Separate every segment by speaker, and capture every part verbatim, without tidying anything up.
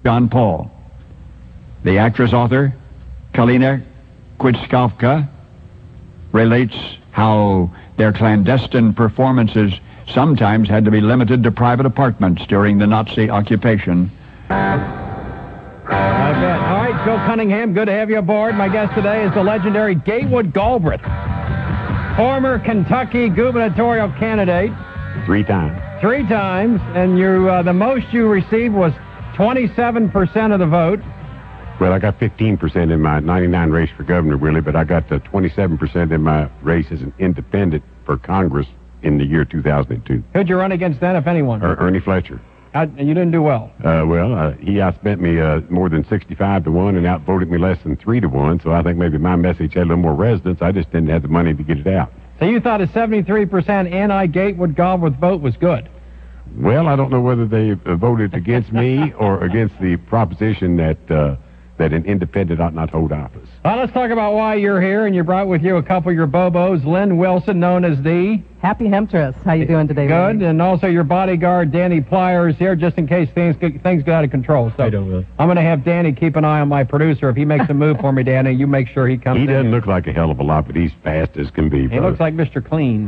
Speaker 1: John Paul. The actress-author, Kalina Kwiatkowska, relates how their clandestine performances sometimes had to be limited to private apartments during the Nazi occupation.
Speaker 2: I bet. All right, Phil Cunningham, good to have you aboard. My guest today is the legendary Gatewood Galbraith, former Kentucky gubernatorial candidate.
Speaker 3: Three times.
Speaker 2: Three times, and you, uh, the most you received was twenty-seven percent of the vote.
Speaker 3: Well, I got fifteen percent in my ninety-nine race for governor, really, but I got the twenty-seven percent in my race as an independent for Congress in the year two thousand two.
Speaker 2: Who'd you run against then, if anyone?
Speaker 3: Er, Ernie Fletcher.
Speaker 2: Uh, you didn't do well.
Speaker 3: Uh, well, uh, he outspent me uh, more than sixty-five to one and outvoted me less than three to one, so I think maybe my message had a little more resonance. I just didn't have the money to get it out.
Speaker 2: So you thought a seventy-three percent anti-Gatewood Galbraith vote was good?
Speaker 3: Well, I don't know whether they uh, voted against me or against the proposition that uh, that an independent ought not hold office.
Speaker 2: Well, let's talk about why you're here, and you brought with you a couple of your bobos, Lynn Wilson, known as the...
Speaker 4: Happy Hemptress. How you doing today,
Speaker 2: Good,
Speaker 4: Willie?
Speaker 2: and also your bodyguard, Danny Pliers, here, just in case things get, things get out of control. So
Speaker 5: I don't really.
Speaker 2: I'm going to have Danny keep an eye on my producer. If he makes a move for me, Danny, you make sure he comes
Speaker 3: He
Speaker 2: in.
Speaker 3: doesn't look like a hell of a lot, but he's fast as can be.
Speaker 2: He
Speaker 3: brother.
Speaker 2: looks like Mister Clean.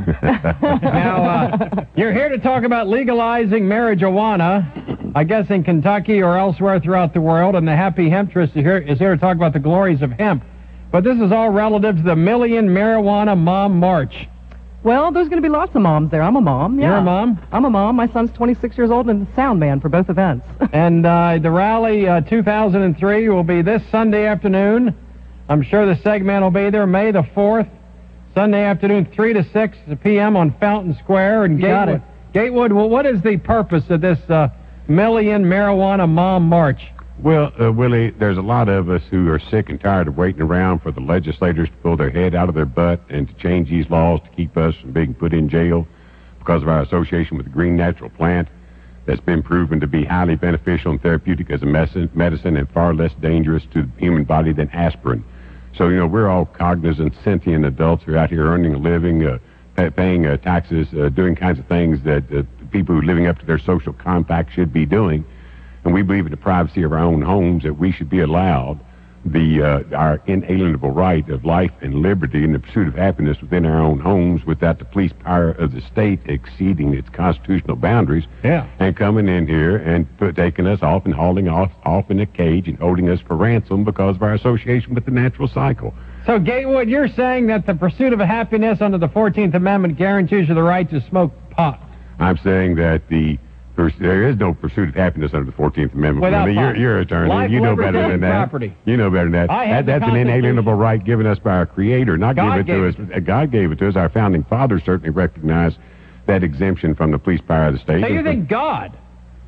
Speaker 2: Now, uh, you're here to talk about legalizing marijuana, I guess in Kentucky or elsewhere throughout the world, and the Happy Hemptress is here, is here to talk about the glories of hemp. But this is all relative to the Million Marijuana Mom March.
Speaker 4: Well, there's going to be lots of moms there. I'm a mom. Yeah.
Speaker 2: You're a mom?
Speaker 4: I'm a mom. My son's twenty-six years old and the sound man for both events.
Speaker 2: And uh, the rally uh, two thousand three will be this Sunday afternoon. I'm sure the segment will be there May the fourth, Sunday afternoon, three to six p m on Fountain Square. And
Speaker 4: You got
Speaker 2: Gatewood,
Speaker 4: it.
Speaker 2: Gatewood, well, what is the purpose of this uh, Million Marijuana Mom March?
Speaker 3: Well, uh, Willie, there's a lot of us who are sick and tired of waiting around for the legislators to pull their head out of their butt and to change these laws to keep us from being put in jail because of our association with the green natural plant that's been proven to be highly beneficial and therapeutic as a medicine and far less dangerous to the human body than aspirin. So, you know, we're all cognizant, sentient adults who are out here earning a living, uh, pay, paying uh, taxes, uh, doing kinds of things that uh, people who are living up to their social compact should be doing. And we believe in the privacy of our own homes that we should be allowed the uh, our inalienable right of life and liberty and the pursuit of happiness within our own homes without the police power of the state exceeding its constitutional boundaries.
Speaker 2: Yeah.
Speaker 3: And coming in here and put, taking us off and hauling off, off in a cage and holding us for ransom because of our association with the natural cycle.
Speaker 2: So, Gatewood, you're saying that the pursuit of happiness under the fourteenth Amendment guarantees you the right to smoke pot?
Speaker 3: I'm saying that the there is no pursuit of happiness under the fourteenth Amendment.
Speaker 2: Without
Speaker 3: You're, you're attorney.
Speaker 2: Life,
Speaker 3: you know
Speaker 2: liberty,
Speaker 3: better than
Speaker 2: and
Speaker 3: that.
Speaker 2: property.
Speaker 3: You know better than that.
Speaker 2: I have
Speaker 3: that
Speaker 2: the
Speaker 3: that's an inalienable
Speaker 2: Constitution.
Speaker 3: right given us by our Creator, not
Speaker 2: God
Speaker 3: given to us.
Speaker 2: gave
Speaker 3: Uh, God gave it to us. Our founding fathers certainly recognized that exemption from the police power of the state.
Speaker 2: So you think God,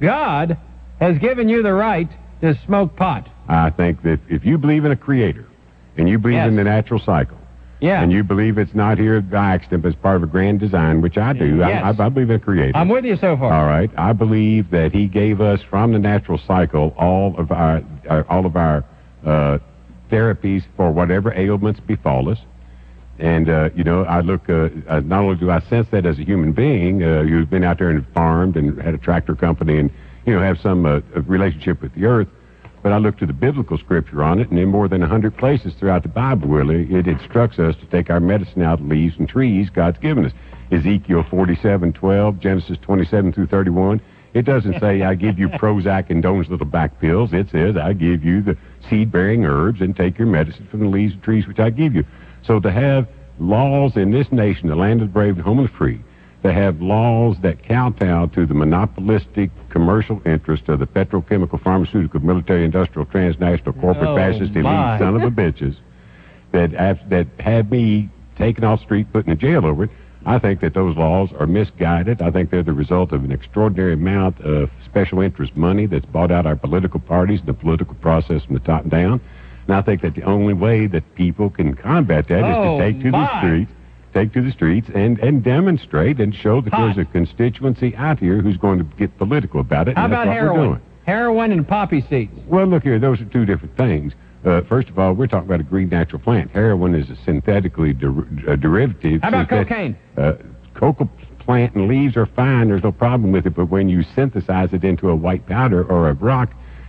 Speaker 2: God has given you the right to smoke pot?
Speaker 3: I think that if you believe in a Creator, and you believe
Speaker 2: Yes.
Speaker 3: in the natural cycle,
Speaker 2: Yeah.
Speaker 3: and you believe it's not here by accident, but it's part of a grand design, which I do.
Speaker 2: Yes.
Speaker 3: I, I, I believe in a Creator.
Speaker 2: I'm with you so far.
Speaker 3: All right. I believe that he gave us from the natural cycle all of our, our all of our uh, therapies for whatever ailments befall us. And, uh, you know, I look, uh, uh, not only do I sense that as a human being uh, who's been out there and farmed and had a tractor company and, you know, have some uh, relationship with the earth, but I look to the biblical scripture on it, and in more than a hundred places throughout the Bible, Willie, it instructs us to take our medicine out of leaves and trees God's given us. Ezekiel forty-seven twelve, Genesis twenty-seven through thirty-one. It doesn't say, I give you Prozac and Doan's little back pills. It says, I give you the seed-bearing herbs and take your medicine from the leaves and trees which I give you. So to have laws in this nation, the land of the brave and home of the free, to have laws that kowtow to the monopolistic commercial interest of the petrochemical, pharmaceutical, military, industrial, transnational, corporate,
Speaker 2: Oh,
Speaker 3: fascist, elite
Speaker 2: my.
Speaker 3: son of a bitches that have, that had me taken off the street, put in jail over it. I think that those laws are misguided. I think they're the result of an extraordinary amount of special interest money that's bought out our political parties and the political process from the top down. And I think that the only way that people can combat that
Speaker 2: Oh,
Speaker 3: is to take to
Speaker 2: my.
Speaker 3: the streets take to the streets and, and demonstrate and show that
Speaker 2: Pot.
Speaker 3: there's a constituency out here who's going to get political about it.
Speaker 2: How
Speaker 3: and that's
Speaker 2: about
Speaker 3: what we're
Speaker 2: heroin?
Speaker 3: doing.
Speaker 2: Heroin and poppy seeds.
Speaker 3: Well, look here, those are two different things. Uh, first of all, we're talking about a green natural plant. Heroin is a synthetically der- a derivative.
Speaker 2: How about
Speaker 3: synthet-
Speaker 2: cocaine?
Speaker 3: Uh, cocoa plant and leaves are fine. There's no problem with it. But when you synthesize it into a white powder or a rock,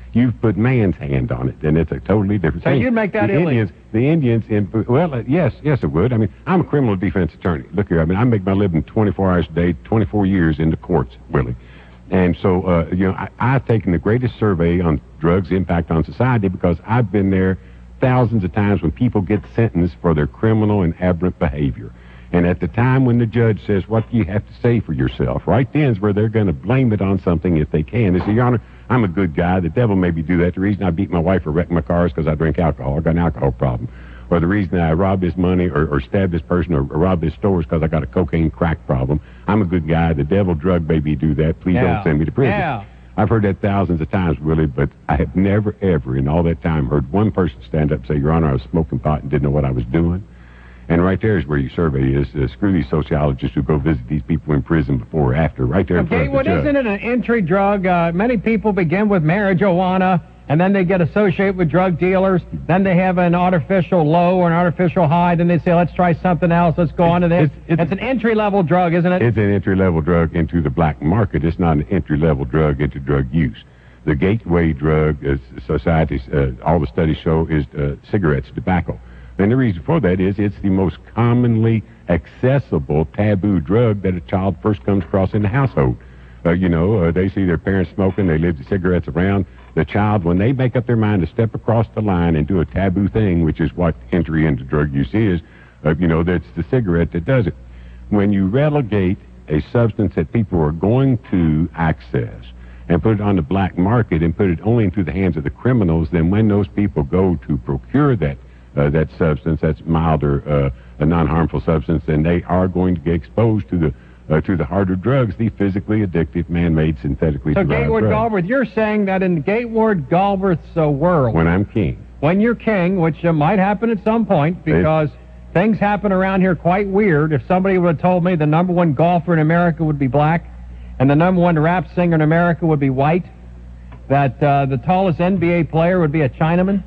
Speaker 3: You've put man's hand on it, and it's a totally different
Speaker 2: So
Speaker 3: thing.
Speaker 2: you'd make that
Speaker 3: the
Speaker 2: illegal?
Speaker 3: Indians, the Indians, in, well, uh, yes, yes, it would. I mean, I'm a criminal defense attorney. Look here, I mean, I make my living twenty-four hours a day, twenty-four years in the courts, Willie. And so, uh, you know, I, I've taken the greatest survey on drugs' impact on society because I've been there thousands of times when people get sentenced for their criminal and aberrant behavior. And at the time when the judge says, what do you have to say for yourself? Right then is where they're going to blame it on something if they can. They say, Your Honor, I'm a good guy. The devil made me do that. The reason I beat my wife or wrecked my car is because I drink alcohol. I got an alcohol problem. Or the reason I robbed this money or, or stabbed this person or, or robbed this store is because I got a cocaine crack problem. I'm a good guy. The devil drug made me do that. Please
Speaker 2: Yeah.
Speaker 3: don't send me to prison.
Speaker 2: Yeah.
Speaker 3: I've heard that thousands of times, Willie, but I have never, ever in all that time heard one person stand up and say, Your Honor, I was smoking pot and didn't know what I was doing. And right there is where your survey is. Uh, screw these sociologists who go visit these people in prison before or after. Right there in front of the
Speaker 2: Gatewood,
Speaker 3: judge.
Speaker 2: isn't it an entry drug? Uh, many people begin with marijuana, and then they get associated with drug dealers. Then they have an artificial low or an artificial high. Then they say, let's try something else. Let's go on to this.
Speaker 3: It's- it's-
Speaker 2: It's an entry-level drug, isn't it?
Speaker 3: It's an entry-level drug into the black market. It's not an entry-level drug into drug use. The gateway drug, as societies, uh, all the studies show, is uh, cigarettes, tobacco. And the reason for that is it's the most commonly accessible taboo drug that a child first comes across in the household. Uh, you know, uh, they see their parents smoking, they leave the cigarettes around. The child, when they make up their mind to step across the line and do a taboo thing, which is what entry into drug use is, uh, you know, that's the cigarette that does it. When you relegate a substance that people are going to access and put it on the black market and put it only into the hands of the criminals, then when those people go to procure that uh, that substance, that's milder, uh, a non-harmful substance, then they are going to get exposed to the uh, to the harder drugs, the physically addictive, man-made, synthetically
Speaker 2: So,
Speaker 3: derived
Speaker 2: Gatewood
Speaker 3: drugs.
Speaker 2: Galbraith, you're saying that in Gatewood Galbraith's uh, world,
Speaker 3: When I'm king.
Speaker 2: when you're king, which uh, might happen at some point, because things happen around here quite weird. If somebody would have told me the number one golfer in America would be black, and the number one rap singer in America would be white, that uh, the tallest N B A player would be a Chinaman,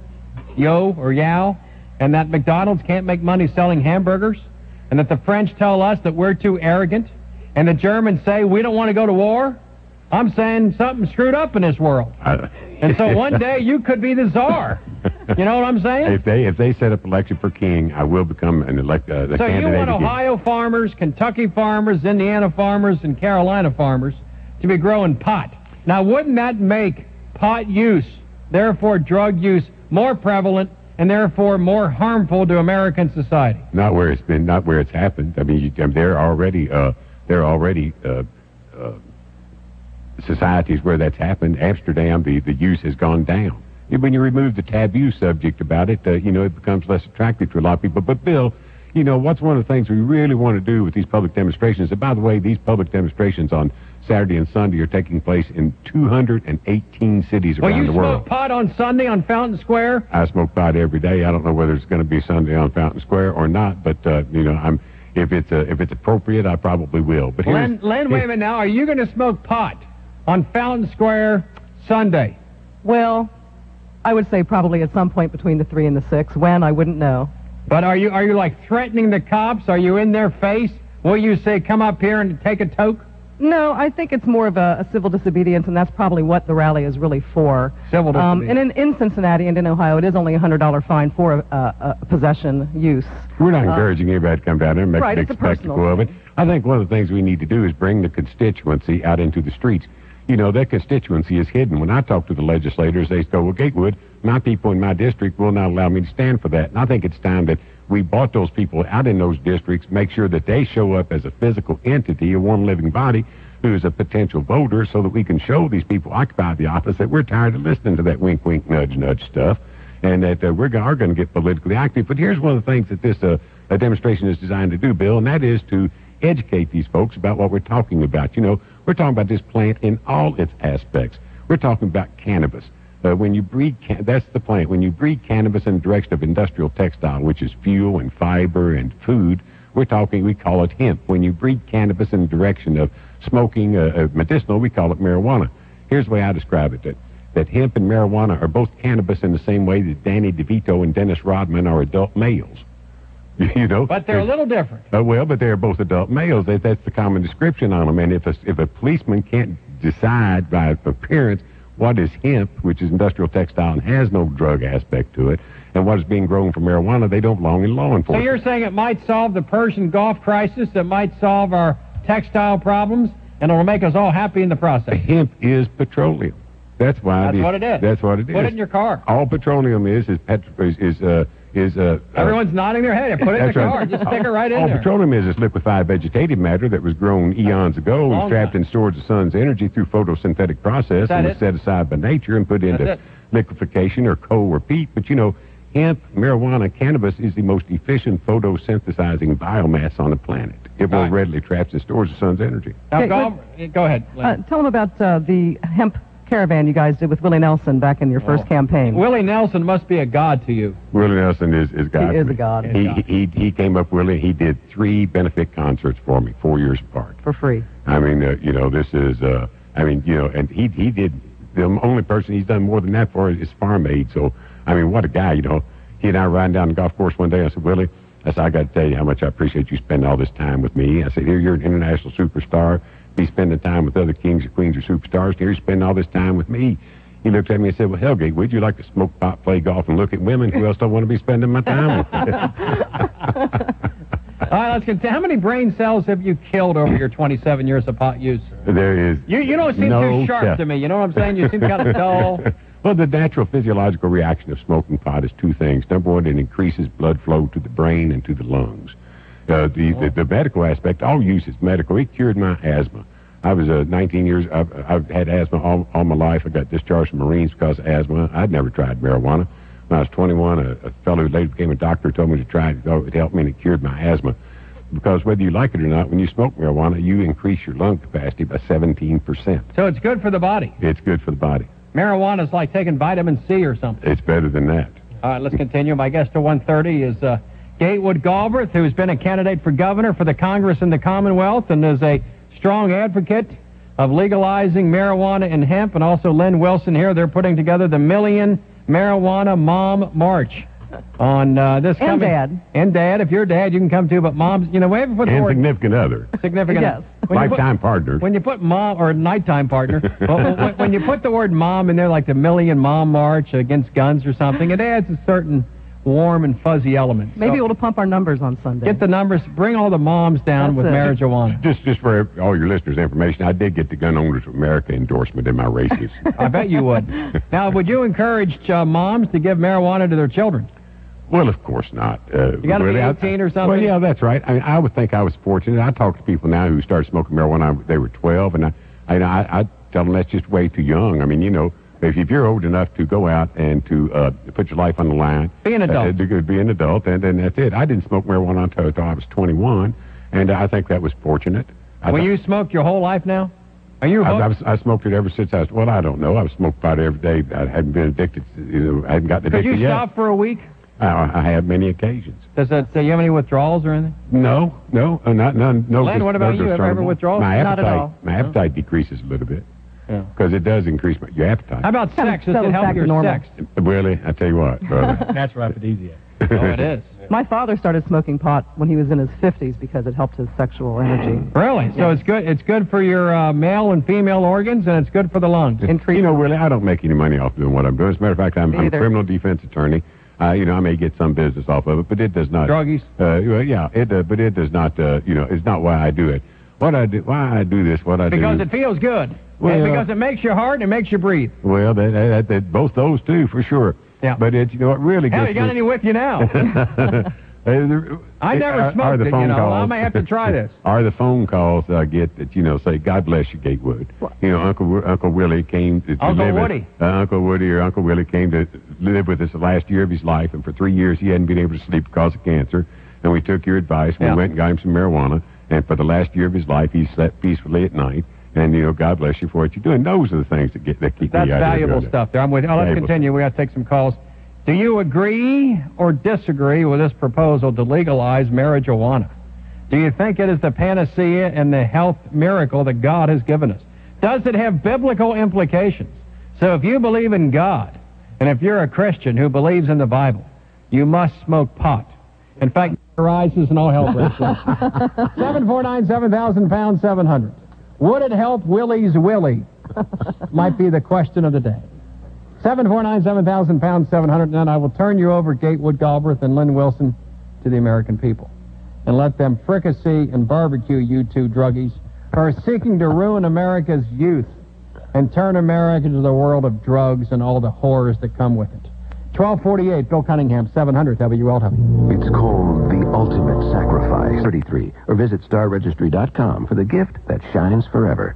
Speaker 2: Yo or Yao, and that McDonald's can't make money selling hamburgers, and that the French tell us that we're too arrogant, and the Germans say we don't want to go to war, I'm saying something screwed up in this world.
Speaker 3: I,
Speaker 2: And so one day you could be the czar. You know what I'm saying?
Speaker 3: If they if they set up election for king, I will become an elect uh, the
Speaker 2: So you
Speaker 3: candidate
Speaker 2: want
Speaker 3: again.
Speaker 2: Ohio farmers, Kentucky farmers, Indiana farmers, and Carolina farmers to be growing pot. Now, wouldn't that make pot use, therefore drug use, more prevalent and therefore more harmful to American society?
Speaker 3: Not where it's been, not where it's happened. I mean, you, I mean they're already uh, they're already uh, uh, societies where that's happened. Amsterdam, the the use has gone down. When you remove the taboo subject about it, uh, you know, it becomes less attractive to a lot of people. But, Bill, you know, what's one of the things we really want to do with these public demonstrations? And by the way, these public demonstrations on Saturday and Sunday are taking place in two hundred eighteen cities
Speaker 2: Well,
Speaker 3: around
Speaker 2: you
Speaker 3: the
Speaker 2: smoke
Speaker 3: world.
Speaker 2: pot on Sunday on Fountain Square?
Speaker 3: I smoke pot every day. I don't know whether it's going to be Sunday on Fountain Square or not, but, uh, you know, I'm if it's uh, if it's appropriate, I probably will. But here's,
Speaker 2: Len, Len, wait a minute now. Are you going to smoke pot on Fountain Square Sunday?
Speaker 4: Well, I would say probably at some point between the three and the six. When, I wouldn't know.
Speaker 2: But are you are you like threatening the cops? Are you in their face? Will you say, come up here and take a toke?
Speaker 4: No, I think it's more of a, a civil disobedience, and that's probably what the rally is really for.
Speaker 2: Civil
Speaker 4: Um,
Speaker 2: disobedience.
Speaker 4: and in, in Cincinnati and in Ohio, it is only a one hundred dollar fine for a, a, a possession use.
Speaker 3: We're not
Speaker 4: Uh,
Speaker 3: encouraging anybody to come down there and make
Speaker 4: right,
Speaker 3: a
Speaker 4: it's
Speaker 3: big
Speaker 4: a personal
Speaker 3: spectacle of it.
Speaker 4: thing.
Speaker 3: I think one of the things we need to do is bring the constituency out into the streets. You know, that constituency is hidden. When I talk to the legislators, they go, well, Gatewood, my people in my district will not allow me to stand for that. And I think it's time that we brought those people out in those districts, make sure that they show up as a physical entity, a warm living body, who is a potential voter, so that we can show these people occupy the office that we're tired of listening to that wink, wink, nudge, nudge stuff, and that uh, we are going to get politically active. But here's one of the things that this uh, uh, demonstration is designed to do, Bill, and that is to educate these folks about what we're talking about. You know, we're talking about this plant in all its aspects. We're talking about cannabis. Uh, when you breed, can- that's the plant. When you breed cannabis in the direction of industrial textile, which is fuel and fiber and food, we're talking, we call it hemp. When you breed cannabis in the direction of smoking uh, uh, medicinal, we call it marijuana. Here's the way I describe it, that, that hemp and marijuana are both cannabis in the same way that Danny DeVito and Dennis Rodman are adult males. You know?
Speaker 2: But they're a little different.
Speaker 3: Uh, well, but they're both adult males. That, that's the common description on them. And if a, if a policeman can't decide by appearance what is hemp, which is industrial textile and has no drug aspect to it, and what is being grown for marijuana, they don't belong in law
Speaker 2: So
Speaker 3: enforcement.
Speaker 2: you're saying it might solve the Persian Gulf crisis, it might solve our textile problems, and it'll make us all happy in the process.
Speaker 3: Hemp is petroleum. That's why.
Speaker 2: That's
Speaker 3: these-
Speaker 2: what it is.
Speaker 3: That's what it is.
Speaker 2: Put it in your car.
Speaker 3: All petroleum is is pet, is is uh, is uh,
Speaker 2: Everyone's nodding their head. Put it in the
Speaker 3: That's right.
Speaker 2: car. Just stick it right in
Speaker 3: All
Speaker 2: there.
Speaker 3: petroleum is is liquefied vegetative matter that was grown eons ago
Speaker 2: Long
Speaker 3: and trapped
Speaker 2: time.
Speaker 3: and stored the sun's energy through photosynthetic process
Speaker 2: that
Speaker 3: and was
Speaker 2: it?
Speaker 3: set aside by nature and put into
Speaker 2: it.
Speaker 3: liquefaction or coal or peat. But you know, hemp, marijuana, cannabis is the most efficient photosynthesizing biomass on the planet. It more
Speaker 2: Right.
Speaker 3: readily traps and stores the sun's energy.
Speaker 2: Now,
Speaker 4: Okay,
Speaker 2: go, go ahead. Lynn.
Speaker 4: Uh, tell them about uh, the hemp caravan you guys did with Willie Nelson back in your first
Speaker 2: Oh.
Speaker 4: campaign.
Speaker 2: Willie Nelson must be a god to you.
Speaker 3: Willie Nelson is, is God.
Speaker 4: He
Speaker 3: to
Speaker 4: is
Speaker 3: me.
Speaker 4: a god.
Speaker 3: He, he, he, he came up, Willie, he did three benefit concerts for me, four years apart.
Speaker 4: For free.
Speaker 3: I mean, uh, you know, this is, uh, I mean, you know, and he he did, the only person he's done more than that for is Farm Aid. So, I mean, what a guy, you know. He and I were riding down the golf course one day. I said, Willie, I said, I got to tell you how much I appreciate you spending all this time with me. I said, here, you're an international superstar. Be spending time with other kings or queens or superstars. Here, you're spending all this time with me. He looked at me and said, well, Hellgate, would you like to smoke pot, play golf, and look at women? Who else don't want to be spending my time with?
Speaker 2: All right, let's continue. How many brain cells have you killed over your twenty-seven years of pot use?
Speaker 3: There is
Speaker 2: You you don't seem
Speaker 3: no
Speaker 2: too sharp
Speaker 3: test.
Speaker 2: to me. You know what I'm saying? You seem kind of dull.
Speaker 3: Well, the natural physiological reaction of smoking pot is two things. Number one, it increases blood flow to the brain and to the lungs. Uh, the, the the medical aspect, all use is medical. It cured my asthma. I was uh, nineteen years. I've, I've had asthma all, all my life. I got discharged from Marines because of asthma. I'd never tried marijuana. When I was twenty-one, a, a fellow who later became a doctor told me to try it. He thought it would help me, and it cured my asthma. Because whether you like it or not, when you smoke marijuana, you increase your lung capacity by seventeen percent.
Speaker 2: So it's good for the body.
Speaker 3: It's good for the body.
Speaker 2: Marijuana is like taking vitamin C or something.
Speaker 3: It's better than that.
Speaker 2: All right, let's continue. My guest to one thirty is uh, Gatewood Galbraith, who's been a candidate for governor for the Congress and the Commonwealth and is a strong advocate of legalizing marijuana and hemp. And also Lynn Wilson here. They're putting together the Million Marijuana Mom March on uh, this
Speaker 4: And
Speaker 2: coming...
Speaker 4: Dad.
Speaker 2: And Dad. If you're Dad, you can come too. But Mom's, you know, we haven't put the
Speaker 3: And
Speaker 2: word
Speaker 3: significant other.
Speaker 2: significant...
Speaker 4: Yes.
Speaker 2: When you put-
Speaker 3: Lifetime partner.
Speaker 2: When you put mom, or nighttime partner, well, when, when you put the word mom in there, like the Million Mom March against guns or something, it adds a certain warm and fuzzy element.
Speaker 4: Maybe
Speaker 2: So
Speaker 4: it'll pump our numbers on Sunday.
Speaker 2: get the numbers, bring all the moms down
Speaker 4: That's
Speaker 2: with
Speaker 4: it.
Speaker 2: marijuana.
Speaker 3: Just, just for all your listeners' information, I did get the Gun Owners of America endorsement in my races.
Speaker 2: I bet you would. Now, would you encourage uh, moms to give marijuana to their children?
Speaker 3: Well, of course not. Uh,
Speaker 2: You gotta be
Speaker 3: really, I-
Speaker 2: eighteen or something?
Speaker 3: Well, yeah, that's right. I mean, I would think I was fortunate. I talk to people now who started smoking marijuana when they were twelve, and I, I, I, I tell them that's just way too young. I mean, you know, if, if you're old enough to go out and to uh, put your life on the line,
Speaker 2: Be an adult.
Speaker 3: uh, to be an adult, and then that's it. I didn't smoke marijuana until, until I was twenty-one, and I think that was fortunate. I
Speaker 2: Will
Speaker 3: thought-
Speaker 2: you smoke your whole life now? Are you
Speaker 3: I, I,
Speaker 2: hooked?
Speaker 3: was, I smoked it ever since I was, well, I don't know. I've smoked pot every day. I hadn't been addicted, to, you know, I hadn't gotten
Speaker 2: Could
Speaker 3: addicted
Speaker 2: you
Speaker 3: yet.
Speaker 2: stop for a week?
Speaker 3: I, I have many occasions.
Speaker 2: Does that say you have any withdrawals or anything?
Speaker 3: No, no, uh, not none. No.
Speaker 2: Len, what about
Speaker 3: no
Speaker 2: you? Ever- ever
Speaker 3: discernible.
Speaker 2: withdrawals?
Speaker 3: My
Speaker 4: Not at
Speaker 3: appetite,
Speaker 4: all.
Speaker 3: my appetite decreases a little bit
Speaker 2: Yeah.
Speaker 3: because it does increase my, your appetite.
Speaker 2: How about
Speaker 4: Kind of
Speaker 2: sex? Does it
Speaker 4: settles
Speaker 2: help
Speaker 4: back to
Speaker 2: your
Speaker 4: normal.
Speaker 2: sex?
Speaker 3: Really, I tell you what, brother.
Speaker 2: Natural aphrodisiac. Oh, it is.
Speaker 4: My father started smoking pot when he was in his fifties because it helped his sexual energy.
Speaker 2: Really? So
Speaker 4: Yes.
Speaker 2: it's good. It's good for your uh, male and female organs, and it's good for the lungs.
Speaker 4: Increase.
Speaker 3: You know, really, I don't make any money off doing what I'm doing. As a matter of fact, I'm,
Speaker 4: Me
Speaker 3: I'm a
Speaker 4: either.
Speaker 3: criminal defense attorney. Uh, you know, I may get some business off of it, but it does not.
Speaker 2: Druggies.
Speaker 3: Uh, well, yeah, it. Uh, but it does not. Uh, you know, it's not why I do it. What I do, why I do this, what I
Speaker 2: Because
Speaker 3: do.
Speaker 2: it feels good.
Speaker 3: Well-
Speaker 2: and because it makes your heart and it makes you breathe.
Speaker 3: Well, that, that, that, both those two for sure.
Speaker 2: Yeah.
Speaker 3: But it, you know, it really
Speaker 2: Hell,
Speaker 3: gets.
Speaker 2: you got
Speaker 3: me-
Speaker 2: any with you now?
Speaker 3: Uh, the-
Speaker 2: I never
Speaker 3: are- are
Speaker 2: smoked
Speaker 3: the
Speaker 2: it,
Speaker 3: phone
Speaker 2: you know.
Speaker 3: calls-
Speaker 2: I may have to try this.
Speaker 3: Are the phone calls I get that, you know, say, God bless you, Gatewood. You know, Uncle Wi- Uncle Willie came to, to
Speaker 2: Uncle
Speaker 3: live with-
Speaker 2: Woody.
Speaker 3: uh, Uncle Woody or Uncle Willie came to live with us the last year of his life, and for three years he hadn't been able to sleep because of cancer. And we took your advice. We
Speaker 2: Yeah.
Speaker 3: went and got him some marijuana, and for the last year of his life, he slept peacefully at night. And, you know, God bless you for what you're doing. Those are the things that, get, that keep
Speaker 2: That's
Speaker 3: me out here
Speaker 2: valuable
Speaker 3: doing it.
Speaker 2: stuff there. I'm with you. Oh, let's
Speaker 3: Valuable
Speaker 2: continue. We got to take some calls. Do you agree or disagree with this proposal to legalize marijuana? Do you think it is the panacea and the health miracle that God has given us? Does it have biblical implications? So if you believe in God, and if you're a Christian who believes in the Bible, you must smoke pot. In fact, it rises and all hell breaks loose. seven four nine, seven thousand, pound seven hundred. Would it help Willie's Willie, Might be the question of the day. seven four nine, seven thousand, pound seven hundred, and then I will turn you over, Gatewood Galbraith and Lynn Wilson, to the American people. And let them fricassee and barbecue you two druggies who are seeking to ruin America's youth and turn America to the world of drugs and all the horrors that come with it. twelve forty-eight, Bill Cunningham, seven hundred W L W.
Speaker 5: It's called The Ultimate Sacrifice. thirty-three. Or visit star registry dot com for the gift that shines forever.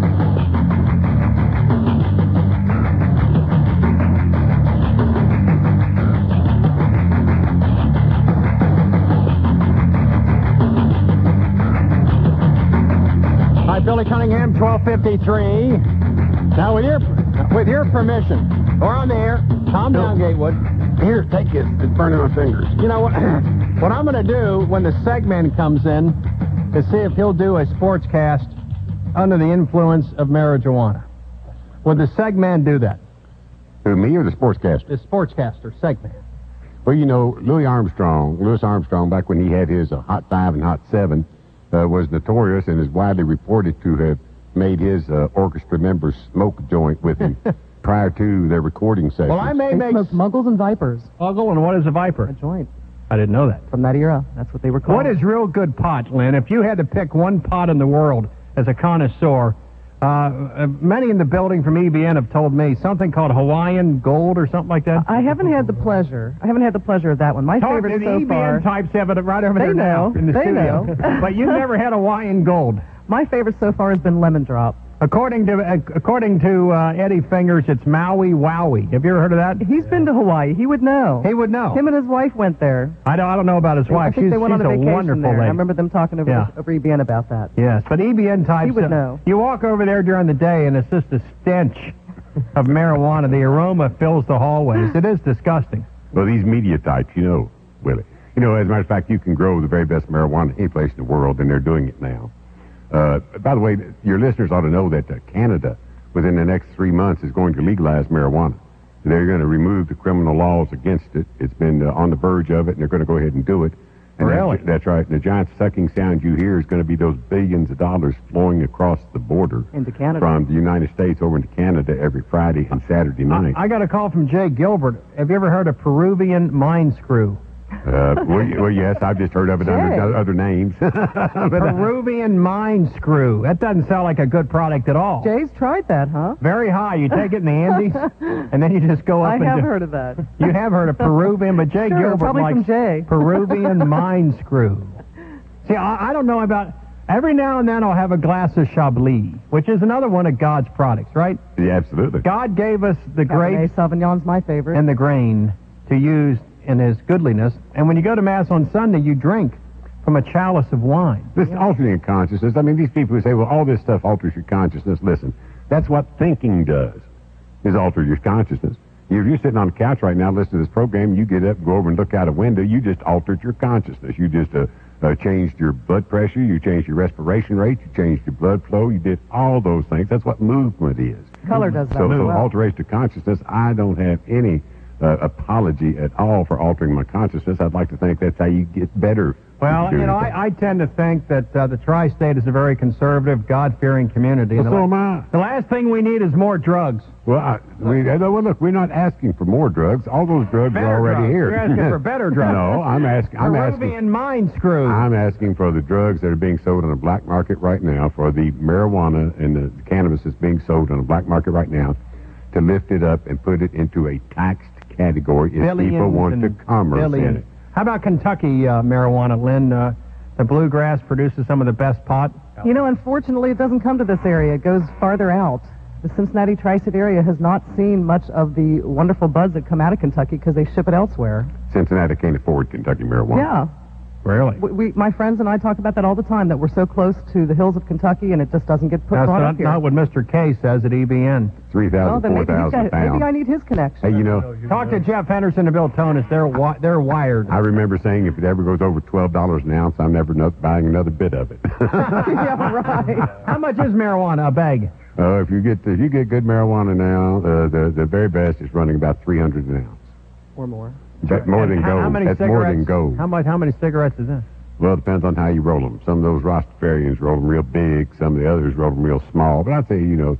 Speaker 2: Hi, Billy Cunningham, twelve fifty-three. Now, with your with your permission, we're on the air. Calm down, Gatewood.
Speaker 3: Here, take it. It's burning my fingers.
Speaker 2: You know what? What I'm going to do when the segman comes in is see if he'll do a sportscast under the influence of marijuana. Would the segman do that?
Speaker 3: Who, me or the sportscaster?
Speaker 2: The sportscaster, segman.
Speaker 3: Well, you know, Louis Armstrong, Louis Armstrong, back when he had his uh, Hot Five and Hot Seven, uh, was notorious and is widely reported to have made his uh, orchestra members smoke a joint with him prior to their recording sessions.
Speaker 2: Well, I may
Speaker 4: They
Speaker 2: make...
Speaker 4: smoked Muggles and Vipers.
Speaker 2: Muggle, and what is a
Speaker 4: A
Speaker 2: Viper?
Speaker 4: joint
Speaker 2: I didn't know that.
Speaker 4: from that era. That's what they were called.
Speaker 2: What is real good pot, Lynn? If you had to pick one pot in the world as a connoisseur, uh, uh, many in the building from E B N have told me something called Hawaiian Gold or something like that.
Speaker 4: I haven't had the pleasure. I haven't had the pleasure of that one. My
Speaker 2: Talk to
Speaker 4: favorite
Speaker 2: the
Speaker 4: so
Speaker 2: E B N
Speaker 4: far.
Speaker 2: types have it right over
Speaker 4: They
Speaker 2: there now
Speaker 4: know.
Speaker 2: in the
Speaker 4: They
Speaker 2: studio.
Speaker 4: know.
Speaker 2: But you've never had Hawaiian Gold.
Speaker 4: My favorite so far has been Lemon Drop.
Speaker 2: According to uh, according to uh, Eddie Fingers, it's Maui Wowie. Have you ever heard of that?
Speaker 4: He's been to Hawaii. He would know.
Speaker 2: He would know.
Speaker 4: Him and his wife went there.
Speaker 2: I don't, I don't know about his
Speaker 4: I
Speaker 2: wife.
Speaker 4: think
Speaker 2: She's,
Speaker 4: they went
Speaker 2: she's
Speaker 4: on a
Speaker 2: a
Speaker 4: vacation
Speaker 2: wonderful
Speaker 4: there.
Speaker 2: lady.
Speaker 4: I remember them talking over,
Speaker 2: Yeah.
Speaker 4: over E B N about that.
Speaker 2: Yes, but E B N types...
Speaker 4: He would
Speaker 2: uh,
Speaker 4: know.
Speaker 2: You walk over there during the day, and it's just a stench of marijuana. The aroma fills the hallways. It is disgusting.
Speaker 3: Well, these media types, you know, Willie. You know, as a matter of fact, you can grow the very best marijuana any place in the world, and they're doing it now. Uh, by the way, your listeners ought to know that uh, Canada, within the next three months, is going to legalize marijuana. They're going to remove the criminal laws against it. It's been uh, on the verge of it, and they're going to go ahead and do it. And
Speaker 2: Really?
Speaker 3: That's, that's right. And the giant sucking sound you hear is going to be those billions of dollars flowing across the border
Speaker 4: Into Canada.
Speaker 3: from the United States over into Canada every Friday and Saturday night.
Speaker 2: I, I got a call from Jay Gilbert. Have you ever heard of Peruvian mine screw?
Speaker 3: Uh, well, y- well, yes, I've just heard of it under
Speaker 4: Jay.
Speaker 3: o- other names. But, uh,
Speaker 2: Peruvian mine screw. That doesn't sound like a good product at all.
Speaker 4: Jay's tried that, huh?
Speaker 2: Very high. You take it in the Andes, and then you just go up
Speaker 4: I
Speaker 2: and
Speaker 4: have
Speaker 2: do-
Speaker 4: heard of that.
Speaker 2: You have heard of Peruvian, but Jay
Speaker 4: Sure,
Speaker 2: Gilbert
Speaker 4: probably
Speaker 2: likes
Speaker 4: from Jay.
Speaker 2: Peruvian mine screw. See, I, I don't know about... Every now and then I'll have a glass of Chablis, which is another one of God's products, right?
Speaker 3: yeah, absolutely.
Speaker 2: God gave us the
Speaker 4: Cabernet
Speaker 2: grapes
Speaker 4: Sauvignon's my favorite.
Speaker 2: and the grain to use in his goodliness. And when you go to Mass on Sunday, you drink from a chalice of wine.
Speaker 3: This altering consciousness, I mean, these people who say, well, all this stuff alters your consciousness. Listen, that's what thinking does, is alter your consciousness. If you're sitting on the couch right now listening to this program, you get up, go over and look out a window, you just altered your consciousness. You just uh, uh, changed your blood pressure, you changed your respiration rate, you changed your blood flow, you did all those things. That's what movement is.
Speaker 4: Color does that
Speaker 3: So,
Speaker 4: as
Speaker 3: so
Speaker 4: well.
Speaker 3: alteration of consciousness, I don't have any uh, apology at all for altering my consciousness. I'd like to think that's how you get better.
Speaker 2: Well,
Speaker 3: if do
Speaker 2: you know,
Speaker 3: anything.
Speaker 2: I, I tend to think that uh, the tri-state is a very conservative, God-fearing community.
Speaker 3: Well,
Speaker 2: And the,
Speaker 3: so
Speaker 2: la-
Speaker 3: am I.
Speaker 2: the last thing we need is more drugs.
Speaker 3: Well, I, we, uh, well, look, we're not asking for more drugs. All those drugs
Speaker 2: Better
Speaker 3: are already
Speaker 2: drugs.
Speaker 3: here.
Speaker 2: You're asking for better drugs.
Speaker 3: No, I'm asking. I'm asking.
Speaker 2: Peruvian mine screw.
Speaker 3: I'm asking for the drugs that are being sold on the black market right now, for the marijuana and the cannabis that's being sold on the black market right now, to lift it up and put it into a taxed category if
Speaker 2: Billions
Speaker 3: people want to
Speaker 2: and
Speaker 3: commerce in
Speaker 2: billions.
Speaker 3: it.
Speaker 2: How about Kentucky uh, marijuana, Lynn? Uh, the bluegrass produces some of the best pot.
Speaker 4: You know, unfortunately, it doesn't come to this area. It goes farther out. The Cincinnati tri-state area has not seen much of the wonderful buds that come out of Kentucky because they ship it elsewhere.
Speaker 3: Cincinnati can't afford Kentucky marijuana.
Speaker 4: Yeah.
Speaker 2: Really?
Speaker 4: We, we, my friends and I talk about that all the time, that we're so close to the hills of Kentucky and it just doesn't get put
Speaker 2: That's
Speaker 4: brought
Speaker 2: not,
Speaker 4: up here.
Speaker 2: not what Mister K says at E B N.
Speaker 3: Three
Speaker 4: Well,
Speaker 3: thousand,
Speaker 4: then
Speaker 3: four
Speaker 4: maybe, he's
Speaker 3: thousand
Speaker 4: got, maybe I
Speaker 3: pounds.
Speaker 4: need his connection.
Speaker 3: Hey, you know,
Speaker 2: Talk to Jeff Henderson and Bill Tonis. They're wi- they're wired.
Speaker 3: I remember saying if it ever goes over twelve dollars an ounce, I'm never not buying another bit of it.
Speaker 4: Yeah, right.
Speaker 2: How much is marijuana a bag?
Speaker 3: Uh, if you get if you get good marijuana now, uh, the the very best is running about three hundred an ounce.
Speaker 4: Or more.
Speaker 3: That's more than
Speaker 2: And how,
Speaker 3: gold.
Speaker 2: how many
Speaker 3: That's
Speaker 2: cigarettes?
Speaker 3: more than gold.
Speaker 2: How much? How many cigarettes is that?
Speaker 3: Well, it depends on how you roll them. Some of those Rastafarians roll them real big. Some of the others roll them real small. But I'd say, you know,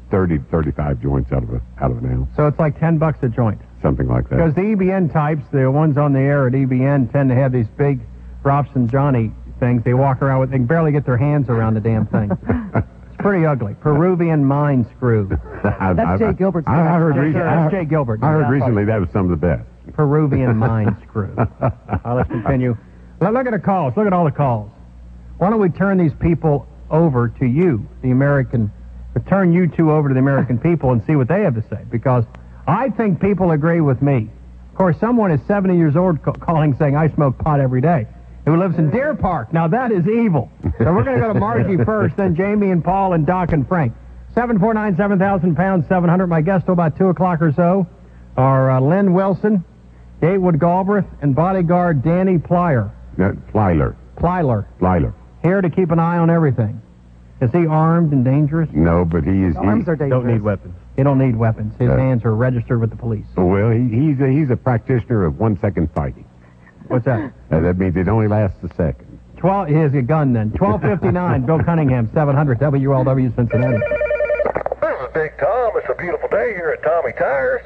Speaker 3: thirty to thirty-five joints out of a out of an ounce,
Speaker 2: So it's like ten bucks a joint.
Speaker 3: something like that.
Speaker 2: Because the E B N types, the ones on the air at E B N, tend to have these big Robson Johnny things. They walk around with, they can barely get their hands around the damn thing. It's pretty ugly. Peruvian mine screw.
Speaker 3: I,
Speaker 4: That's Jay Gilbert's
Speaker 3: I, I heard,
Speaker 2: Yes,
Speaker 3: recently,
Speaker 2: sir, that's Jay Gilbert.
Speaker 3: I heard
Speaker 2: Yeah.
Speaker 3: recently that was some of the best.
Speaker 2: Peruvian mine screw. Now, let's continue. Now, look at the calls. Look at all the calls. Why don't we turn these people over to you, the American, turn you two over to the American people and see what they have to say? Because I think people agree with me. Of course, someone is seventy years old ca- calling saying, I smoke pot every day, who lives in Deer Park. Now, that is evil. So we're going to go to Margie first, then Jamie and Paul and Doc and Frank. seven four nine, seven thousand pounds, seven hundred. My guests till about two o'clock or so are uh, Lynn Wilson, Gatewood Galbraith, and bodyguard Danny Plyer.
Speaker 3: No, Plyler.
Speaker 2: Plyler.
Speaker 3: Plyler.
Speaker 2: Here to keep an eye on everything. Is he armed and dangerous?
Speaker 3: No, but he is.
Speaker 4: Arms
Speaker 3: he,
Speaker 4: are dangerous.
Speaker 2: Don't need weapons. He don't need weapons. His
Speaker 3: Uh,
Speaker 2: hands are registered with the police.
Speaker 3: Well, he, he's a, he's a practitioner of one second fighting.
Speaker 2: What's that?
Speaker 3: Uh, that means it only lasts a second.
Speaker 2: Twelve. He has a gun then. Twelve fifty nine. Bill Cunningham, seven hundred W L W Cincinnati.
Speaker 6: This is Big Tom. It's a beautiful day here at Tommy Tires.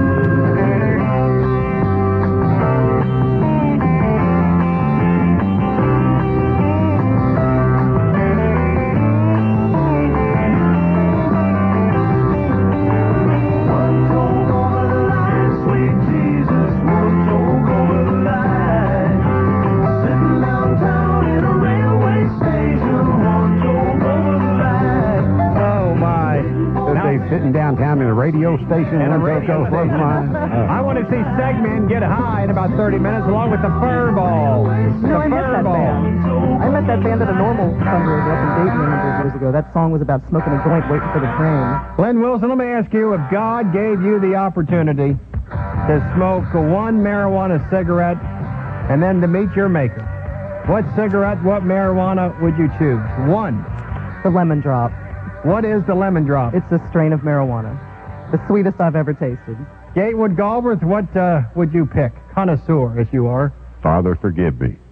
Speaker 2: Oh my!
Speaker 3: They sitting downtown in a radio station
Speaker 2: And a
Speaker 3: and
Speaker 2: radio
Speaker 3: goes close mine.
Speaker 2: I want to see Segman get high in about thirty minutes, along with the Fur Ball.
Speaker 4: No,
Speaker 2: The
Speaker 4: I met
Speaker 2: Fur
Speaker 4: that
Speaker 2: Ball.
Speaker 4: band. I met that band at a normal fundraiser up in Dayton a number of years ago. That song was about smoking a joint waiting for the train.
Speaker 2: Glenn Wilson, let me ask you, if God gave you the opportunity to smoke one marijuana cigarette and then to meet your maker, what cigarette, what marijuana would you choose? One.
Speaker 4: The lemon drop.
Speaker 2: What is the lemon drop?
Speaker 4: It's a strain of marijuana. The sweetest I've ever tasted.
Speaker 2: Gatewood Galbraith, what uh, would you pick? Connoisseur, as you are.
Speaker 3: Father, forgive me.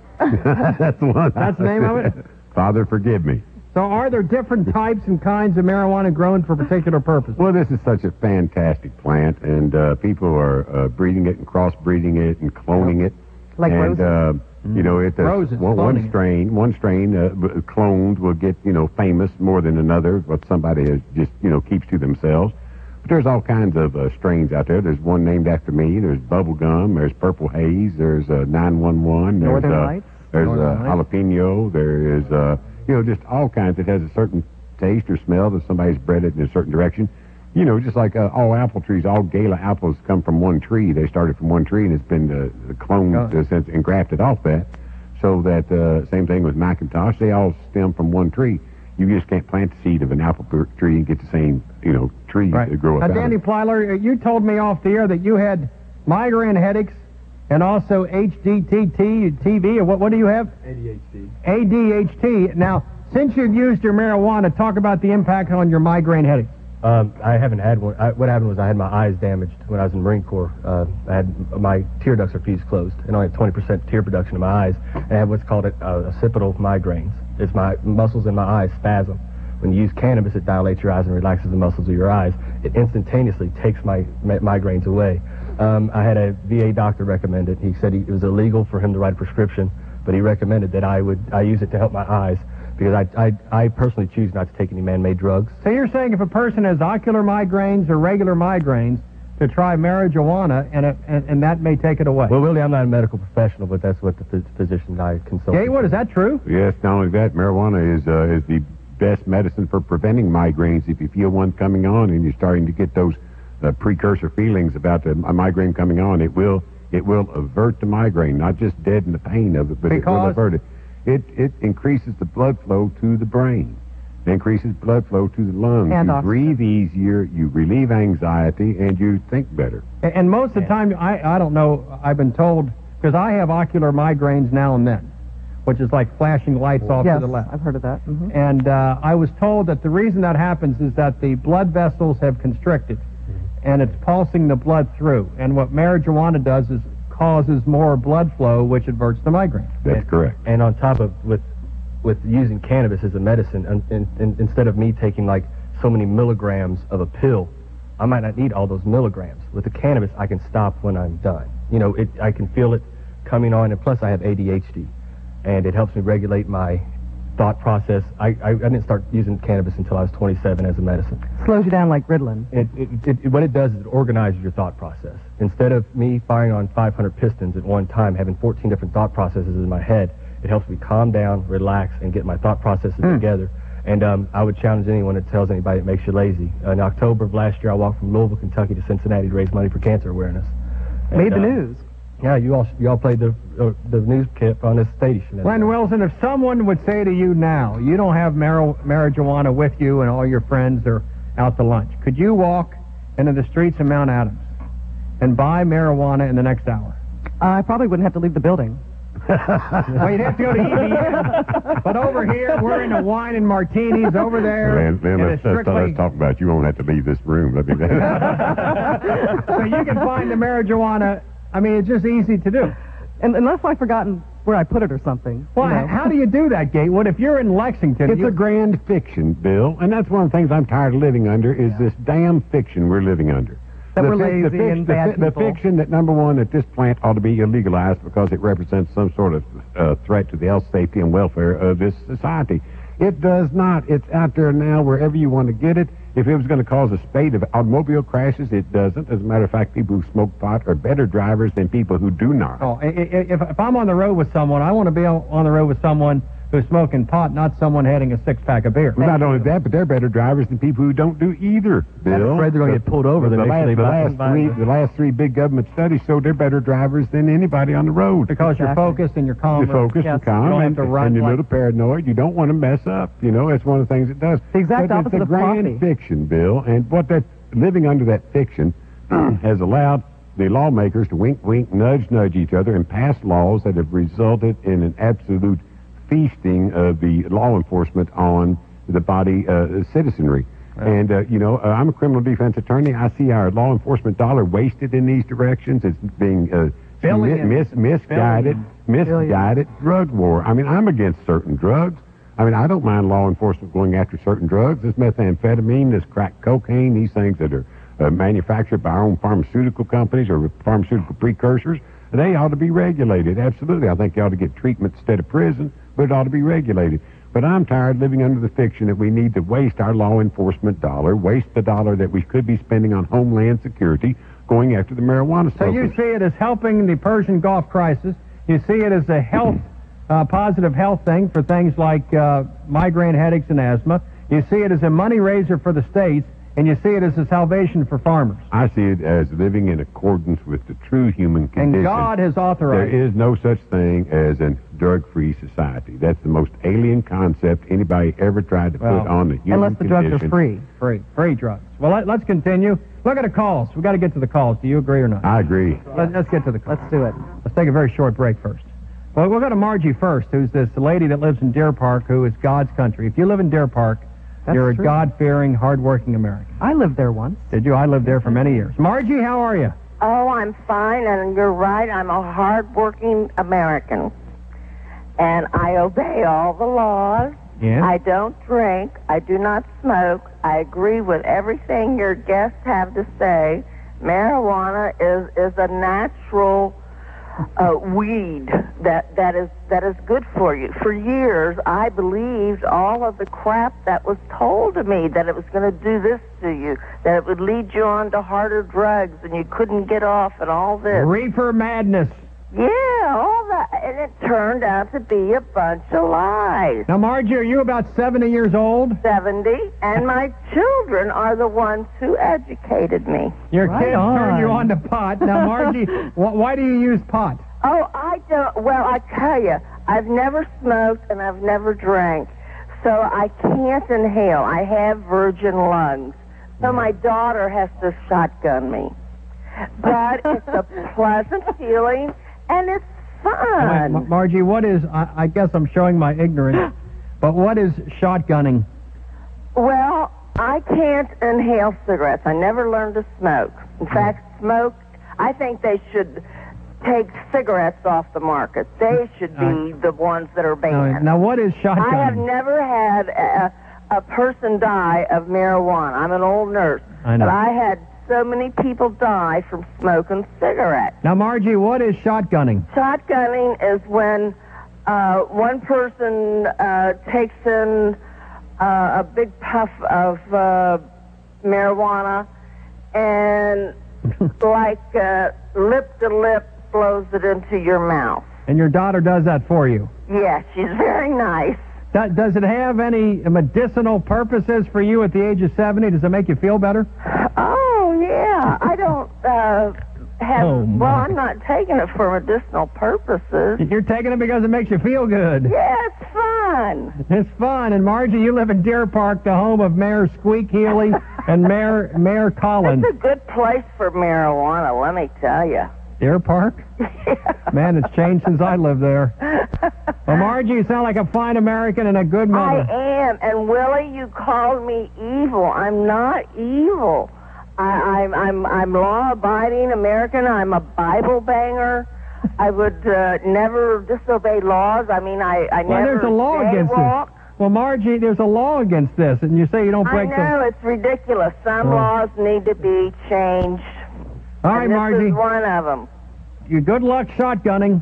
Speaker 3: That's the one.
Speaker 2: That's the name of it?
Speaker 3: Father, forgive me.
Speaker 2: So are there different types and kinds of marijuana grown for particular purposes?
Speaker 3: Well, this is such a fantastic plant, and uh, people are uh, breeding it and crossbreeding it and cloning it.
Speaker 4: Like
Speaker 3: and,
Speaker 4: roses?
Speaker 3: uh, you know, it, uh,
Speaker 2: Roses,
Speaker 3: one,
Speaker 2: cloning
Speaker 3: one
Speaker 2: it.
Speaker 3: strain, one strain uh, b- cloned will get, you know, famous more than another, what somebody has just, you know, keeps to themselves. But there's all kinds of uh, strains out there. There's one named after me. There's Bubblegum. There's Purple Haze. There's uh, nine one one. There's,
Speaker 4: Northern
Speaker 3: uh,
Speaker 4: Lights?
Speaker 3: There's
Speaker 2: Northern
Speaker 3: uh,
Speaker 2: Lights.
Speaker 3: jalapeno. There is, uh, you know, just all kinds. It has a certain taste or smell that somebody's bred it in a certain direction. You know, just like uh, all apple trees, all Gala apples come from one tree. They started from one tree, and it's been uh, cloned
Speaker 2: Oh.
Speaker 3: uh, since and grafted off that. So that uh, same thing with Macintosh. They all stem from one tree. You just can't plant the seed of an apple per- tree and get the same, you know, tree to grow up
Speaker 2: Now,
Speaker 3: out of
Speaker 2: Danny
Speaker 3: it.
Speaker 2: Plyler, you told me off the air that you had migraine headaches and also H D T T, T V, or what, what do you have? A D H D. A D H D. Now, since you've used your marijuana, talk about the impact on your migraine headaches.
Speaker 7: Um, I haven't had one. I, what happened was I had my eyes damaged when I was in the Marine Corps. Uh, I had my tear ducts are fused closed, and I had twenty percent tear production in my eyes. And I had what's called a, a occipital migraines. It's my muscles in my eyes spasm. When you use cannabis, it dilates your eyes and relaxes the muscles of your eyes. It instantaneously takes my, my migraines away. Um, I had a V A doctor recommend it. He said he, it was illegal for him to write a prescription, but he recommended that I would I use it to help my eyes. Because I, I, I personally choose not to take any man-made drugs.
Speaker 2: So you're saying if a person has ocular migraines or regular migraines, to try marijuana, and, it, and, and that may take it away.
Speaker 7: Well, really, I'm not a medical professional, but that's what the phys- physician I consult.
Speaker 2: Gatewood, is that true?
Speaker 3: Yes, not only that, marijuana is uh, is the best medicine for preventing migraines. If you feel one coming on and you're starting to get those uh, precursor feelings about the, a migraine coming on, it will it will avert the migraine, not just deaden the pain of it, but it will
Speaker 2: Because?
Speaker 3: avert it. It it increases the blood flow to the brain. It increases blood flow to the lungs.
Speaker 4: And
Speaker 3: you
Speaker 4: oxygen.
Speaker 3: breathe easier, you relieve anxiety, and you think better.
Speaker 2: And, and most of the time, I, I don't know, I've been told, because I have ocular migraines now and then, which is like flashing lights off
Speaker 4: Yes,
Speaker 2: to the left.
Speaker 4: I've heard of that. hmm
Speaker 2: And uh, I was told that the reason that happens is that the blood vessels have constricted, and it's pulsing the blood through. And what marijuana does is causes more blood flow, which averts the migraine.
Speaker 3: That's correct.
Speaker 7: And on top of with with using cannabis as a medicine, and, and, and instead of me taking like so many milligrams of a pill. I might not need all those milligrams. With the cannabis, I can stop when I'm done. You know, it, I can feel it coming on, and plus I have A D H D, and it helps me regulate my thought process. I, I, I didn't start using cannabis until I was twenty-seven as a medicine.
Speaker 4: Slows you down like Ritalin.
Speaker 7: It, it, it, it, what it does is it organizes your thought process. Instead of me firing on five hundred pistons at one time, having fourteen different thought processes in my head, it helps me calm down, relax, and get my thought processes mm. together. And um, I would challenge anyone that tells anybody it makes you lazy. Uh, in October of last year, I walked from Louisville, Kentucky to Cincinnati to raise money for cancer awareness. And,
Speaker 4: Made the
Speaker 7: uh,
Speaker 4: news.
Speaker 7: Yeah, you all you all played the uh, the news clip on this station.
Speaker 2: Glenn Wilson, if someone would say to you now, you don't have mar- marijuana with you and all your friends are out to lunch, could you walk into the streets of Mount Adams and buy marijuana in the next hour?
Speaker 4: Uh, I probably wouldn't have to leave the building.
Speaker 2: Well, you'd have to go to E B M. But over here, we're into wine and martinis. Over there,
Speaker 3: Man, man
Speaker 2: it
Speaker 3: let's,
Speaker 2: is strictly...
Speaker 3: let's talk about it. You won't have to leave this room. Let me
Speaker 2: So you can find the marijuana. I mean, it's just easy to do.
Speaker 4: And unless I've forgotten where I put it or something.
Speaker 2: Well,
Speaker 4: you know.
Speaker 2: how do you do that, Gatewood? If you're in Lexington...
Speaker 3: It's
Speaker 2: you...
Speaker 3: a grand fiction, Bill, and that's one of the things I'm tired of living under is this damn fiction we're living under.
Speaker 4: That
Speaker 3: the
Speaker 4: we're
Speaker 3: fi-
Speaker 4: lazy
Speaker 3: the fic-
Speaker 4: and
Speaker 3: the
Speaker 4: bad
Speaker 3: fi- The
Speaker 4: people.
Speaker 3: fiction that, number one, that this plant ought to be illegalized because it represents some sort of uh, threat to the health, safety, and welfare of this society. It does not. It's out there now wherever you want to get it. If it was going to cause a spate of automobile crashes, it doesn't. As a matter of fact, people who smoke pot are better drivers than people who do not.
Speaker 2: Oh, i- i- if, if I'm on the road with someone, I want to be on on the road with someone who's smoking pot, not someone having a six-pack of beer.
Speaker 3: Well, not only that, but they're better drivers than people who don't do either, Bill.
Speaker 7: I'm afraid they're going to get pulled over.
Speaker 3: The,
Speaker 7: They
Speaker 3: last,
Speaker 7: make
Speaker 3: the,
Speaker 7: sure they
Speaker 3: last
Speaker 7: buy
Speaker 3: three,
Speaker 7: them.
Speaker 3: the last three big government studies show they're better drivers than anybody on the road.
Speaker 2: Because you're
Speaker 4: Exactly.
Speaker 2: focused and you're calm.
Speaker 3: You're focused
Speaker 4: Yes,
Speaker 3: and calm,
Speaker 2: you don't have
Speaker 3: and,
Speaker 2: to run
Speaker 3: and you're a
Speaker 2: like-
Speaker 3: little paranoid. You don't want to mess up. You know, it's one of the things it does.
Speaker 4: The exact
Speaker 3: but
Speaker 4: opposite
Speaker 3: it's a
Speaker 4: of
Speaker 3: grand
Speaker 4: coffee.
Speaker 3: fiction, Bill, and what that living under that fiction has allowed the lawmakers to wink, wink, nudge, nudge each other and pass laws that have resulted in an absolute feasting of the law enforcement on the body uh, citizenry. And, uh, you know, uh, I'm a criminal defense attorney. I see our law enforcement dollar wasted in these directions. It's being uh,
Speaker 2: Billions.
Speaker 3: mis- misguided, misguided drug war. I mean, I'm against certain drugs. I mean, I don't mind law enforcement going after certain drugs. This methamphetamine, this crack cocaine, these things that are uh, manufactured by our own pharmaceutical companies or pharmaceutical precursors, they ought to be regulated. Absolutely. I think they ought to get treatment instead of prison, but it ought to be regulated. But I'm tired living under the fiction that we need to waste our law enforcement dollar, waste the dollar that we could be spending on homeland security, going after the marijuana
Speaker 2: So
Speaker 3: smokers.
Speaker 2: you see it as helping the Persian Gulf crisis. You see it as a health, uh, positive health thing for things like uh, migraine headaches and asthma. You see it as a money raiser for the states, and you see it as a salvation for farmers.
Speaker 3: I see it as living in accordance with the true human condition.
Speaker 2: And God has authorized
Speaker 3: There is no such thing as a drug-free society. That's the most alien concept anybody ever tried to
Speaker 2: Well,
Speaker 3: put on the human
Speaker 4: Unless the
Speaker 3: condition.
Speaker 4: drugs are free.
Speaker 2: free, free drugs. Well, let, let's continue. Look at the calls. We've got to get to the calls. Do you agree or not?
Speaker 3: I agree.
Speaker 2: Let, let's get to the calls.
Speaker 4: Let's do it.
Speaker 2: Let's take a very short break first. Well, we'll go to Margie first, who's this lady that lives in Deer Park, who is God's country. If you live in Deer Park,
Speaker 4: That's
Speaker 2: you're a
Speaker 4: true.
Speaker 2: God-fearing, hard-working American.
Speaker 4: I lived there once.
Speaker 2: Did you? I lived there for many years. Margie, how are you?
Speaker 8: Oh, I'm fine, and you're right. I'm a hard-working American, and I obey all the laws.
Speaker 2: Yeah.
Speaker 8: I don't drink. I do not smoke. I agree with everything your guests have to say. Marijuana is is a natural uh, weed that that is that is good for you. For years, I believed all of the crap that was told to me, that it was going to do this to you, that it would lead you on to harder drugs, and you couldn't get off, and all this.
Speaker 2: Reefer madness.
Speaker 8: Yeah, all that, and it turned out to be a bunch of lies.
Speaker 2: Now, Margie, are you about seventy years old?
Speaker 8: seventy, and my children are the ones who educated me.
Speaker 2: Your
Speaker 4: Right
Speaker 2: kids
Speaker 4: on.
Speaker 2: turned you on to pot. Now, Margie, wh- why do you use pot?
Speaker 8: Oh, I don't, well, I tell you, I've never smoked and I've never drank, so I can't inhale. I have virgin lungs, so my daughter has to shotgun me. But it's a pleasant feeling, and it's fun.
Speaker 2: Ma- Margie, what is, I, I guess I'm showing my ignorance, but what is shotgunning?
Speaker 8: Well, I can't inhale cigarettes. I never learned to smoke. In fact, smoke, I think they should take cigarettes off the market. They should be the ones that are
Speaker 2: Now,
Speaker 8: banned.
Speaker 2: now what is
Speaker 8: I have
Speaker 2: shotgunning?
Speaker 8: never had a, a person die of marijuana. I'm an old nurse.
Speaker 2: I know.
Speaker 8: But I had so many people die from smoking cigarettes.
Speaker 2: Now, Margie, what is shotgunning?
Speaker 8: Shotgunning is when uh, one person uh, takes in uh, a big puff of uh, marijuana and, like uh, lip to lip, blows it into your mouth.
Speaker 2: And your daughter does that for you.
Speaker 8: Yes, she's very nice.
Speaker 2: Do- Does it have any medicinal purposes for you at the age of seventy? Does it make you feel better?
Speaker 8: Oh, yeah. I don't uh, have...
Speaker 2: Oh, my.
Speaker 8: well, I'm not taking it for medicinal purposes.
Speaker 2: You're taking it because it makes you feel good.
Speaker 8: Yeah, it's fun.
Speaker 2: It's fun. And Margie, you live in Deer Park, the home of Mayor Squeak Healy and Mayor Mayor Collins.
Speaker 8: It's a good place for marijuana, let me tell you.
Speaker 2: Deer Park? Man, it's changed since I lived there. Well, Margie, you sound like a fine American and a good mother.
Speaker 8: I am. And Willie, you called me evil. I'm not evil. I, I'm I'm I'm law-abiding American. I'm a Bible banger. I would uh, never disobey laws. I mean, I, I
Speaker 2: Well,
Speaker 8: never
Speaker 2: there's a law against
Speaker 8: jaywalk.
Speaker 2: this. Well, Margie, there's a law against this, and you say you don't
Speaker 8: I
Speaker 2: break
Speaker 8: know,
Speaker 2: the...
Speaker 8: it's ridiculous. Some
Speaker 2: Oh.
Speaker 8: laws need to be changed.
Speaker 2: All right,
Speaker 8: and this
Speaker 2: Margie.
Speaker 8: is one of them.
Speaker 2: You good luck shotgunning.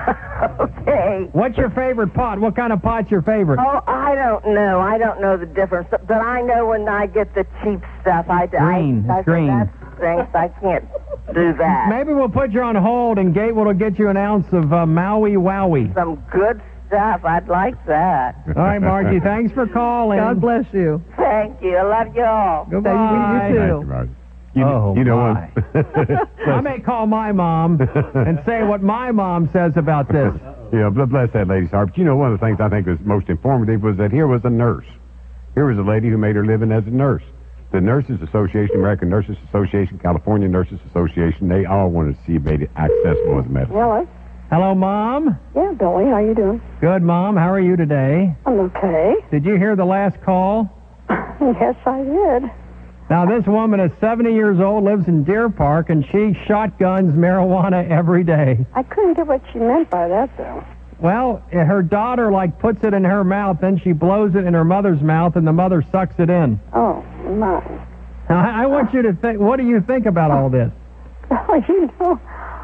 Speaker 8: Okay.
Speaker 2: What's your favorite pot? What kind of pot's your favorite?
Speaker 8: Oh, I don't know. I don't know the difference. But I know when I get the cheap stuff, I...
Speaker 2: Green.
Speaker 8: I, I
Speaker 2: It's green.
Speaker 8: That stinks. I can't do that.
Speaker 2: Maybe we'll put you on hold, and Gatewood will get you an ounce of uh, Maui Wowie.
Speaker 8: Some good stuff. I'd like that.
Speaker 2: All right, Margie, thanks for calling.
Speaker 4: God bless you.
Speaker 8: Thank you. I love you all.
Speaker 2: Goodbye.
Speaker 4: You too.
Speaker 3: Thank you, Margie. You,
Speaker 2: Oh,
Speaker 3: you know
Speaker 2: my.
Speaker 3: what?
Speaker 2: I may call my mom and say what my mom says about this.
Speaker 3: Yeah, bl- bless that lady's heart. But you know, one of the things I think was most informative was that here was a nurse. Here was a lady who made her living as a nurse. The Nurses Association, American Nurses Association, California Nurses Association, they all wanted to see it made it accessible as medicine.
Speaker 8: Hello.
Speaker 2: Hello, Mom.
Speaker 8: Yeah, Billy. How you doing?
Speaker 2: Good, Mom. How are you today?
Speaker 8: I'm okay.
Speaker 2: Did you hear the last call?
Speaker 8: Yes, I did.
Speaker 2: Now, this woman is seventy years old, lives in Deer Park, and she shotguns marijuana every day.
Speaker 8: I couldn't get what she meant by that, though.
Speaker 2: Well, her daughter, like, puts it in her mouth, then she blows it in her mother's mouth, and the mother sucks it in.
Speaker 8: Oh, my.
Speaker 2: Now, I I want you to think, what do you think about all this?
Speaker 8: Oh, you know.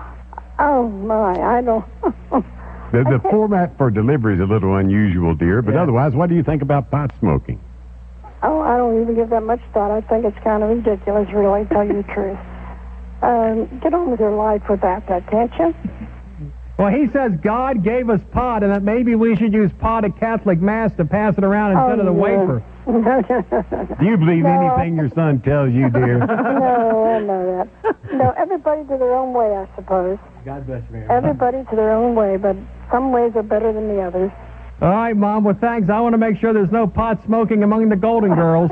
Speaker 8: Oh, my. I don't.
Speaker 3: The, the format for delivery is a little unusual, dear, but
Speaker 2: Yeah.
Speaker 3: otherwise, what do you think about pot smoking?
Speaker 8: Oh, I don't even give that much thought. I think it's kind of ridiculous, really, to tell you the truth. Um, get on with your life without that, can't you?
Speaker 2: Well, he says God gave us pot, and that maybe we should use pot at Catholic Mass to pass it around instead of the
Speaker 8: no.
Speaker 2: wafer.
Speaker 8: No, no, no, no.
Speaker 3: Do you believe
Speaker 8: No.
Speaker 3: anything your son tells you, dear?
Speaker 8: No, I know that. No, everybody to their own way, I suppose.
Speaker 2: God bless you.
Speaker 8: Everybody to their own way, but some ways are better than the others.
Speaker 2: All right, Mom. Well, thanks. I want to make sure there's no pot smoking among the Golden Girls.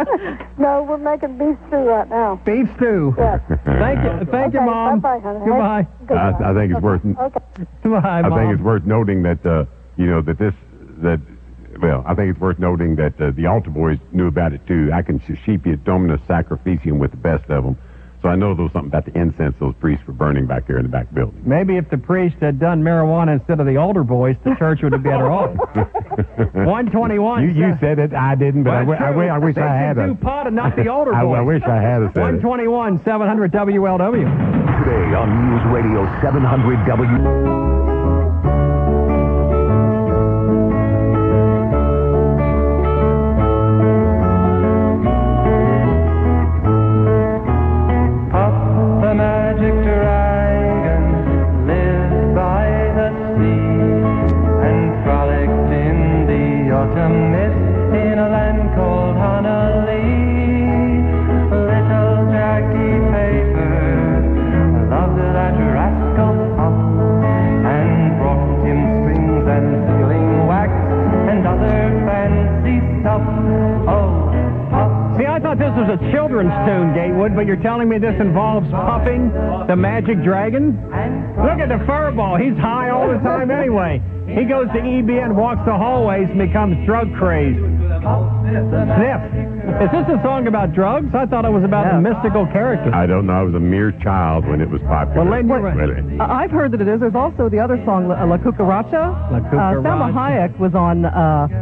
Speaker 8: No, we're making beef stew right now.
Speaker 2: Beef stew.
Speaker 8: Yes.
Speaker 2: Thank you. Thank you,
Speaker 8: Okay,
Speaker 2: Mom.
Speaker 8: bye-bye, honey.
Speaker 2: Goodbye.
Speaker 3: I, I think it's worth.
Speaker 8: Okay.
Speaker 2: Goodbye,
Speaker 3: I
Speaker 2: Mom.
Speaker 3: think it's worth noting that uh, you know that this that well, I think it's worth noting that uh, the altar boys knew about it too. I can sheepia dominus sacrificium with the best of them, so I know there was something about the incense those priests were burning back there in the back building.
Speaker 2: Maybe if the priest had done marijuana instead of the older boys, the church would have been better off. one twenty-one.
Speaker 3: You, you said it, I didn't, but I,
Speaker 2: Well,
Speaker 3: wi- I, wi- I wish
Speaker 2: they
Speaker 3: I had
Speaker 2: should
Speaker 3: a.
Speaker 2: do pot and not the older
Speaker 3: I,
Speaker 2: boys.
Speaker 3: I wish I had a said
Speaker 2: one
Speaker 3: it.
Speaker 2: twenty-one, seven hundred W L W.
Speaker 9: Today on News Radio seven hundred W.
Speaker 10: The magic dragon lived by the sea and frolicked in the autumn mist in a land called Honolulu. Little Jackie Paper loved that rascal Pop and brought him strings and sealing wax and other fancy stuff. Oh, Pop.
Speaker 2: See, I thought this was a children's tune, Gatewood, but you're telling me this involves puffing the magic dragon? Look at the furball. He's high all the time anyway. He goes to E B N, walks the hallways, and becomes drug crazed. Sniff. Is this a song about drugs? I thought it was about a mystical character.
Speaker 3: I don't know. I was a mere child when it was popular.
Speaker 2: Well, Lynn, you're
Speaker 3: But,
Speaker 2: right.
Speaker 4: Uh, I've heard that it is. There's also the other song, La, La Cucaracha.
Speaker 2: La
Speaker 4: Uh, Salma
Speaker 2: Cucaracha.
Speaker 4: Hayek was on uh,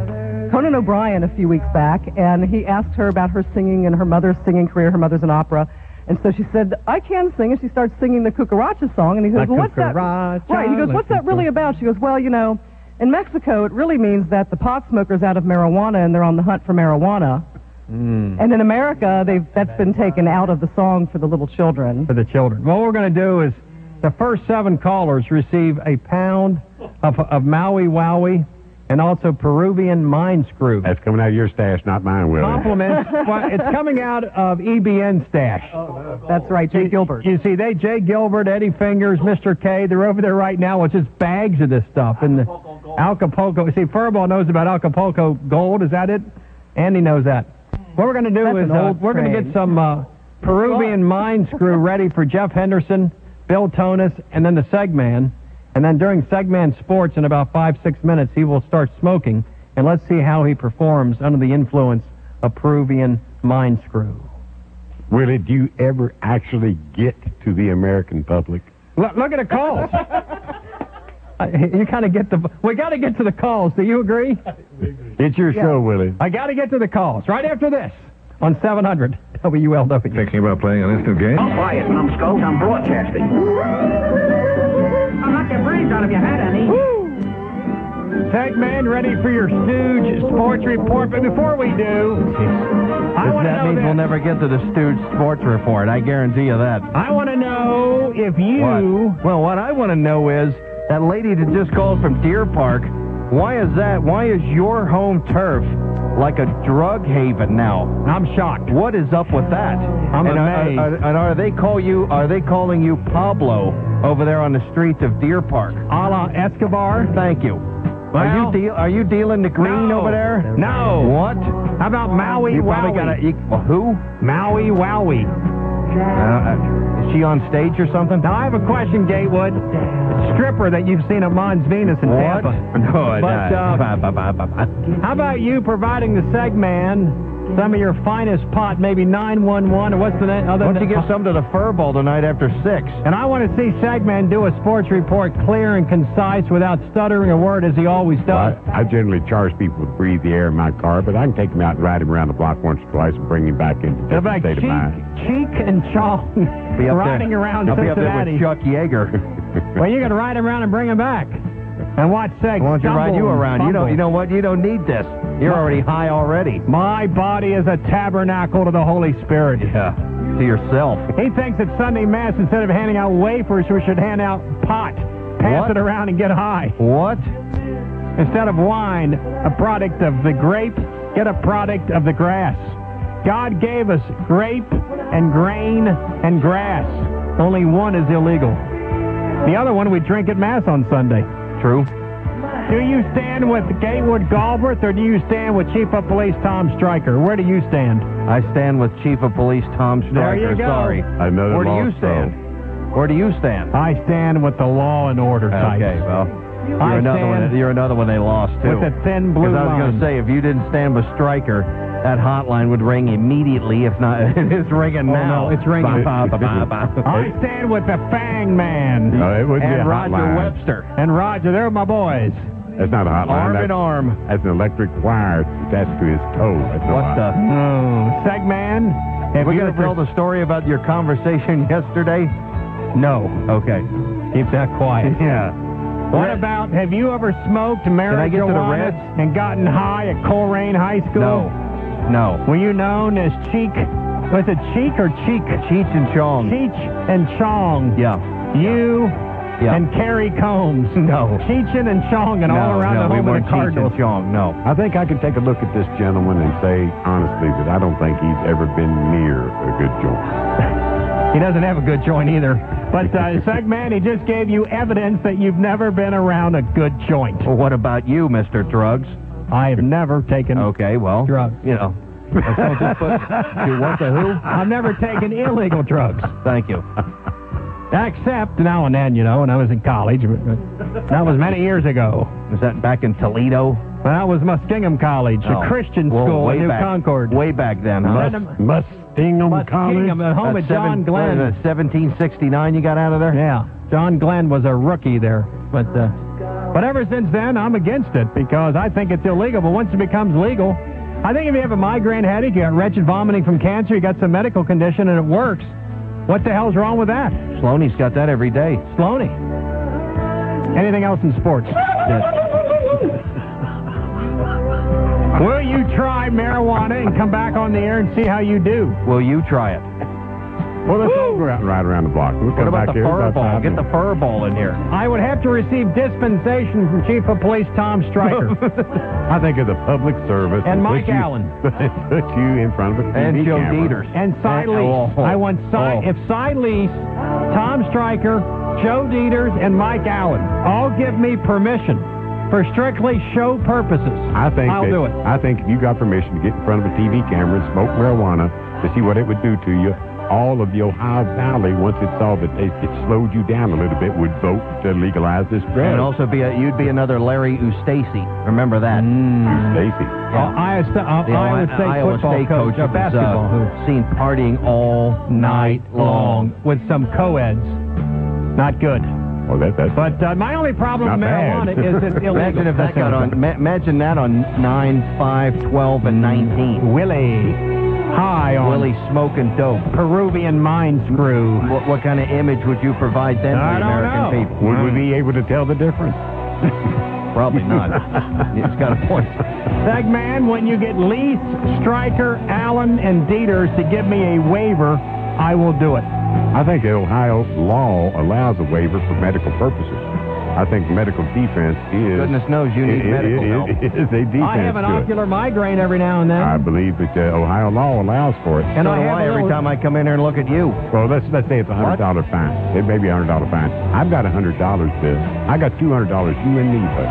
Speaker 4: Conan O'Brien a few weeks back, and he asked her about her singing and her mother's singing career. Her mother's an opera. And so she said, I can sing, and she starts singing the Cucaracha song, and he goes,
Speaker 2: La
Speaker 4: well, what's that?
Speaker 2: cucaracha,
Speaker 4: Right, he goes, what's that really about? She goes, well, you know, in Mexico, it really means that the pot smoker's out of marijuana, and they're on the hunt for marijuana.
Speaker 2: Mm.
Speaker 4: And in America, they've that's been taken out of the song for the little children.
Speaker 2: For the children. What we're going to do is the first seven callers receive a pound of, of Maui Wowie and also Peruvian Mind Screw.
Speaker 3: That's coming out of your stash, not mine, Willie.
Speaker 2: Compliments. Well, it's coming out of E B N stash.
Speaker 4: That's right, Jay Gilbert.
Speaker 2: You see, they, Jay Gilbert, Eddie Fingers, Mister K, they're over there right now with just bags of this stuff. And the Acapulco, see, Furball knows about Acapulco Gold, is that it? Andy knows that. What we're going to do
Speaker 4: That's
Speaker 2: is
Speaker 4: an
Speaker 2: uh,
Speaker 4: old
Speaker 2: we're going to
Speaker 4: trade.
Speaker 2: get some uh, Peruvian Mind Screw ready for Jeff Henderson, Bill Tonis, and then the Segman. And then during Segman Sports, in about five, six minutes, he will start smoking. And let's see how he performs under the influence of Peruvian Mind Screw.
Speaker 3: Willie, do you ever actually get to the American public?
Speaker 2: Look, look at the calls. Uh, you kind of get the... We got to get to the calls. Do you agree?
Speaker 3: It's your
Speaker 4: Yeah.
Speaker 3: show, Willie.
Speaker 2: I got to get to the calls right after this on seven hundred W L W.
Speaker 6: Thinking about playing on this new game?
Speaker 9: Quiet, numbskulls. I'm broadcasting.
Speaker 11: I'll knock the breeze out of your head, honey.
Speaker 2: Segman, ready for your Stooge Sports Report. But before we do, I want to
Speaker 12: That
Speaker 2: know
Speaker 12: means
Speaker 2: this.
Speaker 12: we'll never get to the Stooge Sports Report. I guarantee you that.
Speaker 2: I want to know if you...
Speaker 12: What? Well, what I want to know is that lady that just called from Deer Park. Why is that? Why is your home turf like a drug haven now?
Speaker 2: I'm shocked.
Speaker 12: What is up with that?
Speaker 2: I'm
Speaker 12: and are-
Speaker 2: amazed.
Speaker 12: Are, and are they call you? Are they calling you Pablo over there on the streets of Deer Park?
Speaker 2: A la Escobar?
Speaker 12: Thank you.
Speaker 2: Well,
Speaker 12: are you deal? Are you dealing the green
Speaker 2: no.
Speaker 12: over there?
Speaker 2: No.
Speaker 12: What?
Speaker 2: How about Maui
Speaker 12: You probably
Speaker 2: Wowie?
Speaker 12: got a well, who?
Speaker 2: Maui Wowie.
Speaker 12: Uh, uh, is she on stage or something?
Speaker 2: Now, I have a question, Gatewood. Stripper that you've seen at Mons Venus in
Speaker 12: What?
Speaker 2: Tampa.
Speaker 12: No,
Speaker 2: But,
Speaker 12: no.
Speaker 2: uh,
Speaker 12: Ba, ba, ba, ba, ba.
Speaker 2: How about you providing the Segman some of your finest pot, maybe nine one one, or what's the name?
Speaker 12: Why don't you give some to the Furball tonight after six?
Speaker 2: And I want to see Segman do a sports report clear and concise without stuttering a word as he always does.
Speaker 3: Well, I, I generally charge people to breathe the air in my car, but I can take him out and ride him around the block once or twice and bring him back into
Speaker 2: They're
Speaker 3: just
Speaker 2: like
Speaker 3: a state
Speaker 2: cheek,
Speaker 3: of mind.
Speaker 2: cheek and chong
Speaker 12: Be up
Speaker 2: riding
Speaker 12: there.
Speaker 2: around
Speaker 12: I'll be up there
Speaker 2: Cincinnati.
Speaker 12: with Chuck Yeager.
Speaker 2: Well, you got to ride him around and bring him back. And watch Seg
Speaker 12: Why don't you ride
Speaker 2: stumble
Speaker 12: you
Speaker 2: and
Speaker 12: around? You don't.
Speaker 2: fumble.
Speaker 12: You know what? You don't need this. You're already high already.
Speaker 2: My body is a tabernacle to the Holy Spirit.
Speaker 12: Yeah. To yourself.
Speaker 2: He thinks at Sunday Mass, instead of handing out wafers, we should hand out pot. Pass
Speaker 12: What?
Speaker 2: it around and get high.
Speaker 12: What?
Speaker 2: Instead of wine, a product of the grape, get a product of the grass. God gave us grape and grain and grass. Only one is illegal. The other one we drink at Mass on Sunday.
Speaker 12: True.
Speaker 2: Do you stand with Gatewood Galbraith, or do you stand with Chief of Police Tom Stryker? Where do you stand?
Speaker 12: I stand with Chief of Police Tom
Speaker 2: There
Speaker 12: Stryker.
Speaker 2: you go.
Speaker 12: Sorry.
Speaker 3: Another
Speaker 12: Where do you
Speaker 3: lost
Speaker 12: stand?
Speaker 3: soul.
Speaker 12: Where do you stand?
Speaker 2: I stand with the law and order types.
Speaker 12: Okay, well, you're
Speaker 2: I
Speaker 12: another
Speaker 2: stand
Speaker 12: one. You're another one they lost too.
Speaker 2: with the thin blue
Speaker 12: Because I was going
Speaker 2: line.
Speaker 12: to say, if you didn't stand with Stryker, that hotline would ring immediately. If not, it's ringing
Speaker 2: Oh,
Speaker 12: now.
Speaker 2: no, it's ringing.
Speaker 12: Ba, ba, ba, ba, ba.
Speaker 2: I stand with the Fang Man
Speaker 3: No, it wouldn't be a
Speaker 12: And Roger
Speaker 3: hotline.
Speaker 12: Webster.
Speaker 2: and Roger. They're my boys.
Speaker 3: That's not a hotline.
Speaker 12: Arm
Speaker 3: that's,
Speaker 12: in arm.
Speaker 3: That's an electric wire attached to his toe. That's no
Speaker 12: What the?
Speaker 3: hotline.
Speaker 2: Oh, Segman. Have
Speaker 12: We're
Speaker 2: you
Speaker 12: going to
Speaker 2: ever-
Speaker 12: tell the story about your conversation yesterday?
Speaker 2: No.
Speaker 12: Okay.
Speaker 2: Keep that quiet.
Speaker 12: Yeah.
Speaker 2: What about, have you ever smoked marijuana
Speaker 12: I get to the Reds?
Speaker 2: and gotten high at Coleraine High School?
Speaker 12: No. No.
Speaker 2: Were you known as Cheek? Was it Cheek or Cheek?
Speaker 12: Cheech and Chong.
Speaker 2: Cheech and Chong.
Speaker 12: Yeah.
Speaker 2: You
Speaker 12: Yeah.
Speaker 2: and Kerry Combs.
Speaker 12: No.
Speaker 2: Cheechin and Chong and
Speaker 12: no,
Speaker 2: all around
Speaker 12: no,
Speaker 2: the
Speaker 12: we
Speaker 2: home of
Speaker 12: weren't
Speaker 2: the
Speaker 12: Cheech
Speaker 2: Cardinals.
Speaker 12: and Chong. No.
Speaker 3: I think I can take a look at this gentleman and say honestly that I don't think he's ever been near a good joint.
Speaker 2: He doesn't have a good joint either. But uh, Segman, he just gave you evidence that you've never been around a good joint.
Speaker 12: Well, what about you, Mister Drugs?
Speaker 2: I have never taken
Speaker 12: Okay, well,
Speaker 2: drugs.
Speaker 12: you know. So just put, you what the who?
Speaker 2: I've never taken illegal drugs.
Speaker 12: Thank you.
Speaker 2: Except now and then, you know, when I was in college. But, but that was many years ago.
Speaker 12: Was that back in Toledo?
Speaker 2: When I was Muskingum College,
Speaker 12: Oh.
Speaker 2: a Christian
Speaker 12: Well,
Speaker 2: school
Speaker 12: way
Speaker 2: in New
Speaker 12: back,
Speaker 2: Concord.
Speaker 12: Way back then, huh?
Speaker 2: Mus-
Speaker 3: Mustingham
Speaker 2: Muskingum, at home
Speaker 12: That's
Speaker 2: of John
Speaker 12: seven-
Speaker 2: Glenn.
Speaker 12: what is it, seventeen sixty-nine you got out of there?
Speaker 2: Yeah, John Glenn was a rookie there. But uh, But ever since then, I'm against it because I think it's illegal. But once it becomes legal, I think if you have a migraine headache, you got wretched vomiting from cancer, you got some medical condition, and it works, what the hell's wrong with that?
Speaker 12: Sloaney's got that every day.
Speaker 2: Sloaney. Anything else in sports? Will you try marijuana and come back on the air and see how you do?
Speaker 12: Will you try it?
Speaker 3: Well, let's all go out and ride around the block. We'll
Speaker 12: What
Speaker 3: come
Speaker 12: about
Speaker 3: back
Speaker 12: the
Speaker 3: here
Speaker 12: fur
Speaker 3: about
Speaker 12: ball?
Speaker 3: five
Speaker 12: Get the
Speaker 3: minutes.
Speaker 12: fur ball in here.
Speaker 2: I would have to receive dispensation from Chief of Police Tom Stryker.
Speaker 3: I think of the public service.
Speaker 2: And
Speaker 3: put
Speaker 2: Mike
Speaker 3: you-
Speaker 2: Allen.
Speaker 3: Put you in front of a T V
Speaker 12: And Joe
Speaker 3: camera.
Speaker 12: Dieters.
Speaker 2: And Cy
Speaker 12: And-
Speaker 2: Lease.
Speaker 12: oh,
Speaker 2: I want Cy,
Speaker 12: oh.
Speaker 2: if Cy Lease, Tom Stryker, Joe Dieters, and Mike Allen all give me permission for strictly show purposes,
Speaker 3: I think
Speaker 2: I'll
Speaker 3: that-
Speaker 2: do it.
Speaker 3: I think if you got permission to get in front of a T V camera and smoke marijuana to see what it would do to you, all of the Ohio Valley, once it saw that it, it slowed you down a little bit, would vote to legalize this drug.
Speaker 12: And also be a, you'd be another Larry Ustacy. Remember that.
Speaker 3: Stacy.
Speaker 2: Uh, Iowa, Sta- uh,
Speaker 12: The
Speaker 2: Iowa
Speaker 12: Ohio-
Speaker 2: State
Speaker 12: Iowa
Speaker 2: football
Speaker 12: State
Speaker 2: coach,
Speaker 12: coach
Speaker 2: uh,
Speaker 12: was,
Speaker 2: basketball,
Speaker 12: uh,
Speaker 2: who
Speaker 12: seen partying all
Speaker 2: night long with some co-eds. Not good.
Speaker 3: Well, that, that's
Speaker 2: But uh, my only problem with
Speaker 3: Not
Speaker 2: marijuana
Speaker 3: bad.
Speaker 2: is it's illegal.
Speaker 12: Imagine if that got on. Ma- imagine that on nine, five, twelve, and nineteen.
Speaker 2: Willie, high on
Speaker 12: Willie smoking dope.
Speaker 2: Peruvian mind screw.
Speaker 12: What, what kind of image would you provide then to
Speaker 2: I
Speaker 12: the
Speaker 2: don't
Speaker 12: American
Speaker 2: know.
Speaker 12: people?
Speaker 3: Would we be able to tell the difference?
Speaker 12: Probably not. It's got a point.
Speaker 2: Segman, when you get Lease, Stryker, Allen, and Dieters to give me a waiver, I will do it.
Speaker 3: I think the Ohio law allows a waiver for medical purposes. I think medical defense is...
Speaker 12: Goodness knows you need
Speaker 3: it,
Speaker 12: medical
Speaker 3: it,
Speaker 12: help.
Speaker 3: It is a defense
Speaker 2: I have an
Speaker 3: to it.
Speaker 2: ocular migraine every now and then.
Speaker 3: I believe that uh, Ohio law allows for it.
Speaker 2: and
Speaker 12: so
Speaker 2: I
Speaker 12: do
Speaker 2: have
Speaker 12: I
Speaker 2: a
Speaker 12: every
Speaker 2: little-
Speaker 12: time I come in here and look at you.
Speaker 3: Well, let's let's say it's a hundred dollar fine. It may be a hundred dollar fine. I've got a hundred dollars bill. I got two hundred dollars. You and me, but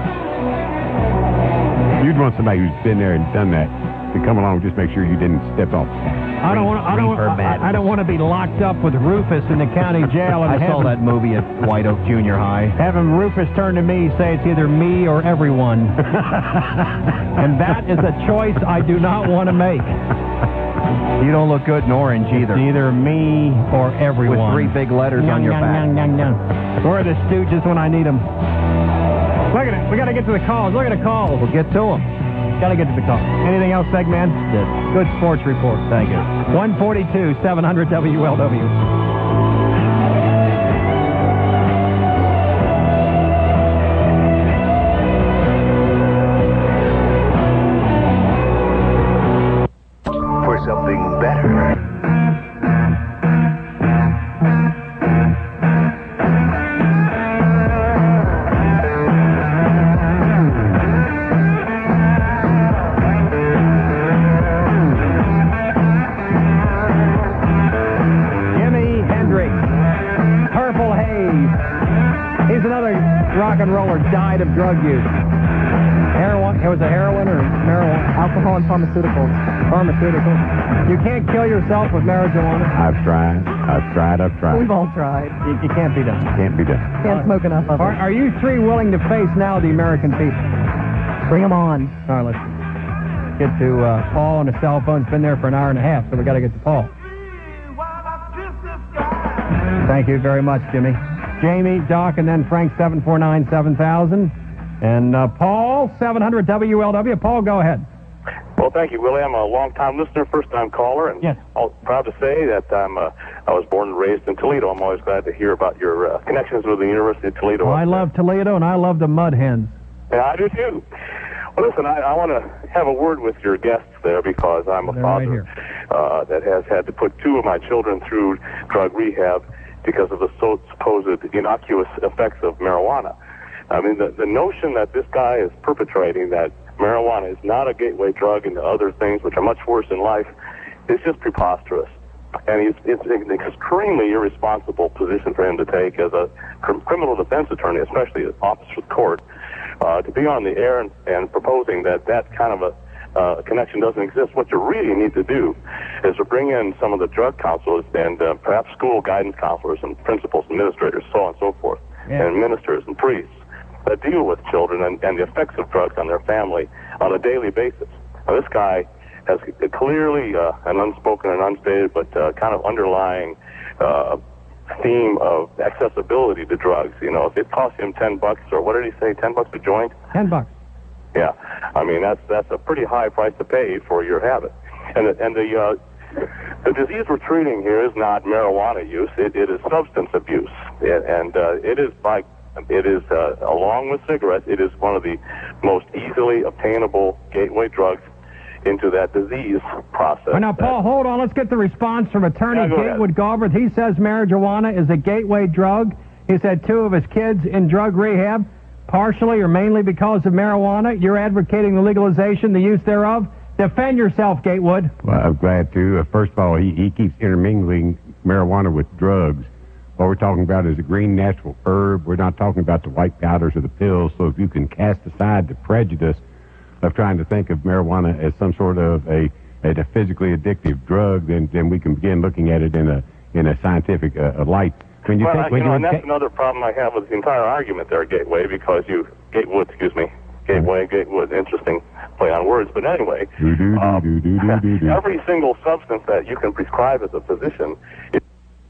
Speaker 3: you'd want somebody who's been there and done that to come along and just make sure you didn't step off.
Speaker 2: I don't want. I don't.
Speaker 12: Reefer
Speaker 2: I,
Speaker 12: madness.
Speaker 2: I don't want to be locked up with Rufus in the county jail and
Speaker 12: I
Speaker 2: have
Speaker 12: saw
Speaker 2: him,
Speaker 12: that movie at White Oak Junior High.
Speaker 2: have him Rufus turn to me say it's either me or everyone, and that is a choice I do not want to make.
Speaker 12: You don't look good in orange either.
Speaker 2: It's either me or
Speaker 12: With
Speaker 2: everyone.
Speaker 12: three big letters
Speaker 2: Nyang,
Speaker 12: on your
Speaker 2: nyang,
Speaker 12: back.
Speaker 2: nyang, nyang, nyang. Where are the Stooges when I need them? Look at it. We got to get to the calls. Look at the calls.
Speaker 12: We'll get to them.
Speaker 2: Got to get to the call. Anything else, Segman? Good sports report.
Speaker 12: Thank you.
Speaker 2: one forty-two, seven hundred W L W.
Speaker 9: For something better.
Speaker 2: Jimi Hendrix, Purple Haze. He's another rock and roller died of drug use. Heroin, it was a heroin or marijuana?
Speaker 4: Alcohol and pharmaceuticals.
Speaker 2: Pharmaceuticals. You can't kill yourself with marijuana.
Speaker 3: I've tried. I've tried. I've tried.
Speaker 4: We've all tried.
Speaker 2: It, it can't be done.
Speaker 3: Can't be done.
Speaker 4: Can't smoke enough of
Speaker 2: Are,
Speaker 4: it.
Speaker 2: are you three willing to face now the American people?
Speaker 4: Bring them on.
Speaker 2: All right, let's get to uh, Paul on the cell phone. It's been there for an hour and a half, so we got to get to Paul. Thank you very much, Jimmy. Jamie, Doc, and then Frank, seven four nine, seven thousand. And uh, Paul, seven hundred W L W. Paul, go ahead.
Speaker 6: Well, thank you, Willie. I'm a long-time listener, first-time caller, and
Speaker 2: Yes.
Speaker 6: I'm proud to say that I'm, uh, I was born and raised in Toledo. I'm always glad to hear about your uh, connections with the University of Toledo.
Speaker 2: Well, I love Toledo, and I love the Mud Hens.
Speaker 6: Yeah, I do too. Well, listen, I, I want to have a word with your guests there because I'm a
Speaker 2: They're right
Speaker 6: father
Speaker 2: here.
Speaker 6: uh, that has had to put two of my children through drug rehab because of the so supposed innocuous effects of marijuana. I mean, the, the notion that this guy is perpetrating that marijuana is not a gateway drug into other things which are much worse in life is just preposterous. And he's, it's an extremely irresponsible position for him to take as a cr- criminal defense attorney, especially an officer of the court, uh, to be on the air and, and proposing that that kind of a uh, connection doesn't exist. What you really need to do is to bring in some of the drug counselors and uh, perhaps school guidance counselors and principals, administrators, so on and so forth,
Speaker 2: Yeah.
Speaker 6: and ministers and priests that deal with children and, and the effects of drugs on their family on a daily basis. Now, this guy has clearly uh, an unspoken and unstated but uh, kind of underlying uh, theme of accessibility to drugs. You know, if it costs him ten bucks, or what did he say, ten bucks a joint?
Speaker 2: Ten bucks.
Speaker 6: Yeah, I mean that's that's a pretty high price to pay for your habit. And the, and the uh, the disease we're treating here is not marijuana use; it, it is substance abuse, it, and uh, it is by it is uh, along with cigarettes, it is one of the most easily obtainable gateway drugs into that disease process.
Speaker 2: Well, now, Paul, hold on. Let's get the response from Attorney
Speaker 6: Yeah, go
Speaker 2: Gatewood Galbraith. He says marijuana is a gateway drug. He's had two of his kids in drug rehab, partially or mainly because of marijuana. You're advocating the legalization, the use thereof. Defend yourself, Gatewood.
Speaker 3: Well, I'm glad to. Uh, first of all, he, he keeps intermingling marijuana with drugs. What we're talking about is a green natural herb. We're not talking about the white powders or the pills. So if you can cast aside the prejudice of trying to think of marijuana as some sort of a, a physically addictive drug, then then we can begin looking at it in a in a scientific uh, light. When you
Speaker 6: well,
Speaker 3: think,
Speaker 6: I,
Speaker 3: when
Speaker 6: you know,
Speaker 3: you
Speaker 6: and that's
Speaker 3: take,
Speaker 6: another problem I have with the entire argument there, Gateway, because you, Gatewood, excuse me, Gateway, Gatewood, interesting play on words, but anyway, um, every single substance that you can prescribe as a physician is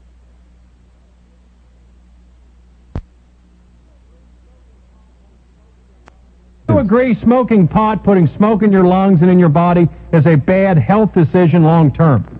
Speaker 2: You agree smoking pot, putting smoke in your lungs and in your body, is a bad health decision long term?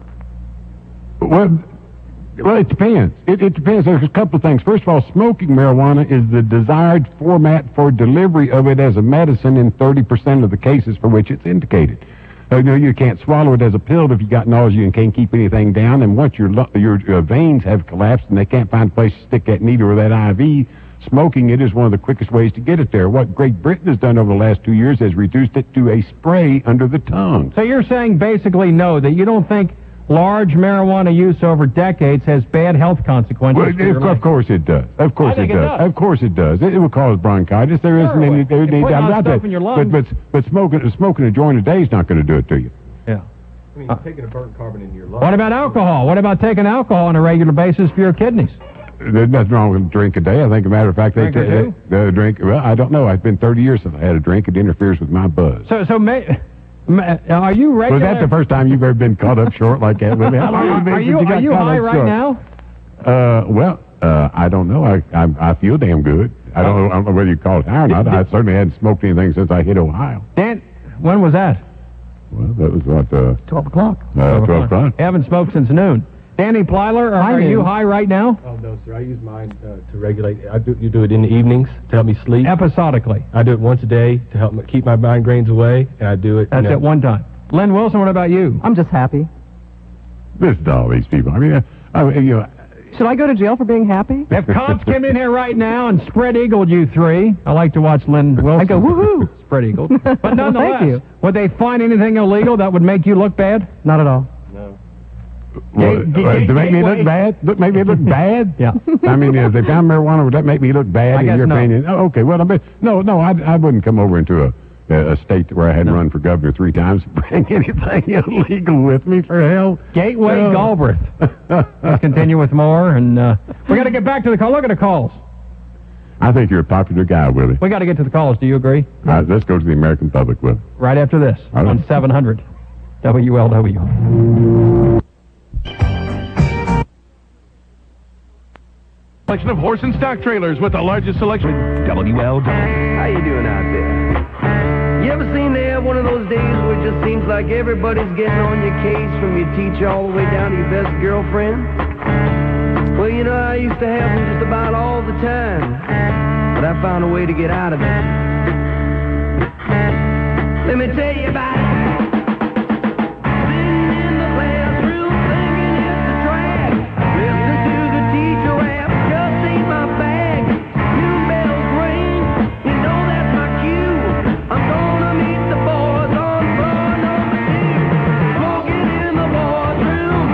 Speaker 3: well, well, it depends. It, it depends. There's a couple of things. First of all, smoking marijuana is the desired format for delivery of it as a medicine in thirty percent of the cases for which it's indicated. Uh, you know, you can't swallow it as a pill if you got nausea and can't keep anything down. And once your lu- your uh, veins have collapsed and they can't find a place to stick that needle or that I V, smoking it is one of the quickest ways to get it there. What Great Britain has done over the last two years has reduced it to a spray under the tongue.
Speaker 2: So you're saying basically no, that you don't think large marijuana use over decades has bad health consequences
Speaker 3: Well,
Speaker 2: for your
Speaker 3: of,
Speaker 2: life?
Speaker 3: of course it does. Of course
Speaker 2: I think
Speaker 3: it
Speaker 2: it
Speaker 3: does.
Speaker 2: does.
Speaker 3: Of course it does. It, it will cause bronchitis. There
Speaker 2: Sure
Speaker 3: isn't any,
Speaker 2: it
Speaker 3: there,
Speaker 2: would.
Speaker 3: any
Speaker 2: You're putting
Speaker 3: doubt
Speaker 2: out
Speaker 3: about
Speaker 2: stuff
Speaker 3: that.
Speaker 2: in your
Speaker 3: But,
Speaker 2: lungs.
Speaker 3: but, but smoking, smoking a joint a day is not going to do it to you.
Speaker 2: Yeah.
Speaker 7: I mean, taking a burnt carbon into your lungs.
Speaker 2: What about alcohol? What about taking alcohol on a regular basis for your kidneys?
Speaker 3: There's nothing wrong with a drink a day. I think, as a matter of fact,
Speaker 2: Drink
Speaker 3: they,
Speaker 2: or two?
Speaker 3: they, they drink. Well, I don't know. It's been thirty years since I had a drink. It interferes with my buzz.
Speaker 2: So, so may, ma- are you regular?
Speaker 3: Was that the first time you've ever been caught up short like that with me? How long has it been
Speaker 2: Are
Speaker 3: since
Speaker 2: you,
Speaker 3: got
Speaker 2: are you
Speaker 3: caught
Speaker 2: high
Speaker 3: up
Speaker 2: right
Speaker 3: short?
Speaker 2: now?
Speaker 3: Uh, well, uh, I don't know. I, I I feel damn good. I don't know. I don't know whether you call it high or not. I certainly hadn't smoked anything since I hit Ohio.
Speaker 2: Dan, when was that?
Speaker 3: Well, that was what uh,
Speaker 4: twelve o'clock.
Speaker 3: uh, twelve o'clock.
Speaker 2: Haven't smoked since noon. Danny Plyler, are, are you high right now?
Speaker 7: Oh, no, sir. I use mine uh, to regulate. I do, you do it in the evenings to help me sleep.
Speaker 2: Episodically.
Speaker 7: I do it once a day to help me keep my migraines away, and I do it.
Speaker 2: That's
Speaker 7: you know,
Speaker 2: at one time. Len Wilson, what about you?
Speaker 4: I'm just happy.
Speaker 3: Listen to all these people. I mean, uh, I mean, you know,
Speaker 4: Should I go to jail for being happy?
Speaker 2: If cops came in here right now and spread eagled you three, I like to watch Len Wilson.
Speaker 4: I go, woohoo!
Speaker 2: Spread eagled. But nonetheless,
Speaker 4: Thank you.
Speaker 2: would they find anything illegal that would make you look bad?
Speaker 4: Not at all.
Speaker 7: No.
Speaker 3: well,
Speaker 2: Gay-
Speaker 3: uh,
Speaker 2: gay-
Speaker 3: to make me
Speaker 2: gateway-
Speaker 3: look bad, look, make me look bad.
Speaker 2: Yeah.
Speaker 3: I mean, if they found marijuana, would that make me look bad
Speaker 2: I
Speaker 3: in
Speaker 2: guess
Speaker 3: your
Speaker 2: no.
Speaker 3: opinion? Oh, okay. Well, I mean, no, no, I, I wouldn't come over into a a state where I hadn't run for governor three times and bring anything illegal with me, for hell.
Speaker 2: Gateway
Speaker 3: Oh.
Speaker 2: Galbraith. Let's continue with more, and uh, we got to get back to the call. Look at the calls.
Speaker 3: I think you're a popular guy, Willie.
Speaker 2: We got to get to the calls. Do you agree?
Speaker 3: All right, let's go to the American public, Willie.
Speaker 2: Right after this
Speaker 3: All right.
Speaker 2: on seven hundred W L W.
Speaker 13: Selection of horse and stock trailers with the largest selection. W L W.
Speaker 14: How you doing out there? You ever seen they have one of those days where it just seems like everybody's getting on your case from your teacher all the way down to your best girlfriend? Well, you know, I used to have them just about all the time, but I found a way to get out of it. Let me tell you about it. Sitting in the classroom thinking it's a drag. Listen to the teacher rap, just ain't my bag. Noon bells ring, you know that's my cue. I'm gonna meet the boys on floor number two. Smoking in the boys' room.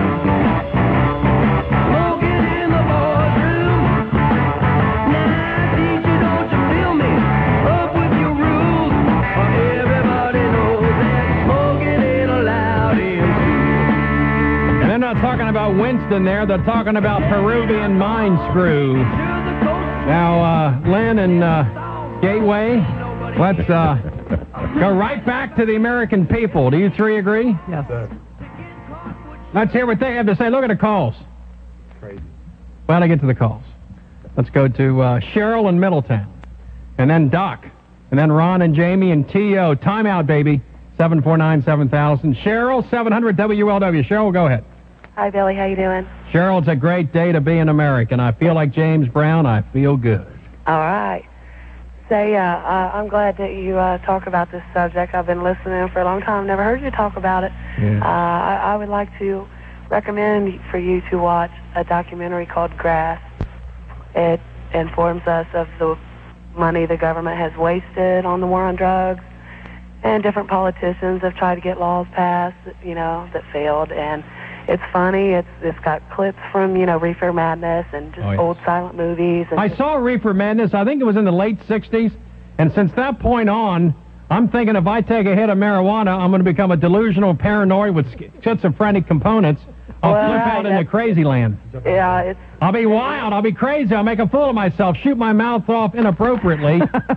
Speaker 14: Smoking in the boys' room. Now, teacher, don't you feel me? Up with your rules. Or everybody knows that smoking ain't allowed in school.
Speaker 2: And they're not talking about Winston there. They're talking about Peruvian mine screw. Now, uh, Len and uh, Gateway, let's uh, go right back to the American people. Do you three agree?
Speaker 4: Yes.
Speaker 2: Let's hear what they have to say. Look at the calls.
Speaker 7: Crazy.
Speaker 2: Well, I get to the calls. Let's go to uh, Cheryl in Middletown, and then Doc, and then Ron and Jamie and T O. Timeout, baby. seven four nine, seven thousand. Cheryl, seven hundred W L W. Cheryl, go ahead.
Speaker 15: Hi, Billy. How you doing?
Speaker 2: Cheryl, it's a great day to be an American. I feel like James Brown. I feel good.
Speaker 15: All right. Say, uh, uh, I'm glad that you uh, talk about this subject. I've been listening for a long time. Never heard you talk about it.
Speaker 2: Yeah.
Speaker 15: Uh, I, I would like to recommend for you to watch a documentary called Grass. It informs us of the money the government has wasted on the war on drugs, and different politicians have tried to get laws passed, you know, that failed. And it's funny. It's it's got clips from, you know, Reefer Madness and just
Speaker 2: Oh, yes.
Speaker 15: old silent movies. And
Speaker 2: I
Speaker 15: just-
Speaker 2: saw Reefer Madness. I think it was in the late sixties. And since that point on, I'm thinking if I take a hit of marijuana, I'm going to become a delusional paranoid with schizophrenic components. I'll
Speaker 15: Well,
Speaker 2: flip
Speaker 15: right,
Speaker 2: out into
Speaker 15: that's-
Speaker 2: crazy land.
Speaker 15: Yeah, it's
Speaker 2: I'll be wild. I'll be crazy. I'll make a fool of myself, shoot my mouth off inappropriately.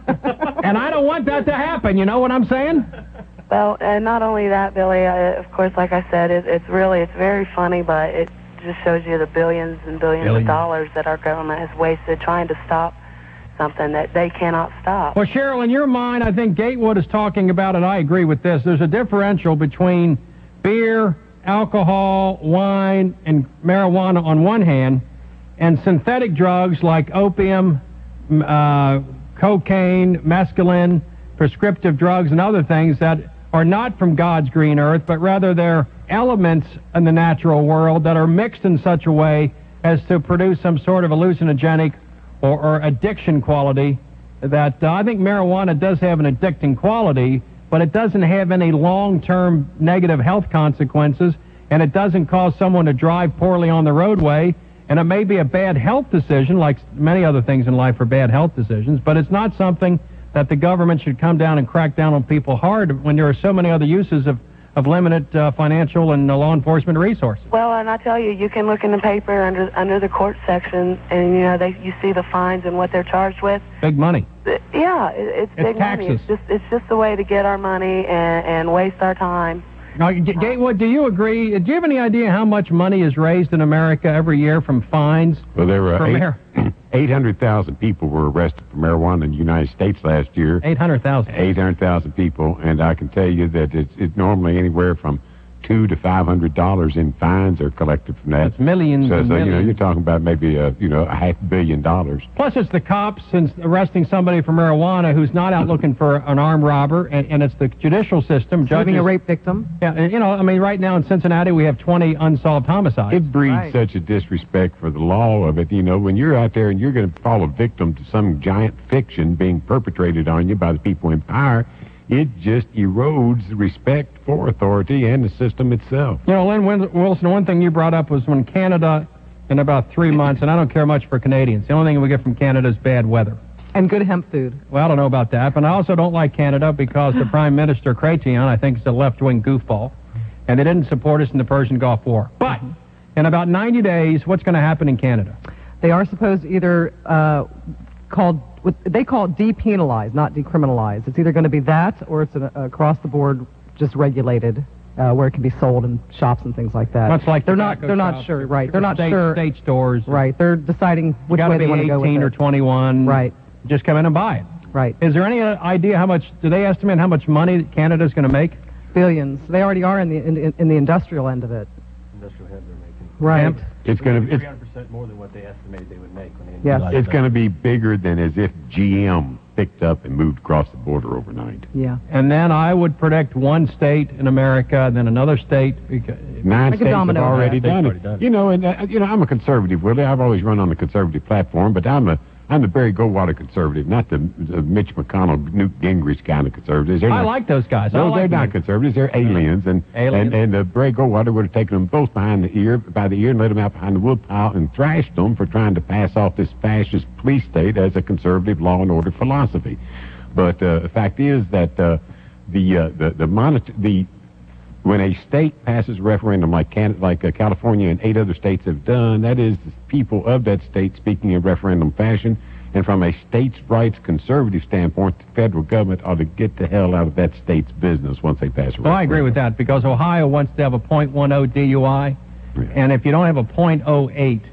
Speaker 2: And I don't want that to happen. You know what I'm saying?
Speaker 15: Well, and not only that, Billy, uh, of course, like I said, it, it's really, it's very funny, but it just shows you the billions and billions
Speaker 2: Billions.
Speaker 15: of dollars that our government has wasted trying to stop something that they cannot stop.
Speaker 2: Well, Cheryl, in your mind, I think Gatewood is talking about, and I agree with this, there's a differential between beer, alcohol, wine, and marijuana on one hand, and synthetic drugs like opium, m- uh, cocaine, mescaline, prescriptive drugs, and other things that are not from God's green earth, but rather they're elements in the natural world that are mixed in such a way as to produce some sort of hallucinogenic or, or addiction quality that uh, I think marijuana does have an addicting quality, but it doesn't have any long-term negative health consequences, and it doesn't cause someone to drive poorly on the roadway, and it may be a bad health decision, like many other things in life are bad health decisions, but it's not something that the government should come down and crack down on people hard when there are so many other uses of, of limited uh, financial and uh, law enforcement resources.
Speaker 15: Well, and I tell you, you can look in the paper under under the court section, and you know they you see the fines and what they're charged with.
Speaker 2: Big money.
Speaker 15: Uh, Yeah, it, it's,
Speaker 2: It's
Speaker 15: big money.
Speaker 2: taxes.
Speaker 15: It's just it's just a way to get our money and, and waste our time.
Speaker 2: Now, G- Gatewood, do you agree? Do you have any idea how much money is raised in America every year from fines?
Speaker 3: Well, there were
Speaker 2: for
Speaker 3: eight-
Speaker 2: mar-
Speaker 3: eight hundred thousand people were arrested for marijuana in the United States last year.
Speaker 2: eight hundred thousand.
Speaker 3: eight hundred thousand people, and I can tell you that it's, it's normally anywhere from two to five hundred dollars in fines are collected from that.
Speaker 2: That's millions
Speaker 3: So,
Speaker 2: and
Speaker 3: so you know,
Speaker 2: millions.
Speaker 3: you're talking about maybe a you know a half billion dollars.
Speaker 2: Plus, it's the cops and arresting somebody for marijuana who's not out looking for an armed robber, and, and it's the judicial system.
Speaker 4: Saving
Speaker 2: Judges,
Speaker 4: a rape victim.
Speaker 2: Yeah, and, you know, I mean, right now in Cincinnati we have twenty unsolved homicides.
Speaker 3: It breeds
Speaker 4: Right.
Speaker 3: such a disrespect for the law of it. You know, when you're out there and you're going to fall a victim to some giant fiction being perpetrated on you by the people in power, it just erodes the respect for authority and the system itself.
Speaker 2: You know, Lynn Win- Wilson, one thing you brought up was when Canada, in about three months, and I don't care much for Canadians, the only thing we get from Canada is bad weather.
Speaker 4: And good hemp food.
Speaker 2: Well, I don't know about that, but I also don't like Canada because the Prime Minister, Chrétien, I think is a left-wing goofball, and they didn't support us in the Persian Gulf War. But in about ninety days, what's going to happen in Canada?
Speaker 4: They are supposed to either uh, called what they call it depenalize, not decriminalize. It's either going to be that or it's an across the board just regulated, uh, where it can be sold in shops and things like that.
Speaker 2: Much like
Speaker 4: they're not
Speaker 2: tobacco
Speaker 4: they're not
Speaker 2: shops
Speaker 4: sure,
Speaker 2: or-
Speaker 4: right? They're
Speaker 2: or
Speaker 4: not
Speaker 2: state,
Speaker 4: sure.
Speaker 2: State stores.
Speaker 4: Right. They're deciding which
Speaker 2: Got
Speaker 4: way
Speaker 2: to be
Speaker 4: they want to go with
Speaker 2: eighteen or
Speaker 4: it.
Speaker 2: twenty-one.
Speaker 4: Right.
Speaker 2: Just come in and buy it.
Speaker 4: Right.
Speaker 2: Is there any uh, idea how much? Do they estimate how much money Canada's going to make?
Speaker 4: Billions. They already are in the in, in, in the industrial end of it.
Speaker 7: Industrial hemp they're making.
Speaker 4: Right.
Speaker 2: Hemp.
Speaker 3: It's going to
Speaker 7: three
Speaker 3: it's,
Speaker 7: hundred percent more than what they estimated they would make when they
Speaker 4: Yes.
Speaker 7: legalized
Speaker 3: it's
Speaker 7: that.
Speaker 3: going to be bigger than as if G M picked up and moved across the border overnight.
Speaker 4: Yeah.
Speaker 2: And then I would predict one state in America, and then another state. Because,
Speaker 3: Nine
Speaker 4: Like a
Speaker 3: states have
Speaker 4: domino.
Speaker 3: already
Speaker 7: Yeah, states
Speaker 3: done it.
Speaker 7: already done it.
Speaker 3: You know, and uh, you know, I'm a conservative, Willie. I've always run on the conservative platform, but I'm a I'm the Barry Goldwater conservative, not the, the Mitch McConnell, Newt Gingrich kind of conservatives. They're
Speaker 2: I
Speaker 3: not-
Speaker 2: like those guys. I
Speaker 3: No,
Speaker 2: like
Speaker 3: they're not
Speaker 2: them.
Speaker 3: conservatives. They're aliens, and
Speaker 2: Aliens.
Speaker 3: and and uh, Barry Goldwater would have taken them both behind the ear, by the ear, and let them out behind the woodpile and thrashed them for trying to pass off this fascist police state as a conservative law and order philosophy. But uh, the fact is that uh, the uh, the the, monitor, the when a state passes a referendum like Canada, like uh, California and eight other states have done, that is the people of that state speaking in referendum fashion. And from a states' rights conservative standpoint, the federal government ought to get the hell out of that state's business once they pass a
Speaker 2: Well, I agree
Speaker 3: referendum.
Speaker 2: with that because Ohio wants to have a point one oh D U I,
Speaker 3: Yeah.
Speaker 2: and if you don't have a point oh eight,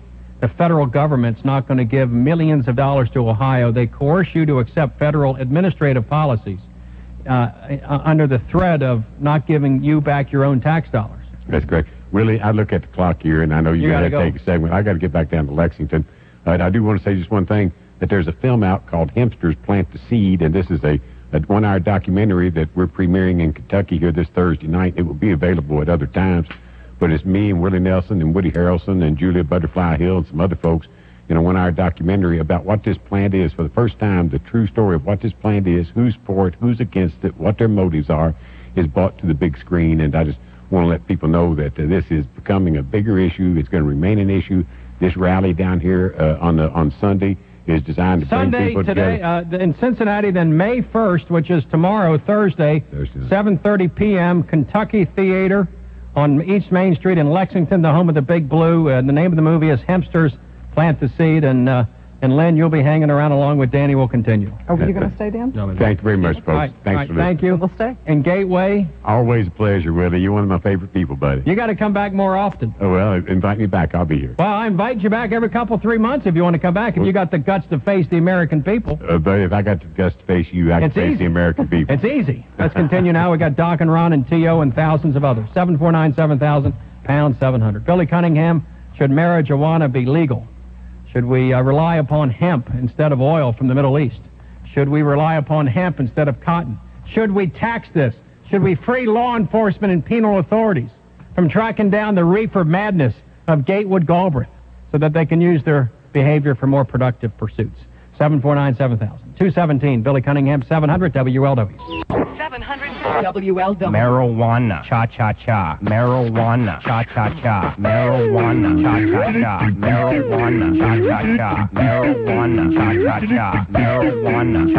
Speaker 2: the federal government's not going to give millions of dollars to Ohio. They coerce you to accept federal administrative policies uh, under the threat of not giving you back your own tax dollars.
Speaker 3: That's correct. Willie, I look at the clock here, and I know you,
Speaker 2: You
Speaker 3: got to
Speaker 2: gotta go.
Speaker 3: take a segment. I got to get back down to Lexington. Uh, and I do want to say just one thing, that there's a film out called Hempsters Plant the Seed, and this is a, a one-hour documentary that we're premiering in Kentucky here this Thursday night. It will be available at other times. But it's me and Willie Nelson and Woody Harrelson and Julia Butterfly Hill and some other folks in a one-hour documentary about what this plant is. For the first time, the true story of what this plant is, who's for it, who's against it, what their motives are, is brought to the big screen. And I just want to let people know that uh, this is becoming a bigger issue. It's going to remain an issue. This rally down here uh, on the on Sunday is designed to bring
Speaker 2: Sunday,
Speaker 3: people
Speaker 2: today,
Speaker 3: together.
Speaker 2: uh, in Cincinnati, then May first, which is tomorrow, Thursday, seven thirty p.m., Kentucky Theater on East Main Street in Lexington, the home of the Big Blue. Uh, the name of the movie is Hempsters Plant the Seed, and uh, and Len, you'll be hanging around along with Danny. We'll continue.
Speaker 4: Are you going to stay, Dan?
Speaker 2: No,
Speaker 3: Thank you very much, folks.
Speaker 2: All right,
Speaker 3: Thanks
Speaker 2: all right,
Speaker 3: for
Speaker 2: thank
Speaker 3: listening.
Speaker 2: you.
Speaker 4: We'll stay.
Speaker 2: And Gateway,
Speaker 3: Always a pleasure, Willie. You're one of my favorite people, buddy.
Speaker 2: you got to come back more often.
Speaker 3: Oh, well, invite me back. I'll be here.
Speaker 2: Well, I invite you back every couple, three months if you want to come back, if you got the guts to face the American people.
Speaker 3: Uh, but if I got the guts to face you, I can
Speaker 2: It's
Speaker 3: face
Speaker 2: easy.
Speaker 3: the American people.
Speaker 2: It's easy. Let's continue now. We got Doc and Ron and T O and thousands of others. seven four nine seven thousand, pound seven hundred. Billy Cunningham, should marijuana be legal? Should we uh, rely upon hemp instead of oil from the Middle East? Should we rely upon hemp instead of cotton? Should we tax this? Should we free law enforcement and penal authorities from tracking down the reefer madness of Gatewood Galbraith so that they can use their behavior for more productive pursuits? seven four nine seven thousand. two seventeen, Billy Cunningham, seven hundred W L W.
Speaker 16: seven hundred
Speaker 4: W L W.
Speaker 12: Marijuana, cha-cha-cha. Marijuana, cha-cha-cha. Marijuana, cha-cha-cha. Marijuana, cha-cha-cha. Marijuana, cha-cha-cha. Marijuana,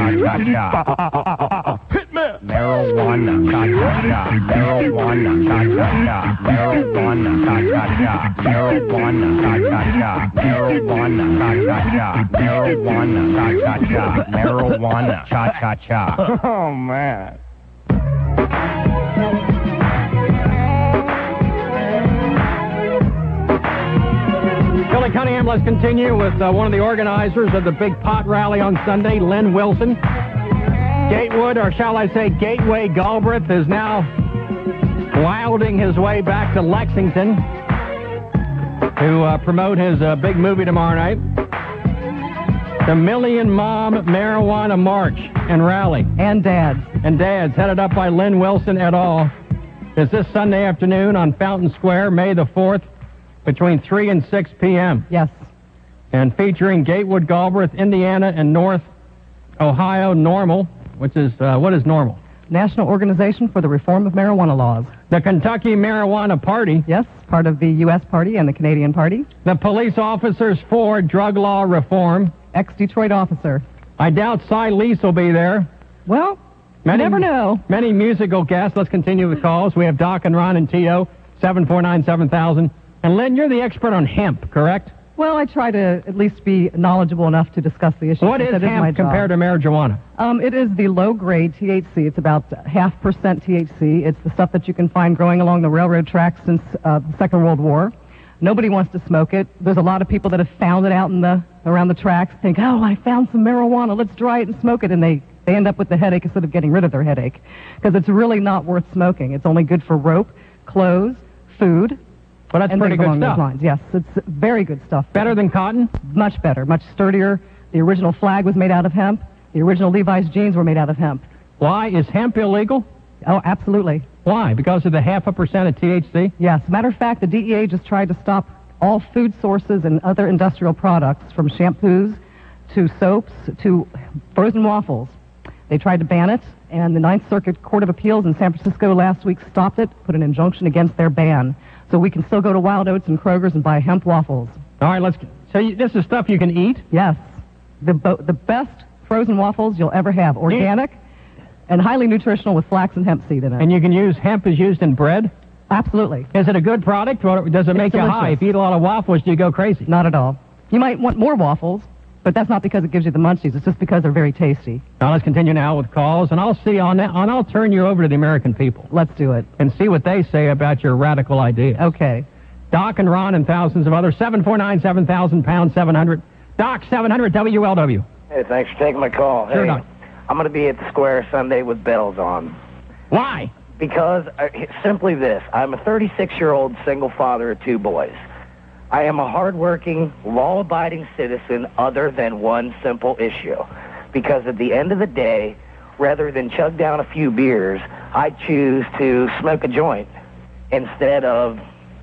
Speaker 12: cha-cha-cha. Hitman! Marijuana, cha-cha-cha. Marijuana, cha-cha-cha. Marijuana, cha-cha-cha. Marijuana, cha-cha-cha. Marijuana, cha-cha-cha. Marijuana, cha-cha-cha. Marijuana, cha-cha-cha. Oh, man.
Speaker 2: Billy Cunningham, let's continue with uh, one of the organizers of the big pot rally on Sunday, Len Wilson. Gatewood, or shall I say Gateway Galbraith, is now wilding his way back to Lexington to uh, promote his uh, big movie tomorrow night. The Million Mom Marijuana March and Rally.
Speaker 4: And Dads.
Speaker 2: And Dads, headed up by Len Wilson et al. Is this Sunday afternoon on Fountain Square, May the fourth, between three and six p.m.
Speaker 4: Yes.
Speaker 2: And featuring Gatewood Galbraith, Indiana, and North Ohio Normal, which is, uh, what is Normal?
Speaker 4: National Organization for the Reform of Marijuana Laws.
Speaker 2: The Kentucky Marijuana Party.
Speaker 4: Yes, part of the U S Party and the Canadian Party.
Speaker 2: The Police Officers for Drug Law Reform.
Speaker 4: Ex-Detroit officer.
Speaker 2: I doubt Cy Lease will be there.
Speaker 4: Well,
Speaker 2: many,
Speaker 4: you never know.
Speaker 2: Many musical guests. Let's continue with calls. We have Doc and Ron and T O, seven four nine seven thousand. And Len, you're the expert on hemp, correct?
Speaker 4: Well, I try to at least be knowledgeable enough to discuss the issue.
Speaker 2: What is
Speaker 4: That is my
Speaker 2: hemp
Speaker 4: job.
Speaker 2: compared to marijuana?
Speaker 4: Um, it is the low-grade T H C. It's about half percent T H C. It's the stuff that you can find growing along the railroad tracks since uh, the Second World War. Nobody wants to smoke it. There's a lot of people that have found it out in the around the tracks, think, oh, I found some marijuana. Let's dry it and smoke it. And they, they end up with the headache instead of getting rid of their headache, because it's really not worth smoking. It's only good for rope, clothes, food.
Speaker 2: Well, that's
Speaker 4: and
Speaker 2: pretty
Speaker 4: things
Speaker 2: good
Speaker 4: along
Speaker 2: stuff.
Speaker 4: Those lines. Yes, it's very good stuff.
Speaker 2: Better than cotton?
Speaker 4: Much better, much sturdier. The original flag was made out of hemp. The original Levi's jeans were made out of hemp.
Speaker 2: Why? Is hemp illegal?
Speaker 4: Oh, absolutely.
Speaker 2: Why? Because of the half a percent of T H C?
Speaker 4: Yes. Matter of fact, the D E A just tried to stop all food sources and other industrial products, from shampoos to soaps to frozen waffles. They tried to ban it, and the Ninth Circuit Court of Appeals in San Francisco last week stopped it, put an injunction against their ban. So we can still go to Wild Oats and Kroger's and buy hemp waffles.
Speaker 2: All right, let's... So you, this is stuff you can eat?
Speaker 4: Yes. The, bo- the best frozen waffles you'll ever have. Organic and highly nutritional with flax and hemp seed in it.
Speaker 2: And you can use... Hemp is used in bread?
Speaker 4: Absolutely.
Speaker 2: Is it a good product? Or does it make
Speaker 4: It's
Speaker 2: you high?
Speaker 4: delicious.
Speaker 2: If you eat a lot of waffles, do you go crazy?
Speaker 4: Not at all. You might want more waffles, but that's not because it gives you the munchies. It's just because they're very tasty.
Speaker 2: Now let's continue now with calls, and I'll see on that, and I'll turn you over to the American people.
Speaker 4: Let's do it.
Speaker 2: And see what they say about your radical idea.
Speaker 4: Okay.
Speaker 2: Doc and Ron and thousands of others. seven four nine, seven thousand, pound seven hundred. Doc, seven hundred W L W.
Speaker 16: Hey, thanks for taking my call.
Speaker 2: Sure,
Speaker 16: hey,
Speaker 2: Doc.
Speaker 16: I'm going to be at the Square Sunday with bells on.
Speaker 2: Why?
Speaker 16: Because, uh, simply this, I'm a thirty-six-year-old single father of two boys. I am a hardworking, law-abiding citizen other than one simple issue. Because at the end of the day, rather than chug down a few beers, I choose to smoke a joint instead of...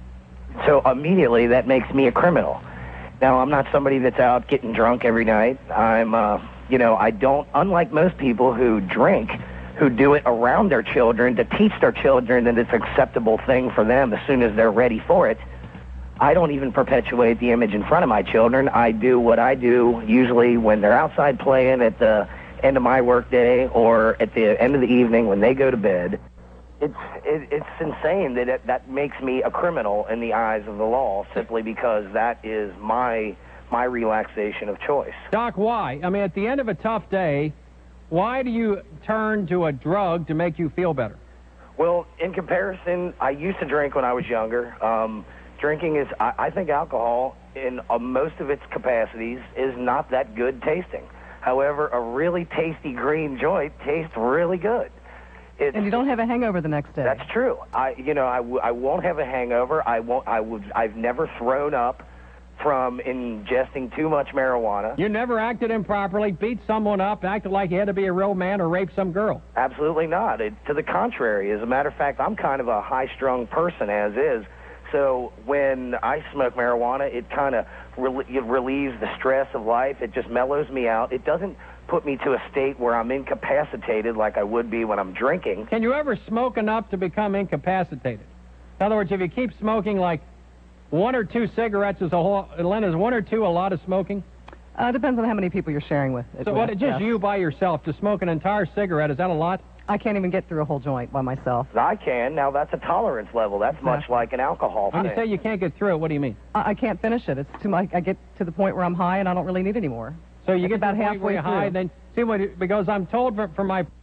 Speaker 16: So immediately that makes me a criminal. Now, I'm not somebody that's out getting drunk every night. I'm, uh, you know, I don't, unlike most people who drink, who do it around their children to teach their children that it's an acceptable thing for them as soon as they're ready for it, I don't even perpetuate the image in front of my children. I do what I do usually when they're outside playing at the end of my workday or at the end of the evening when they go to bed. It's it, it's insane that it, that makes me a criminal in the eyes of the law simply because that is my my relaxation of choice.
Speaker 2: Doc, why? I mean, at the end of a tough day, why do you turn to a drug to make you feel better?
Speaker 16: Well, in comparison, I used to drink when I was younger. Um, drinking is, I, I think alcohol, in uh, most of its capacities, is not that good tasting. However, a really tasty green joint tastes really good. It's,
Speaker 4: and you don't have a hangover the next day.
Speaker 16: That's true. I, you know, I, w I won't have a hangover. I won't. I would. I've never thrown up from ingesting too much marijuana.
Speaker 2: You never acted improperly, beat someone up, acted like you had to be a real man, or raped some girl.
Speaker 16: Absolutely not. It, to the contrary. As a matter of fact, I'm kind of a high-strung person as is. So when I smoke marijuana, it kind of rel it relieves the stress of life. It just mellows me out. It doesn't put me to a state where I'm incapacitated like I would be when I'm drinking.
Speaker 2: Can you ever smoke enough to become incapacitated? In other words, if you keep smoking like one or two cigarettes, is a whole, Len, is one or two a lot of smoking?
Speaker 4: Uh, depends on how many people you're sharing with.
Speaker 2: So what, just
Speaker 4: yes.
Speaker 2: you by yourself to smoke an entire cigarette, is that a lot?
Speaker 4: I can't even get through a whole joint by myself.
Speaker 16: I can. Now, that's a tolerance level. That's
Speaker 4: exactly.
Speaker 16: much like an alcohol
Speaker 2: When
Speaker 16: thing.
Speaker 2: you say you can't get through it, what do you mean?
Speaker 4: I, I can't finish it. It's too much. I get to the point where I'm high and I don't really need any more.
Speaker 2: So you
Speaker 4: it's
Speaker 2: get
Speaker 4: about
Speaker 2: to the point
Speaker 4: halfway
Speaker 2: where you're high,
Speaker 4: through.
Speaker 2: then see what? It, because I'm told from, from my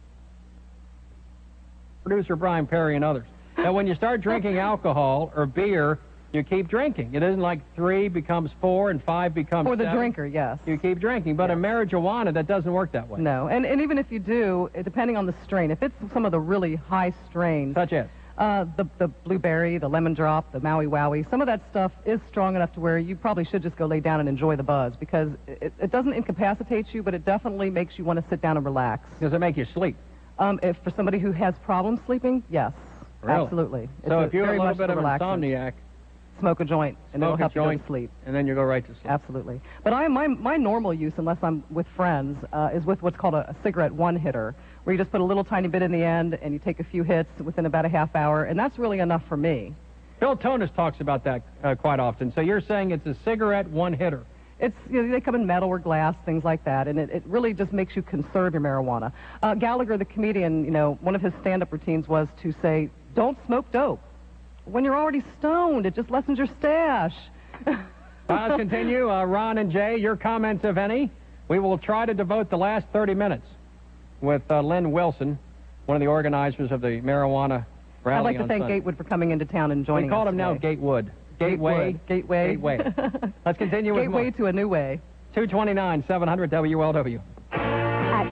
Speaker 2: producer Brian Perry and others that when you start drinking alcohol or beer, you keep drinking. It isn't like three becomes four and five becomes
Speaker 4: For the
Speaker 2: seven.
Speaker 4: drinker, yes.
Speaker 2: You keep drinking, but
Speaker 4: yes.
Speaker 2: in marijuana, that doesn't work that way.
Speaker 4: No, and, and even if you do, it, depending on the strain, if it's some of the really high strains,
Speaker 2: such as
Speaker 4: uh, the the blueberry, the lemon drop, the Maui Wowie, some of that stuff is strong enough to where you probably should just go lay down and enjoy the buzz because it, it doesn't incapacitate you, but it definitely makes you want to sit down and relax.
Speaker 2: Does it make you sleep?
Speaker 4: Um, if for somebody who has problems sleeping, yes,
Speaker 2: really?
Speaker 4: absolutely.
Speaker 2: So
Speaker 4: it's
Speaker 2: if you're a
Speaker 4: very
Speaker 2: little
Speaker 4: much
Speaker 2: bit of an
Speaker 4: relaxant.
Speaker 2: insomniac,
Speaker 4: smoke a joint, and it'll
Speaker 2: smoke
Speaker 4: help
Speaker 2: a joint,
Speaker 4: you go to sleep.
Speaker 2: And then you go right to sleep.
Speaker 4: Absolutely. But I, my, my normal use, unless I'm with friends, uh, is with what's called a, a cigarette one-hitter, where you just put a little tiny bit in the end, and you take a few hits within about a half hour, and that's really enough for me.
Speaker 2: Bill Tonis talks about that uh, quite often. So you're saying it's a cigarette one-hitter.
Speaker 4: It's, you know, they come in metal or glass, things like that, and it, it really just makes you conserve your marijuana. Uh, Gallagher, the comedian, you know, one of his stand-up routines was to say, don't smoke dope. When you're already stoned, it just lessens your stash.
Speaker 2: uh, let's continue. Uh, Ron and Jay, your comments, if any. We will try to devote the last thirty minutes with uh, Len Wilson, one of the organizers of the marijuana rally.
Speaker 4: I'd like to
Speaker 2: on
Speaker 4: thank
Speaker 2: Sunday.
Speaker 4: Gatewood for coming into town and joining us.
Speaker 2: We call him now
Speaker 4: today.
Speaker 2: Gatewood. Gateway.
Speaker 4: Gateway.
Speaker 2: Gateway. Let's continue with
Speaker 4: Gateway
Speaker 2: more.
Speaker 4: to a new way.
Speaker 2: two twenty-nine, seven hundred W L W.
Speaker 11: I'll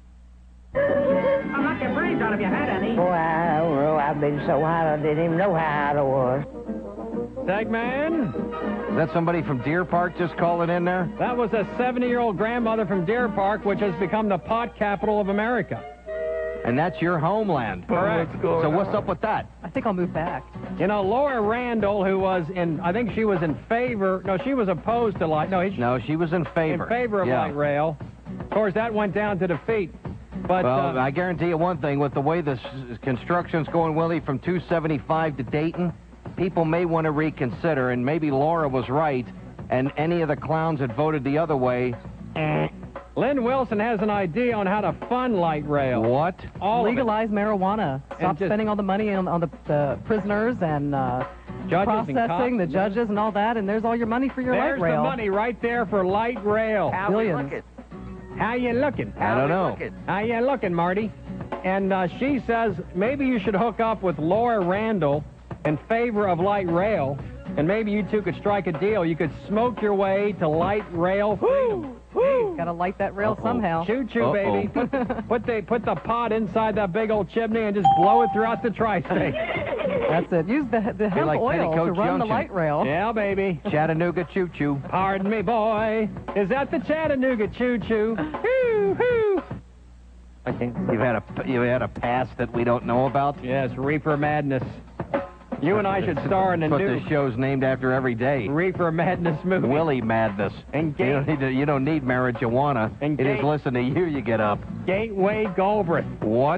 Speaker 11: knock your brains out if you had any.
Speaker 17: Boy, I don't know. I've been so hot I didn't even know how hot I was.
Speaker 2: Segman.
Speaker 12: Is that somebody from Deer Park just calling in there?
Speaker 2: That was a seventy-year-old grandmother from Deer Park, which has become the pot capital of America.
Speaker 12: And that's your homeland.
Speaker 2: Correct.
Speaker 12: So what's up with that?
Speaker 4: I think I'll move back.
Speaker 2: You know, Laura Randall, who was in, I think she was in favor, no, she was opposed to light, no, he,
Speaker 12: No, she was in favor.
Speaker 2: in favor of
Speaker 12: yeah.
Speaker 2: light rail. Of course, that went down to defeat. But,
Speaker 12: well,
Speaker 2: uh,
Speaker 12: I guarantee you one thing, with the way this construction's going, Willie, from two seventy-five to Dayton, people may want to reconsider, and maybe Laura was right, and any of the clowns that voted the other way, eh.
Speaker 2: Lynn Wilson has an idea on how to fund light rail.
Speaker 12: What?
Speaker 2: All
Speaker 4: Legalize marijuana. Stop
Speaker 2: just-
Speaker 4: spending all the money on, on the, the prisoners and uh,
Speaker 2: Judges and
Speaker 4: processing,
Speaker 2: cops.
Speaker 4: the judges and all that, and there's all your money for your
Speaker 2: There's
Speaker 4: light rail.
Speaker 2: the money right there for light rail.
Speaker 16: How we
Speaker 4: Billions.
Speaker 16: looking?
Speaker 2: How you looking?
Speaker 12: I don't
Speaker 16: we
Speaker 12: know.
Speaker 16: looking?
Speaker 2: How you looking, Marty? And uh, she says maybe you should hook up with Laura Randall in favor of light rail And maybe you two could strike a deal. You could smoke your way to light rail freedom.
Speaker 4: Woo! Gotta light that rail
Speaker 2: Uh-oh.
Speaker 4: somehow.
Speaker 2: Choo-choo, baby. Put, put, the, put the pot inside that big old chimney and just blow it throughout the tri-state.
Speaker 4: That's it. Use the, the hemp
Speaker 12: like
Speaker 4: oil to
Speaker 12: Petticoat
Speaker 4: run the
Speaker 12: Junction.
Speaker 4: light rail.
Speaker 2: Yeah, baby.
Speaker 12: Chattanooga choo-choo.
Speaker 2: Pardon me, boy. Is that the Chattanooga choo-choo? Hoo-hoo. I can't
Speaker 12: You've had a you've had a past that we don't know about.
Speaker 2: Yes, Reefer Madness. You and I should star in a
Speaker 12: That's
Speaker 2: new
Speaker 12: what this show's named after every day.
Speaker 2: Reefer Madness movie.
Speaker 12: Willie Madness.
Speaker 2: And
Speaker 12: You
Speaker 2: Gate,
Speaker 12: don't need to, you don't need marijuana.
Speaker 2: And
Speaker 12: it is
Speaker 2: Gate-
Speaker 12: listen to you. You get up.
Speaker 2: Gateway Galbraith.
Speaker 12: What?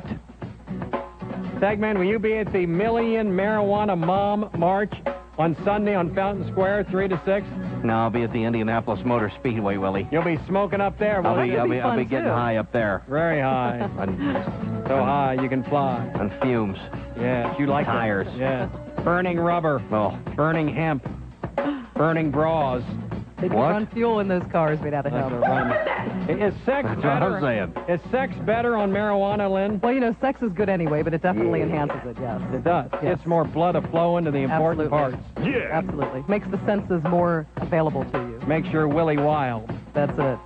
Speaker 2: Segman, will you be at the Million Marijuana Mom March on Sunday on Fountain Square, three to six?
Speaker 12: No, I'll be at the Indianapolis Motor Speedway, Willie.
Speaker 2: You'll be smoking up there,
Speaker 12: I'll
Speaker 2: will
Speaker 12: be
Speaker 2: you?
Speaker 12: I'll be, I'll be getting high up there.
Speaker 2: Very high.
Speaker 12: On,
Speaker 2: So high you can fly.
Speaker 12: on fumes.
Speaker 2: Yes, you like
Speaker 12: Tires.
Speaker 2: That. Yes. Burning rubber.
Speaker 12: Oh,
Speaker 2: Burning hemp. Burning bras.
Speaker 4: They can
Speaker 12: What?
Speaker 4: run fuel in those cars made out of
Speaker 2: That's
Speaker 4: hemp.
Speaker 2: a run. Is sex
Speaker 12: That's what
Speaker 2: better?
Speaker 12: I'm saying.
Speaker 2: Is sex better on marijuana, Lynn?
Speaker 4: Well, you know, sex is good anyway, but it definitely enhances it, yes.
Speaker 2: It does.
Speaker 4: Yes.
Speaker 2: It's more blood to flow into the important
Speaker 4: Absolutely.
Speaker 2: parts.
Speaker 13: Yeah.
Speaker 4: Absolutely. Makes the senses more available to you.
Speaker 2: Makes your Willie wild.
Speaker 4: That's it.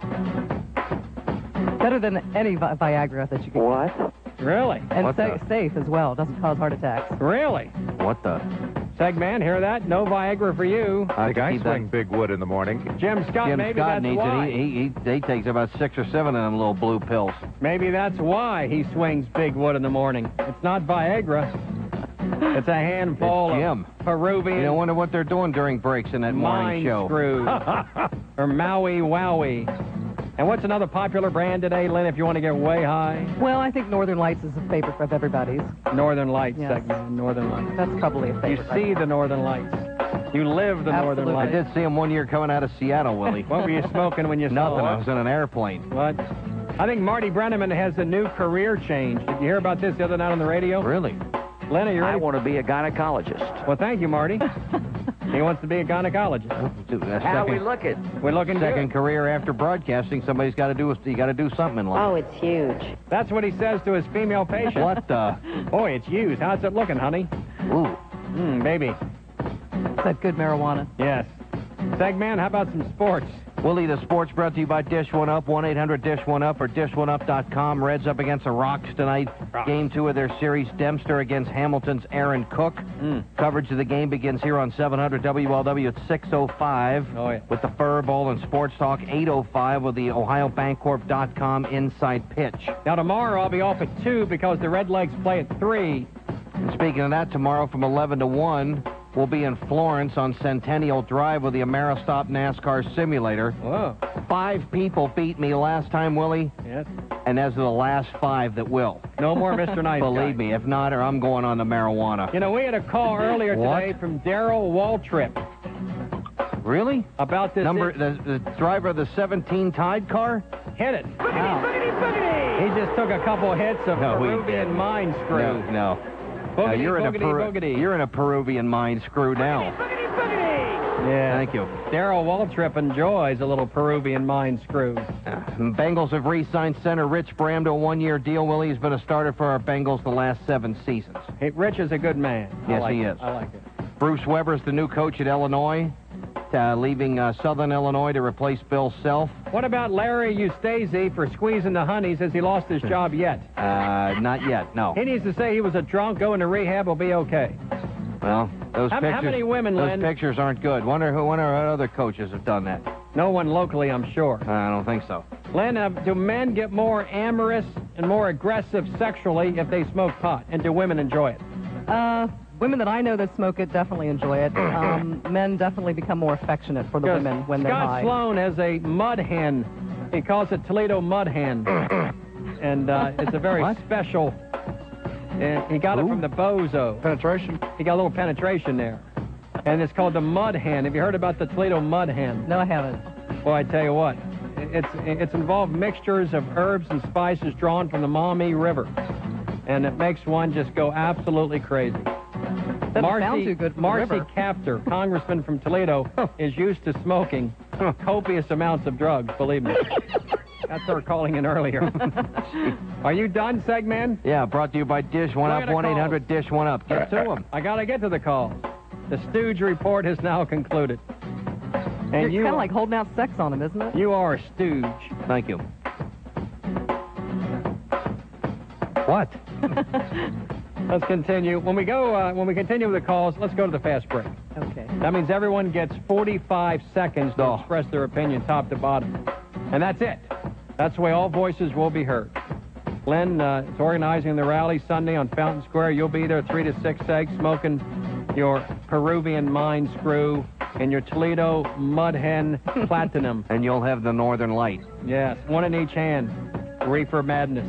Speaker 4: Better than any Vi- Viagra that you can.
Speaker 8: What?
Speaker 2: Really?
Speaker 4: And
Speaker 12: What
Speaker 4: sa-
Speaker 12: the-
Speaker 4: safe as well. Doesn't cause heart attacks.
Speaker 2: Really?
Speaker 12: what the?
Speaker 2: Segman, hear that? No Viagra for you.
Speaker 12: I
Speaker 18: think I
Speaker 12: keep
Speaker 18: swing
Speaker 12: that-
Speaker 18: big wood in the morning.
Speaker 2: Jim Scott,
Speaker 12: Jim
Speaker 2: maybe
Speaker 12: Scott
Speaker 2: that's
Speaker 12: needs
Speaker 2: why.
Speaker 12: it. He, he, he, he takes about six or seven of them little blue pills.
Speaker 2: Maybe that's why he swings big wood in the morning. It's not Viagra. It's a handful
Speaker 12: It's Jim.
Speaker 2: of Peruvian
Speaker 12: You don't wonder what they're doing during breaks in that morning
Speaker 2: mind
Speaker 12: show.
Speaker 2: screws. Or Maui Wowie. And what's another popular brand today, Lynn, if you want to get way high?
Speaker 4: Well, I think Northern Lights is a favorite of everybody's.
Speaker 2: Northern Lights,
Speaker 4: Yes.
Speaker 2: Segman. Northern Lights.
Speaker 4: That's probably a
Speaker 2: You
Speaker 4: favorite.
Speaker 2: see the Northern Lights. You live the Northern
Speaker 4: Absolutely.
Speaker 12: I
Speaker 2: Lights.
Speaker 12: did see him one year coming out of Seattle, Willie.
Speaker 2: What were you smoking when you saw
Speaker 12: Nothing. I
Speaker 2: it?
Speaker 12: was in an airplane.
Speaker 2: What? I think Marty Brenneman has a new career change. Did you hear about this the other night on the radio?
Speaker 12: Really?
Speaker 2: Lenny, you
Speaker 19: I
Speaker 2: ready?
Speaker 19: want to be a gynecologist.
Speaker 2: Well, thank you, Marty. He wants to be a gynecologist.
Speaker 12: Dude, that's
Speaker 19: How
Speaker 12: second,
Speaker 19: we looking?
Speaker 2: We're looking
Speaker 12: second
Speaker 2: good.
Speaker 12: career after broadcasting. Somebody's got to do. You got to do something in life.
Speaker 17: Oh, it's huge.
Speaker 2: That's what he says to his female patient.
Speaker 12: What the?
Speaker 2: Boy, it's used. How's it looking, honey?
Speaker 12: Ooh.
Speaker 2: Hmm, baby.
Speaker 4: Is that good marijuana?
Speaker 2: Yes. Segman, how about some sports?
Speaker 12: Willie, the sports brought to you by Dish One Up, one eight hundred dish one up or dish one up dot com. Reds up against the Rocks tonight.
Speaker 2: Rocks.
Speaker 12: Game two of their series, Dempster against Hamilton's Aaron Cook.
Speaker 2: Mm.
Speaker 12: Coverage of the game begins here on seven hundred W L W at six oh five.
Speaker 2: Oh, yeah.
Speaker 12: With the Fur Bowl and Sports Talk, eight oh five with the Ohio Bancorp dot com inside pitch.
Speaker 2: Now, tomorrow I'll be off at two because the Redlegs play at three.
Speaker 12: And speaking of that, tomorrow from eleven to one, we'll be in Florence on Centennial Drive with the Ameristop NASCAR Simulator.
Speaker 2: Whoa.
Speaker 12: Five people beat me last time, Willie,
Speaker 2: Yes.
Speaker 12: and those are the last five that will.
Speaker 2: No more Mister Nice
Speaker 12: Believe
Speaker 2: Guy.
Speaker 12: me, if not, or I'm going on the marijuana.
Speaker 2: You know, we had a call earlier
Speaker 12: What?
Speaker 2: today from Daryl Waltrip
Speaker 12: Really?
Speaker 2: about this.
Speaker 12: Number the, the driver of the seventeen Tide car?
Speaker 2: Hit it.
Speaker 12: Wow.
Speaker 2: He just took a couple hits of
Speaker 12: No, he
Speaker 2: Peruvian
Speaker 12: didn't.
Speaker 2: mind
Speaker 12: No,
Speaker 2: screw.
Speaker 12: no. No,
Speaker 2: Boogity,
Speaker 12: you're in a
Speaker 2: boogity,
Speaker 12: Peru-
Speaker 2: boogity.
Speaker 12: you're in a Peruvian mind screw now.
Speaker 2: Yeah.
Speaker 12: Thank you.
Speaker 2: Daryl Waltrip enjoys a little Peruvian mind screw.
Speaker 12: Uh, Bengals have re-signed center Rich Bram to a one-year deal. Willie has been a starter for our Bengals the last seven seasons.
Speaker 2: Hey, Rich is a good man. I
Speaker 12: Yes,
Speaker 2: like
Speaker 12: he
Speaker 2: it.
Speaker 12: is.
Speaker 2: I like it.
Speaker 12: Bruce Weber is the new coach at Illinois, uh, leaving uh, Southern Illinois to replace Bill Self.
Speaker 2: What about Larry Eustase for squeezing the honeys? Has he lost his job yet?
Speaker 12: Uh, not yet, no.
Speaker 2: He needs to say he was a drunk, go into rehab, will be okay.
Speaker 12: Well, those
Speaker 2: How- how
Speaker 12: pictures.
Speaker 2: many women,
Speaker 12: Those
Speaker 2: Len?
Speaker 12: pictures aren't good. Wonder who, wonder what other coaches have done that.
Speaker 2: No one locally, I'm sure.
Speaker 12: I don't think so.
Speaker 2: Len, uh, do men get more amorous and more aggressive sexually if they smoke pot? And do women enjoy it?
Speaker 4: Uh, women that I know that smoke it definitely enjoy it. Um, men definitely become more affectionate for the
Speaker 2: Because
Speaker 4: women when they're
Speaker 2: Scott
Speaker 4: high.
Speaker 2: Sloan has a mud hen. He calls it Toledo mud hen. And uh, it's a very
Speaker 12: What?
Speaker 2: special. Uh, he got it from the bozo.
Speaker 18: Penetration?
Speaker 2: He got a little penetration there. And it's called the mud hen. Have you heard about the Toledo mud hen?
Speaker 4: No, I haven't.
Speaker 2: Well, I tell you what, it's it's involved mixtures of herbs and spices drawn from the Maumee River, and it makes one just go absolutely crazy.
Speaker 4: Doesn't
Speaker 2: Marcy,
Speaker 4: sound too good from the
Speaker 2: Marcy
Speaker 4: river.
Speaker 2: Captor, congressman from Toledo, is used to smoking copious amounts of drugs, believe me. That's her calling in earlier. Are you done, Segman?
Speaker 12: Yeah, brought to you by Dish One
Speaker 2: Look
Speaker 12: Up,
Speaker 2: at the
Speaker 12: one eight hundred dish one up. Get to them.
Speaker 2: I got to get to the calls. The Stooge report has now concluded. And
Speaker 4: It's
Speaker 2: you
Speaker 4: kind of like holding out sex on him, isn't it?
Speaker 2: You are a stooge.
Speaker 12: Thank you.
Speaker 2: What? Let's continue. When we go, uh, when we continue with the calls, let's go to the fast break.
Speaker 4: Okay.
Speaker 2: That means everyone gets forty-five seconds to
Speaker 12: Oh.
Speaker 2: express their opinion, top to bottom, and that's it. That's the way all voices will be heard. Lynn uh, is organizing the rally Sunday on Fountain Square. You'll be there three to six eggs, smoking your Peruvian mine screw and your Toledo Mud Hen Platinum.
Speaker 12: And you'll have the Northern Light.
Speaker 2: Yes, one in each hand. Reefer Madness.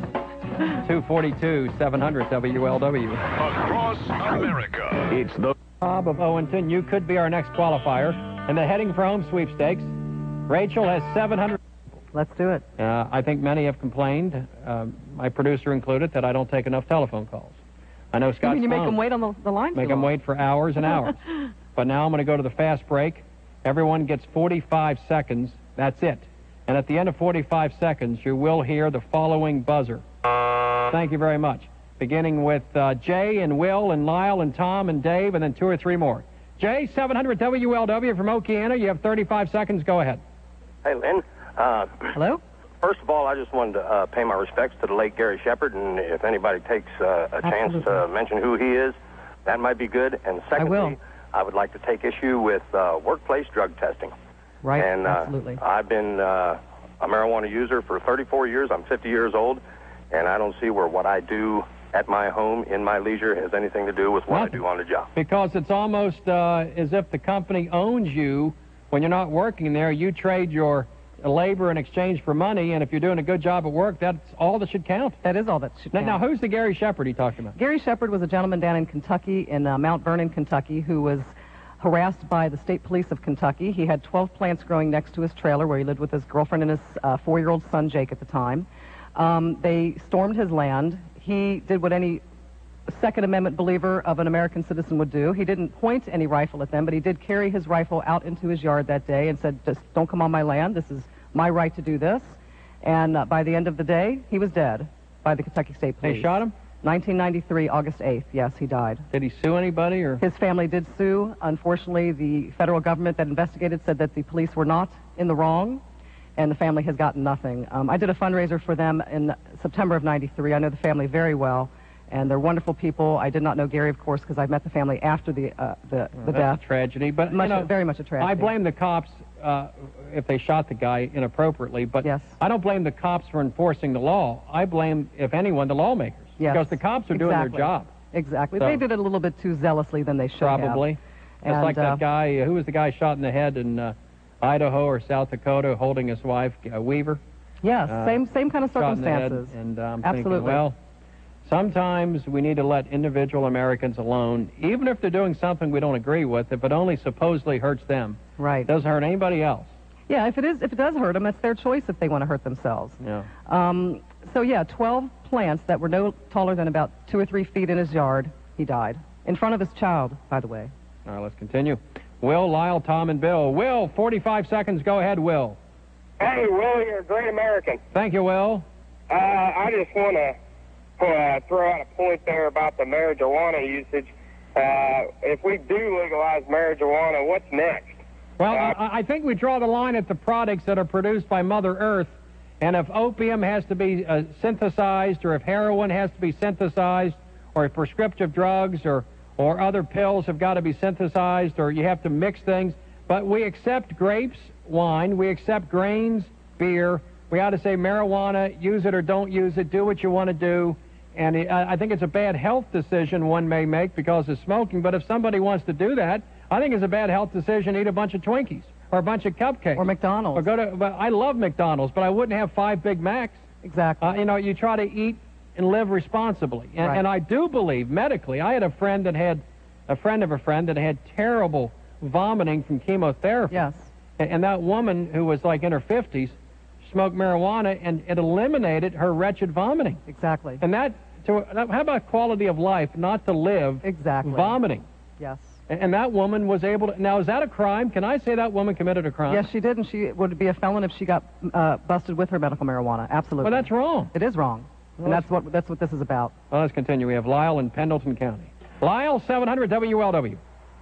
Speaker 2: two forty-two, seven hundred W L W.
Speaker 13: Across America.
Speaker 3: It's the
Speaker 2: Bob of Owenton, you could be our next qualifier. And the Heading for Home sweepstakes. Rachel has seven hundred.
Speaker 4: Let's do it.
Speaker 2: Uh, I think many have complained, uh, my producer included, that I don't take enough telephone calls. I know Scott
Speaker 4: You make
Speaker 2: Sloan-
Speaker 4: them wait on the, the line.
Speaker 2: Make
Speaker 4: too
Speaker 2: them
Speaker 4: long.
Speaker 2: wait for hours and hours. But now I'm going to go to the fast break. Everyone gets forty-five seconds. That's it. And at the end of forty-five seconds, you will hear the following buzzer. Thank you very much. Beginning with uh, Jay and Will and Lyle and Tom and Dave, and then two or three more. Jay, seven hundred W L W from Okeana. You have thirty-five seconds. Go ahead.
Speaker 18: Hey, Lynn. Uh,
Speaker 4: Hello?
Speaker 18: First of all, I just wanted to uh, pay my respects to the late Gary Shepard, and if anybody takes uh, a chance to mention who he is, that might be good. And secondly,
Speaker 4: will.
Speaker 18: I would like to take issue with uh, workplace drug testing.
Speaker 4: Right,
Speaker 18: and, uh,
Speaker 4: absolutely.
Speaker 18: I've been uh, a marijuana user for thirty-four years. I'm fifty years old, and I don't see where what I do at my home in my leisure has anything to do with what
Speaker 2: Nothing.
Speaker 18: I do on the job.
Speaker 2: Because it's almost uh, as if the company owns you when you're not working there. You trade your labor in exchange for money, and if you're doing a good job at work, that's all that should count.
Speaker 4: That is all that should
Speaker 2: Now,
Speaker 4: count.
Speaker 2: now who's the Gary Shepard he talked about?
Speaker 4: Gary Shepard was a gentleman down in Kentucky, in uh, Mount Vernon, Kentucky, who was harassed by the state police of Kentucky. He had twelve plants growing next to his trailer where he lived with his girlfriend and his uh, four-year-old son, Jake, at the time. Um, they stormed his land. He did what any Second Amendment believer of an American citizen would do. He didn't point any rifle at them, but he did carry his rifle out into his yard that day and said, just don't come on my land. This is my right to do this. And uh, by the end of the day, he was dead by the Kentucky State Police.
Speaker 2: They shot him?
Speaker 4: nineteen ninety-three, August eighth. Yes, he died.
Speaker 2: Did he sue anybody? Or
Speaker 4: His family did sue. Unfortunately, the federal government that investigated said that the police were not in the wrong, and the family has gotten nothing. Um, I did a fundraiser for them in September of ninety-three. I know the family very well, and they're wonderful people. I did not know Gary, of course, because I met the family after the uh, the, the
Speaker 2: that's
Speaker 4: death.
Speaker 2: a tragedy, but
Speaker 4: Much,
Speaker 2: you know,
Speaker 4: very much a tragedy.
Speaker 2: I blame the cops uh, if they shot the guy inappropriately, but
Speaker 4: Yes.
Speaker 2: I don't blame the cops for enforcing the law. I blame, if anyone, the lawmakers,
Speaker 4: Yes.
Speaker 2: because the cops are doing
Speaker 4: Exactly.
Speaker 2: their job.
Speaker 4: Exactly.
Speaker 2: So-
Speaker 4: They did it a little bit too zealously than they should have.
Speaker 2: Probably. It's
Speaker 4: And,
Speaker 2: like
Speaker 4: uh,
Speaker 2: that guy, uh, who was the guy shot in the head in uh, Idaho or South Dakota holding his wife, uh, Weaver?
Speaker 4: Yes,
Speaker 2: Uh,
Speaker 4: same same kind of
Speaker 2: shot in the head,
Speaker 4: circumstances.
Speaker 2: and uh, I'm
Speaker 4: Absolutely.
Speaker 2: thinking, well, sometimes we need to let individual Americans alone, even if they're doing something we don't agree with, if it only supposedly hurts them.
Speaker 4: Right.
Speaker 2: It doesn't hurt anybody else.
Speaker 4: Yeah, if it is, if it does hurt them, it's their choice if they want to hurt themselves.
Speaker 2: Yeah.
Speaker 4: Um, so yeah, twelve plants that were no taller than about two or three feet in his yard. He died in front of his child, by the way.
Speaker 2: All right, let's continue. Will, Lyle, Tom, and Bill. Will, forty-five seconds. Go ahead, Will.
Speaker 19: Hey, Will, you're a great American.
Speaker 2: Thank you, Will.
Speaker 19: Uh, I just want to uh, throw out a point there about the marijuana usage. Uh, if we do legalize marijuana, what's next?
Speaker 2: Well, I, I think we draw the line at the products that are produced by Mother Earth, and if opium has to be uh, synthesized, or if heroin has to be synthesized, or if prescriptive drugs or, or other pills have got to be synthesized, or you have to mix things. But we accept grapes, wine, we accept grains, beer. We ought to say marijuana, use it or don't use it, do what you want to do. And it, I I think it's a bad health decision one may make because of smoking, but if somebody wants to do that, I think it's a bad health decision to eat a bunch of Twinkies or a bunch of cupcakes.
Speaker 4: Or McDonald's.
Speaker 2: Or go to, but I love McDonald's, but I wouldn't have five Big Macs.
Speaker 4: Exactly.
Speaker 2: Uh, you know, you try to eat and live responsibly. And,
Speaker 4: Right.
Speaker 2: and I do believe medically, I had a friend that had, a friend of a friend that had terrible vomiting from chemotherapy.
Speaker 4: Yes.
Speaker 2: And, and that woman who was like in her fifties smoked marijuana and it eliminated her wretched vomiting.
Speaker 4: Exactly.
Speaker 2: And that, to, how about quality of life, not to live
Speaker 4: exactly.
Speaker 2: vomiting?
Speaker 4: Yes.
Speaker 2: And, and that woman was able to, now is that a crime? Can I say that woman committed a crime?
Speaker 4: Yes, she did, and she would be a felon if she got uh, busted with her medical marijuana. Absolutely.
Speaker 2: Well, that's wrong.
Speaker 4: It is wrong.
Speaker 2: Well,
Speaker 4: and that's what that's what this is about.
Speaker 2: Well, let's continue. We have Lyle in Pendleton County. Lyle, seven hundred W L W.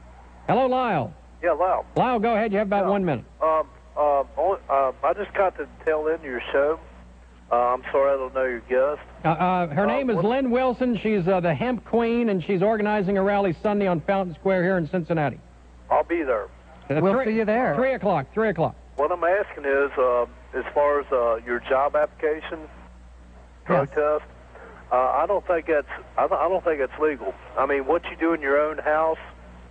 Speaker 2: Hello, Lyle.
Speaker 20: Yeah, Lyle.
Speaker 2: Lyle, go ahead. You have about
Speaker 20: Yeah.
Speaker 2: one minute.
Speaker 20: Um, uh, only, uh, I just got to the tail end of your show. Uh, I'm sorry I don't know your guest.
Speaker 2: Uh, uh, her name is Lynn Wilson. She's uh, the hemp queen, and she's organizing a rally Sunday on Fountain Square here in Cincinnati.
Speaker 20: I'll be there.
Speaker 2: Uh,
Speaker 4: We'll
Speaker 2: three-
Speaker 4: see you there.
Speaker 2: Three o'clock. Three o'clock.
Speaker 20: What I'm asking is, uh, as far as uh, your job application, drug test, uh, I don't think that's I don't, I don't think it's legal. I mean, what you do in your own house.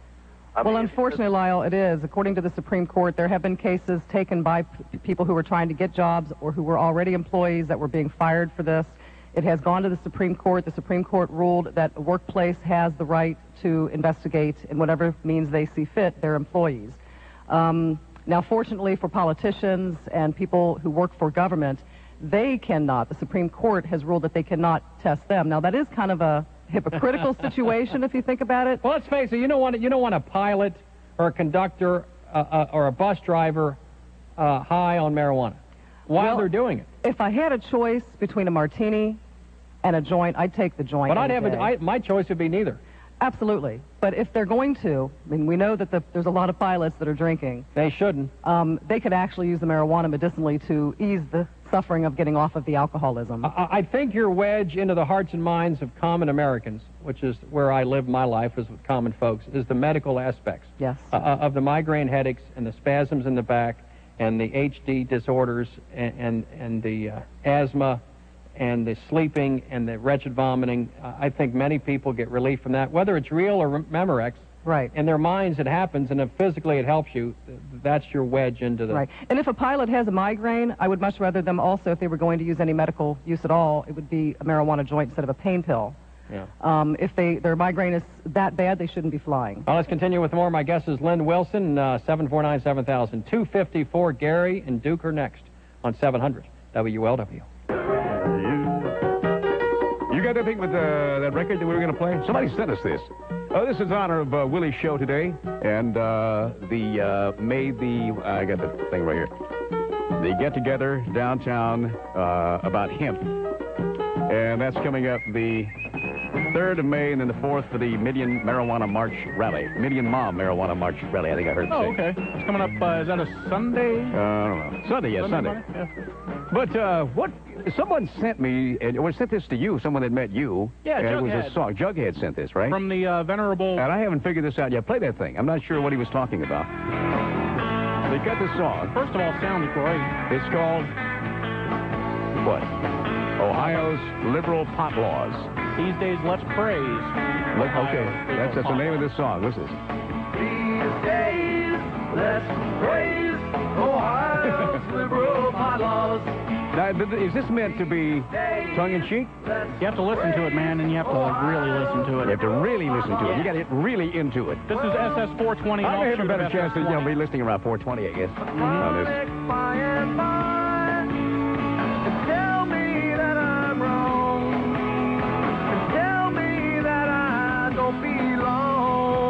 Speaker 20: I
Speaker 4: well,
Speaker 20: mean,
Speaker 4: unfortunately, Lyle, it is. According to the Supreme Court, there have been cases taken by p- people who were trying to get jobs or who were already employees that were being fired for this. It has gone to the Supreme Court. The Supreme Court ruled that a workplace has the right to investigate in whatever means they see fit their employees. Um, now, fortunately for politicians and people who work for government, they cannot. The Supreme Court has ruled that they cannot test them. Now, that is kind of a hypocritical situation if you think about it.
Speaker 2: Well, let's face it. You don't want you don't want a pilot or a conductor uh, uh, or a bus driver uh, high on marijuana while
Speaker 4: Well,
Speaker 2: they're doing it.
Speaker 4: If I had a choice between a martini and a joint, I'd take the joint.
Speaker 2: But I'd
Speaker 4: any
Speaker 2: have
Speaker 4: day.
Speaker 2: a, I, my choice would be neither.
Speaker 4: Absolutely. But if they're going to, I mean, we know that the, there's a lot of pilots that are drinking.
Speaker 2: They shouldn't.
Speaker 4: Um, they could actually use the marijuana medicinally to ease the suffering of getting off of the alcoholism.
Speaker 2: I, I think your wedge into the hearts and minds of common Americans, which is where I live my life, is with common folks, is the medical aspects.
Speaker 4: Yes.
Speaker 2: Uh, of the migraine headaches and the spasms in the back and the H D disorders and, and, and the uh, asthma and the sleeping and the wretched vomiting. Uh, I think many people get relief from that, whether it's real or Memorex.
Speaker 4: Right.
Speaker 2: In their minds it happens, and if physically it helps you, th- that's your wedge into the...
Speaker 4: Right. And if a pilot has a migraine, I would much rather them also, if they were going to use any medical use at all, it would be a marijuana joint instead of a pain pill.
Speaker 2: Yeah.
Speaker 4: Um, if they their migraine is that bad, they shouldn't be flying.
Speaker 2: Well, let's continue with more. My guest is Lynn Wilson, uh, seven four nine, seven thousand. two fifty-four, Gary and Duke are next on seven hundred W L W.
Speaker 21: You got anything with uh, that record that we were going to play? Somebody sent us this. Oh, this is in honor of uh, Willie's show today, and uh, the uh, made the I got the thing right here. The get together downtown uh, about hemp, and that's coming up the third of May, and then the fourth for the Million Marijuana March Rally, Million Mom Marijuana March Rally. I think I heard.
Speaker 22: Oh,
Speaker 21: say.
Speaker 22: okay. It's coming up. Uh, is that a Sunday?
Speaker 21: Uh, I don't know. Sunday, yes, Sunday.
Speaker 22: Sunday. Yeah.
Speaker 21: But uh, what? Someone sent me, and or sent this to you. Someone that met you.
Speaker 22: Yeah,
Speaker 21: and it was
Speaker 22: Jughead.
Speaker 21: a song. Jughead sent this, right?
Speaker 22: From the uh, venerable.
Speaker 21: And I haven't figured this out yet. Play that thing. I'm not sure what he was talking about. They got this song.
Speaker 22: First of all, sounds great.
Speaker 21: It's called what? Ohio's Liberal Pot Laws.
Speaker 22: These days, let's praise.
Speaker 21: Look, okay,
Speaker 22: Ohio's
Speaker 21: that's, that's the
Speaker 22: Pot
Speaker 21: name of
Speaker 22: Laws.
Speaker 21: this song. What's this?
Speaker 14: These days, let's praise Ohio's liberal bylaws.
Speaker 21: Now, th- th- is this meant to be tongue-in-cheek?
Speaker 22: You have to listen to it, man, and you have to really listen to it.
Speaker 21: You have to really listen to it. You got to get really into it.
Speaker 22: This is S S four twenty.
Speaker 21: I may have a
Speaker 22: offshoot
Speaker 21: better
Speaker 22: of
Speaker 21: chance to, you know,
Speaker 22: S S
Speaker 21: be listening around four twenty, I guess,
Speaker 22: Mm-hmm.
Speaker 21: on this.
Speaker 14: By and by, and tell me that I'm wrong, and tell me that I don't belong.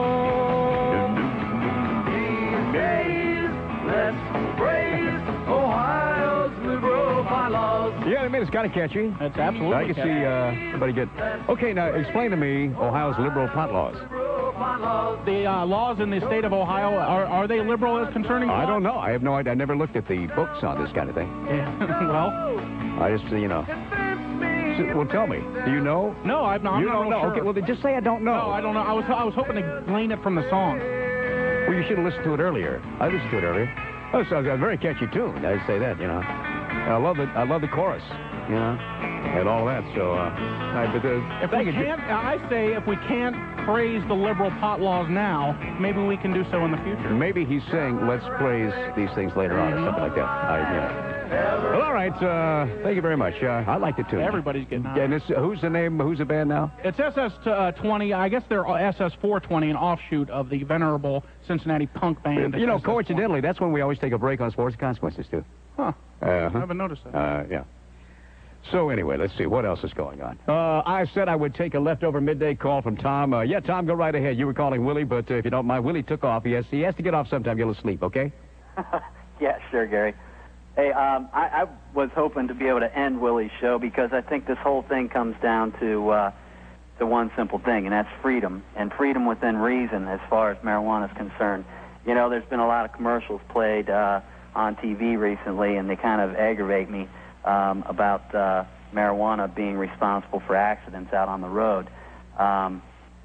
Speaker 14: These days, let's praise Ohio's liberal bylaws.
Speaker 21: Yeah, I mean, it's kind of catchy.
Speaker 22: It's absolutely
Speaker 21: I can
Speaker 22: catchy.
Speaker 21: see uh, somebody get... Okay, now, explain to me Ohio's liberal pot laws.
Speaker 22: The uh, laws in the state of Ohio, are, are they liberal as concerning
Speaker 21: I
Speaker 22: law?
Speaker 21: don't know. I have no idea. I never looked at the books on this kind of thing.
Speaker 22: Yeah. Well,
Speaker 21: I just, you know... So, well, tell me. Do you know?
Speaker 22: no, I'm not. I'm
Speaker 21: You
Speaker 22: not
Speaker 21: don't
Speaker 22: real
Speaker 21: know.
Speaker 22: Sure.
Speaker 21: Okay, well, then just say I don't know.
Speaker 22: No, I don't know. I was I was hoping to glean it from the song.
Speaker 21: Well, you should have listened to it earlier. I listened to it earlier. Oh, so it's a very catchy tune. I'd say that, you know. And I love it. I love the chorus, you know, and all that. So, uh, I, but the,
Speaker 22: If we can't, I say if we can't praise the liberal pot laws now, maybe we can do so in the future.
Speaker 21: maybe he's saying, let's praise these things later on, or something like that. I, you know. Well, all right. Uh, thank you very much. Uh, I like the tune.
Speaker 22: Everybody's getting on.
Speaker 21: And it's, who's the name? Who's the band now?
Speaker 22: It's S S twenty. I guess they're S S four twenty, an offshoot of the venerable Cincinnati punk band.
Speaker 21: You know,
Speaker 22: S S four.
Speaker 21: coincidentally, that's when we always take a break on Sports Consequences, too.
Speaker 22: Huh.
Speaker 21: Uh-huh.
Speaker 22: I haven't noticed that.
Speaker 21: Uh, yeah. So anyway, let's see. What else is going on? Uh, I said I would take a leftover midday call from Tom. Uh, yeah, Tom, go right ahead. You were calling Willie, but uh, if you don't mind, Willie took off. He has, he has to get off sometime. Get a little sleep, okay?
Speaker 23: Yeah, sure, Gary. Hey, um, I, I was hoping to be able to end Willie's show because I think this whole thing comes down to uh, to one simple thing, and that's freedom, and freedom within reason as far as marijuana is concerned. You know, there's been a lot of commercials played uh, on T V recently, and they kind of aggravate me um, about uh, marijuana being responsible for accidents out on the road. Um,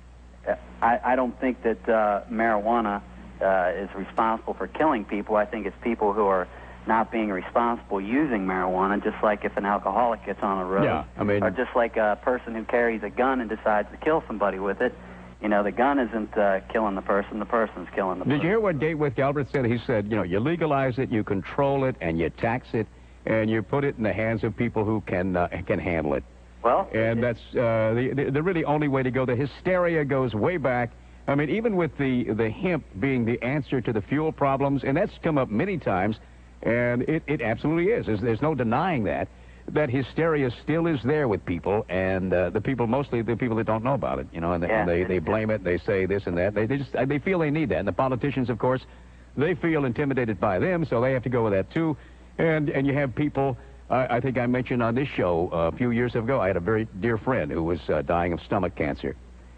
Speaker 23: I, I don't think that uh, marijuana uh, is responsible for killing people. I think it's people who are not being responsible using marijuana, just like if an alcoholic gets on a road.
Speaker 21: Yeah, I mean...
Speaker 23: Or just like a person who carries a gun and decides to kill somebody with it. You know, the gun isn't uh, killing the person, the person's killing the person.
Speaker 21: Did you hear what Gatewith Galbraith said? He said, you know, you legalize it, you control it, and you tax it, and you put it in the hands of people who can uh, can handle it.
Speaker 23: Well...
Speaker 21: And that's uh, the, the, the really only way to go. The hysteria goes way back. I mean, even with the, the hemp being the answer to the fuel problems, and that's come up many times, and it, it absolutely is. There's, there's no denying that. That hysteria still is there with people, and uh, the people, mostly the people that don't know about it, you know, and, they,
Speaker 23: Yeah.
Speaker 21: and they, they blame it, they say this and that. They, they just they feel they need that. And the politicians, of course, they feel intimidated by them, so they have to go with that too. And and you have people, I, I think I mentioned on this show uh, a few years ago, I had a very dear friend who was uh, dying of stomach cancer.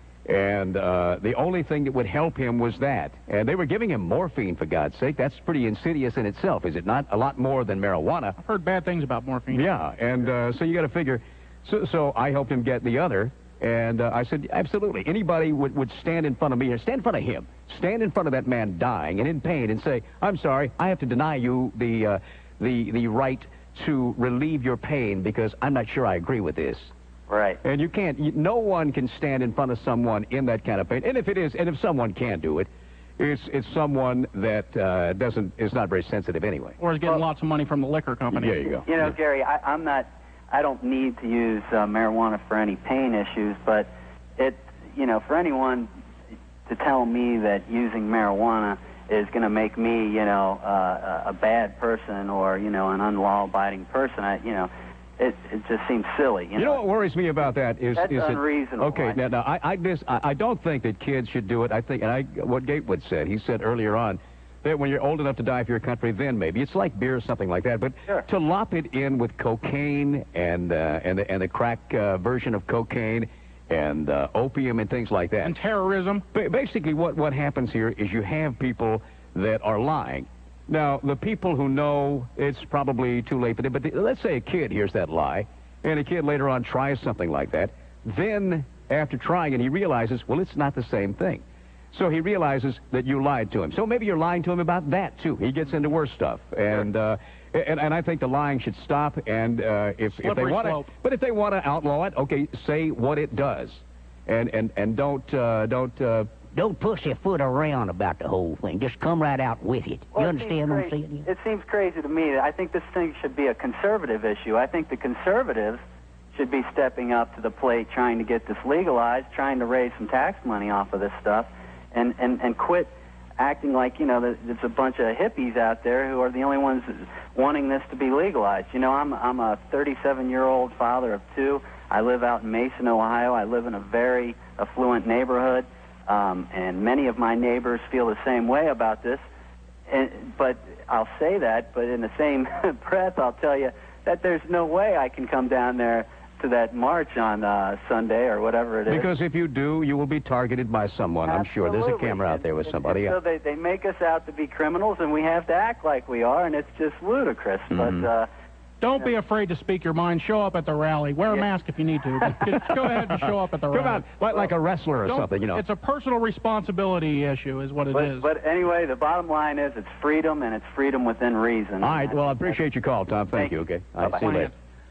Speaker 21: And uh, the only thing that would help him was that. And they were giving him morphine, for God's sake. That's pretty insidious in itself, is it not? A lot more than marijuana.
Speaker 22: I've heard bad things about morphine.
Speaker 21: Yeah, and uh, so you got to figure. So, so I helped him get the other, and uh, I said, absolutely. Anybody would, would stand in front of me, or stand in front of him, stand in front of that man dying and in pain and say, I'm sorry, I have to deny you the, uh, the, the right to relieve your pain because I'm not sure I agree with this.
Speaker 23: Right.
Speaker 21: And you can't, you, no one can stand in front of someone in that kind of pain. And if it is, and if someone can do it, it's, it's someone that uh, doesn't, is not very sensitive anyway.
Speaker 22: Or is getting lots of money from the liquor company.
Speaker 21: There you go.
Speaker 23: You know, Gary, I, I'm not, I don't need to use uh, marijuana for any pain issues, but it, you know, for anyone to tell me that using marijuana is going to make me, you know, uh, a bad person or, you know, an unlaw-abiding person, I, you know, It, it just seems silly. You,
Speaker 21: You know what worries me about that is...
Speaker 23: That's
Speaker 21: is that-
Speaker 23: unreasonable.
Speaker 21: Okay, now, now I, I, this, I, I don't think that kids should do it. I think, and I, what Gatewood said, he said earlier on, that when you're old enough to die for your country, then maybe. It's like beer or something like that. But to lop it in with cocaine and, uh, and, the, and the crack uh, version of cocaine and uh, opium and things like that.
Speaker 22: And terrorism.
Speaker 21: Ba- basically, what, what happens here is you have people that are lying. Now, the people who know it's probably too late for them, but the, let's say a kid hears that lie, and a kid later on tries something like that. Then, after trying it, he realizes, well, it's not the same thing. So he realizes that you lied to him. So maybe you're lying to him about that, too. He gets into worse stuff. And uh, and, and I think the lying should stop. And uh, if, if they
Speaker 22: Slippery
Speaker 21: want to,
Speaker 22: slope.
Speaker 21: but if they want to outlaw it, okay, say what it does. And, and, and don't, uh, don't... Uh,
Speaker 17: Don't push your foot around about the whole thing. Just come right out with it.
Speaker 23: Well,
Speaker 17: you
Speaker 23: it
Speaker 17: understand what I'm
Speaker 23: seems
Speaker 17: saying?
Speaker 23: crazy- It seems crazy to me. I think this thing should be a conservative issue. I think the conservatives should be stepping up to the plate, trying to get this legalized, trying to raise some tax money off of this stuff, and, and, and quit acting like, you know, that there's a bunch of hippies out there who are the only ones wanting this to be legalized. You know, I'm, I'm a thirty-seven-year-old father of two. I live out in Mason, Ohio. I live in a very affluent neighborhood. Um, and many of my neighbors feel the same way about this. And, but I'll say that, but in the same breath, I'll tell you that there's no way I can come down there to that march on uh, Sunday or whatever it is.
Speaker 21: Because if you do, you will be targeted by someone, I'm sure. There's a
Speaker 23: Absolutely.
Speaker 21: camera out there with somebody.
Speaker 23: So they, they make us out to be criminals, and we have to act like we are, and it's just ludicrous.
Speaker 21: Mhm.
Speaker 23: But uh,
Speaker 22: Don't be afraid to speak your mind. Show up at the rally. Wear a mask if you need to. But just go ahead and show up at the
Speaker 21: Come
Speaker 22: rally.
Speaker 21: on, like, like a wrestler or
Speaker 22: Don't-
Speaker 21: something, you know.
Speaker 22: It's a personal responsibility issue is what it
Speaker 23: but,
Speaker 22: is.
Speaker 23: but anyway, the bottom line is it's freedom, and it's freedom within reason.
Speaker 21: All right, well, I appreciate your call, Tom. Thank,
Speaker 23: Thank
Speaker 21: you,
Speaker 23: you.
Speaker 21: okay? All right,
Speaker 23: Bye-bye.
Speaker 21: see you later.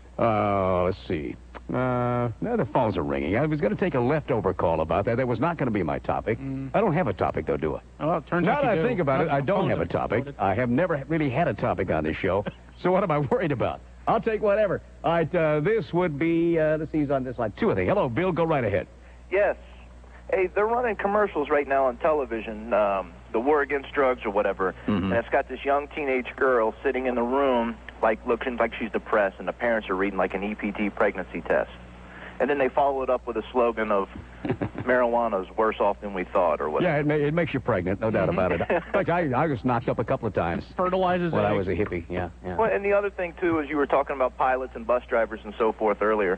Speaker 21: Uh, let's see. Uh, now the phones are ringing. I was going to take a leftover call about that. That was not going to be my topic. I don't have a topic, though, do I?
Speaker 22: Well, it turns
Speaker 21: now
Speaker 22: out
Speaker 21: that
Speaker 22: you
Speaker 21: I
Speaker 22: do.
Speaker 21: think about it,
Speaker 22: Not
Speaker 21: I
Speaker 22: the
Speaker 21: don't
Speaker 22: phones
Speaker 21: have a
Speaker 22: are
Speaker 21: topic.
Speaker 22: exploded.
Speaker 21: I have never really had a topic on this show. So what am I worried about? I'll take whatever. All right, uh, this would be, uh, let's see, he's on this line. Two of them. Hello, Bill. Go right ahead.
Speaker 1: Yes. Hey, they're running commercials right now on television, um, the war against drugs or whatever,
Speaker 21: Mhm.
Speaker 1: and it's got this young teenage girl sitting in the room, like looking like she's depressed, and the parents are reading like an E P T pregnancy test. And then they follow it up with a slogan of marijuana's worse off than we thought or whatever.
Speaker 21: Yeah, it, ma- it makes you pregnant, no doubt about it. In fact, I, I was knocked up a couple of times.
Speaker 22: Fertilizes
Speaker 21: when I
Speaker 22: eggs.
Speaker 21: was a hippie, yeah. yeah.
Speaker 1: Well, and the other thing, too, is you were talking about pilots and bus drivers and so forth earlier.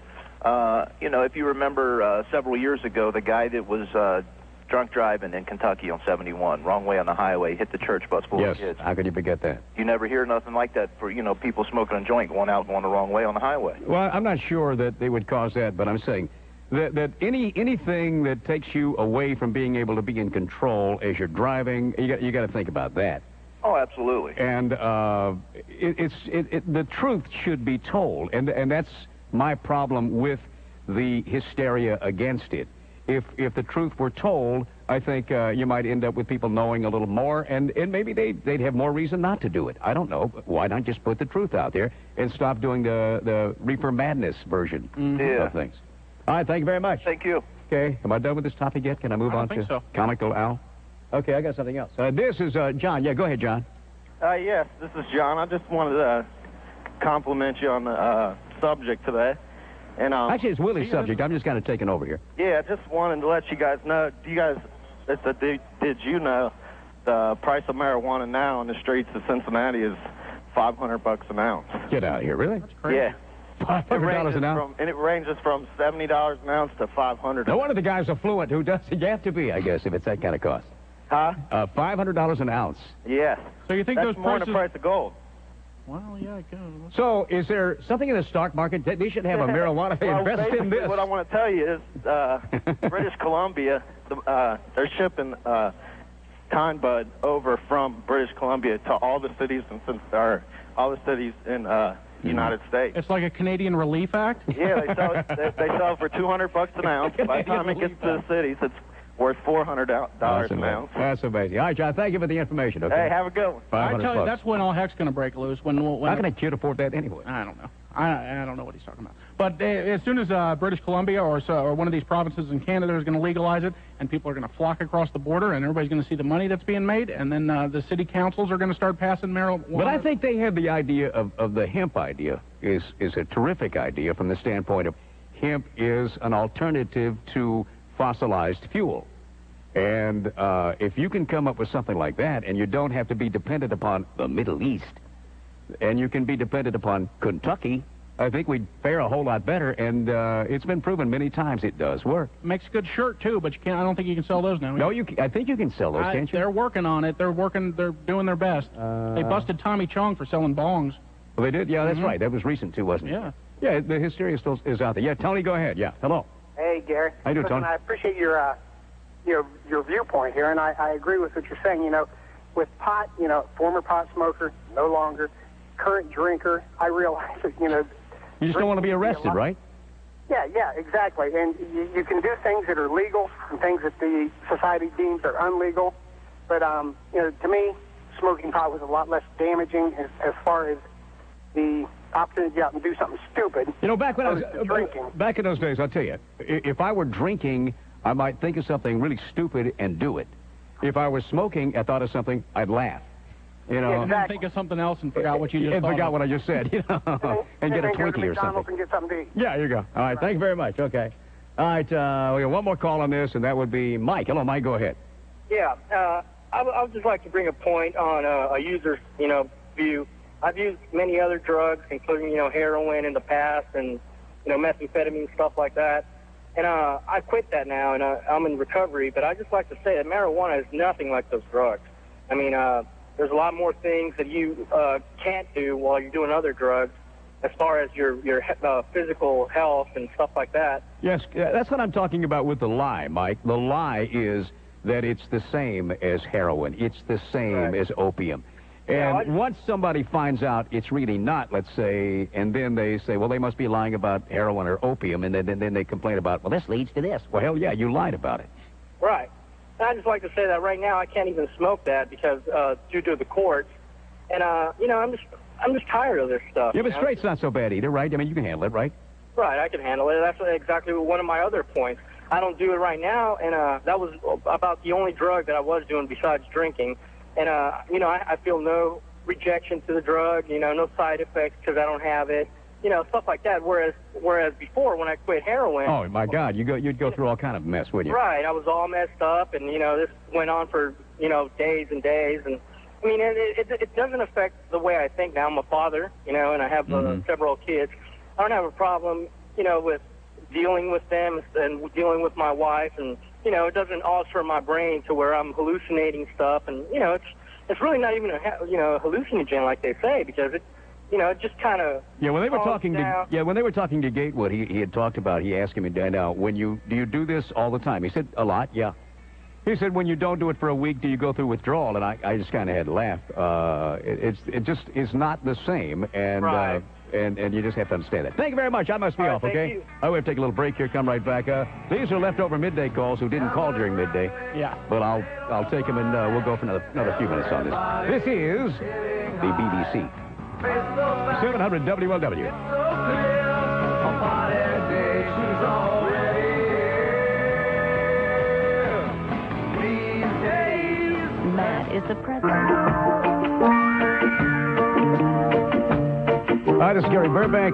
Speaker 1: Uh, you know, if you remember uh, several years ago, the guy that was uh, drunk driving in Kentucky on seventy-one, wrong way on the highway, hit the church bus full
Speaker 21: Yes.
Speaker 1: of kids.
Speaker 21: How could you forget that?
Speaker 1: You never hear nothing like that for, you know, people smoking a joint going out going the wrong way on the highway.
Speaker 21: Well, I'm not sure that they would cause that, but I'm saying that, that any anything that takes you away from being able to be in control as you're driving, you got, you got to think about that.
Speaker 1: Oh, absolutely.
Speaker 21: And uh, it, it's it, it, the truth should be told, and and that's my problem with the hysteria against it. If if the truth were told, I think uh, you might end up with people knowing a little more, and, and maybe they, they'd have more reason not to do it. I don't know. But why not just put the truth out there and stop doing the, the Reefer Madness version
Speaker 1: Yeah.
Speaker 21: of things? All right, thank you very much.
Speaker 1: Thank you.
Speaker 21: Okay, am I done with this topic yet? Can I move
Speaker 22: I don't
Speaker 21: on
Speaker 22: think
Speaker 21: to
Speaker 22: so.
Speaker 21: Comical Al? Okay, I got something else. Uh, this is uh, John. Yeah, go ahead, John.
Speaker 5: Uh, yes, this is John. I just wanted to compliment you on the uh, subject today. And um,
Speaker 21: Actually, it's Willie's subject. I'm just kind of taking over here.
Speaker 5: yeah, I just wanted to let you guys know. Do you guys? It's a, did, did you know the price of marijuana now on the streets of Cincinnati is five hundred bucks an ounce?
Speaker 21: Get out of here, really?
Speaker 5: Yeah.
Speaker 21: Five hundred dollars an ounce.
Speaker 5: From, and it ranges from seventy dollars an ounce to five hundred.
Speaker 21: No wonder the guy's affluent. Who does you have to be? I guess if it's that kind of cost.
Speaker 5: Huh?
Speaker 21: Uh, five hundred dollars an ounce.
Speaker 5: Yeah.
Speaker 22: So you think
Speaker 5: That's
Speaker 22: those
Speaker 5: more than
Speaker 22: prices...
Speaker 5: the price of gold.
Speaker 22: Well, yeah, it goes.
Speaker 21: So, is there something in the stock market that they should have a marijuana
Speaker 5: well,
Speaker 21: invest in
Speaker 5: basically
Speaker 21: this?
Speaker 5: What I want to tell you is, uh, British Columbia, the, uh, they're shipping uh, Kind Bud over from British Columbia to all the cities in Cin- or all the cities in uh, the United States.
Speaker 22: It's like a Canadian Relief Act?
Speaker 5: Yeah, they sell it, they, they sell it for two hundred bucks an ounce. By the time it gets to the cities, it's worth four hundred dollars
Speaker 21: That's
Speaker 5: an
Speaker 21: amazing.
Speaker 5: ounce.
Speaker 21: That's amazing. All right, John, thank you for the information. Okay.
Speaker 5: Hey, have a good one.
Speaker 22: I
Speaker 21: five hundred
Speaker 22: tell you,
Speaker 21: bucks.
Speaker 22: that's when all heck's going to break loose. When, when
Speaker 21: How can a kid afford that anyway?
Speaker 22: I don't know. I, I don't know what he's talking about. But uh, as soon as uh, British Columbia or, so, or one of these provinces in Canada is going to legalize it, and people are going to flock across the border, and everybody's going to see the money that's being made, and then uh, the city councils are going to start passing marijuana.
Speaker 21: But I think they have the idea of, of the hemp idea is is a terrific idea from the standpoint of hemp is an alternative to fossilized fuel. And uh, if you can come up with something like that, and you don't have to be dependent upon the Middle East, and you can be dependent upon Kentucky, I think we'd fare a whole lot better. And uh, it's been proven many times it does work.
Speaker 22: Makes a good shirt, too, but you can't. I don't think you can sell those now.
Speaker 21: No, you. Can, I think you can sell those,
Speaker 22: I,
Speaker 21: can't you?
Speaker 22: They're working on it. They're working. They're doing their best.
Speaker 21: Uh,
Speaker 22: they busted Tommy Chong for selling bongs.
Speaker 21: Well, they did? Yeah, that's
Speaker 22: Mhm.
Speaker 21: right. That was recent, too, wasn't it?
Speaker 22: Yeah.
Speaker 21: Yeah, the hysteria still is out there. Yeah, Tony, go ahead. Yeah, hello.
Speaker 9: Hey, Gary.
Speaker 21: How you doing,
Speaker 9: Listen,
Speaker 21: Tony?
Speaker 9: I appreciate your, uh, your your viewpoint here, and I, I agree with what you're saying. You know, with pot, you know, former pot smoker, no longer, current drinker, I realize that, you know...
Speaker 21: You just don't want to be arrested, right?
Speaker 9: Yeah, yeah, exactly. And you, you can do things that are legal and things that the society deems are unlegal. But, um, you know, to me, smoking pot was a lot less damaging as, as far as the opportunity to get out and do something stupid.
Speaker 21: You know, back when I was
Speaker 9: opposed to drinking.
Speaker 21: back in those days, I'll tell you, i- if I were drinking, I might think of something really stupid and do it. If I was smoking, I thought of something, I'd laugh. You know,
Speaker 22: And then think of something else and forgot what you just
Speaker 21: and
Speaker 22: thought
Speaker 21: forgot
Speaker 22: of.
Speaker 21: what I just said, you know, and get a
Speaker 9: then go to
Speaker 21: Twinkie or
Speaker 9: McDonald's
Speaker 21: something.
Speaker 9: and get something to eat.
Speaker 21: Yeah, you go. All right, thank you very much. Okay. All right, uh, we got one more call on this, and that would be Mike. Hello, Mike. Go ahead.
Speaker 10: Yeah, uh, I, w- I would just like to bring a point on uh, a user's, you know, view. I've used many other drugs, including, you know, heroin in the past and, you know, methamphetamine, stuff like that. And uh, I quit that now, and uh, I'm in recovery. But I just like to say that marijuana is nothing like those drugs. I mean, uh, there's a lot more things that you uh, can't do while you're doing other drugs, as far as your your uh, physical health and stuff like that.
Speaker 21: Yes, uh, that's what I'm talking about with the lie, Mike. The lie is that it's the same as heroin. It's the same as opium. And once somebody finds out it's really not, let's say, and then they say, well, they must be lying about heroin or opium, and then, then, then they complain about, well, this leads to this. Well, hell yeah, you lied about it.
Speaker 10: Right. And I just like to say that right now I can't even smoke that because uh, due to the courts, and uh, you know, I'm just I'm just tired of this stuff.
Speaker 21: Yeah, but
Speaker 10: you know?
Speaker 21: straight's not so bad either, right? I mean, you can handle it, right?
Speaker 10: Right, I can handle it. That's exactly one of my other points. I don't do it right now, and uh, that was about the only drug that I was doing besides drinking. And, uh, you know, I, I feel no rejection to the drug, you know, no side effects because I don't have it, you know, stuff like that. Whereas whereas before, when I quit heroin...
Speaker 21: Oh, my God, you go, you'd go through all kind of mess, wouldn't you?
Speaker 10: Right, I was all messed up, and, you know, this went on for, you know, days and days. And, I mean, it, it, it doesn't affect the way I think now. I'm a father, you know, and I have uh,
Speaker 21: Mhm.
Speaker 10: several kids. I don't have a problem, you know, with dealing with them and dealing with my wife, and you know, it doesn't alter my brain to where I'm hallucinating stuff, and you know, it's it's really not even a ha- you know a hallucinogen like they say, because it you know it just kind of
Speaker 21: Yeah, when they were
Speaker 10: calms
Speaker 21: talking to
Speaker 10: down.
Speaker 21: yeah when they were talking to Gatewood, he he had talked about. He asked him, now, when you do you do this all the time? He said a lot. Yeah. He said, when you don't do it for a week, do you go through withdrawal? And I, I just kind of had to laugh. Uh, it, it's it just is not the same, and
Speaker 10: Right.
Speaker 21: uh, and and you just have to understand that. Thank you very much. I must be
Speaker 10: All right,
Speaker 21: off.
Speaker 10: thank
Speaker 21: Okay.
Speaker 10: you.
Speaker 21: I will take a little break here. Come right back. Uh, these are leftover midday calls who didn't call during midday.
Speaker 22: Yeah.
Speaker 21: But I'll I'll take them, and uh, we'll go for another another few minutes on this. This is the B B C seven hundred W L W.
Speaker 11: Matt is the president.
Speaker 21: Hi, this is Gary Burbank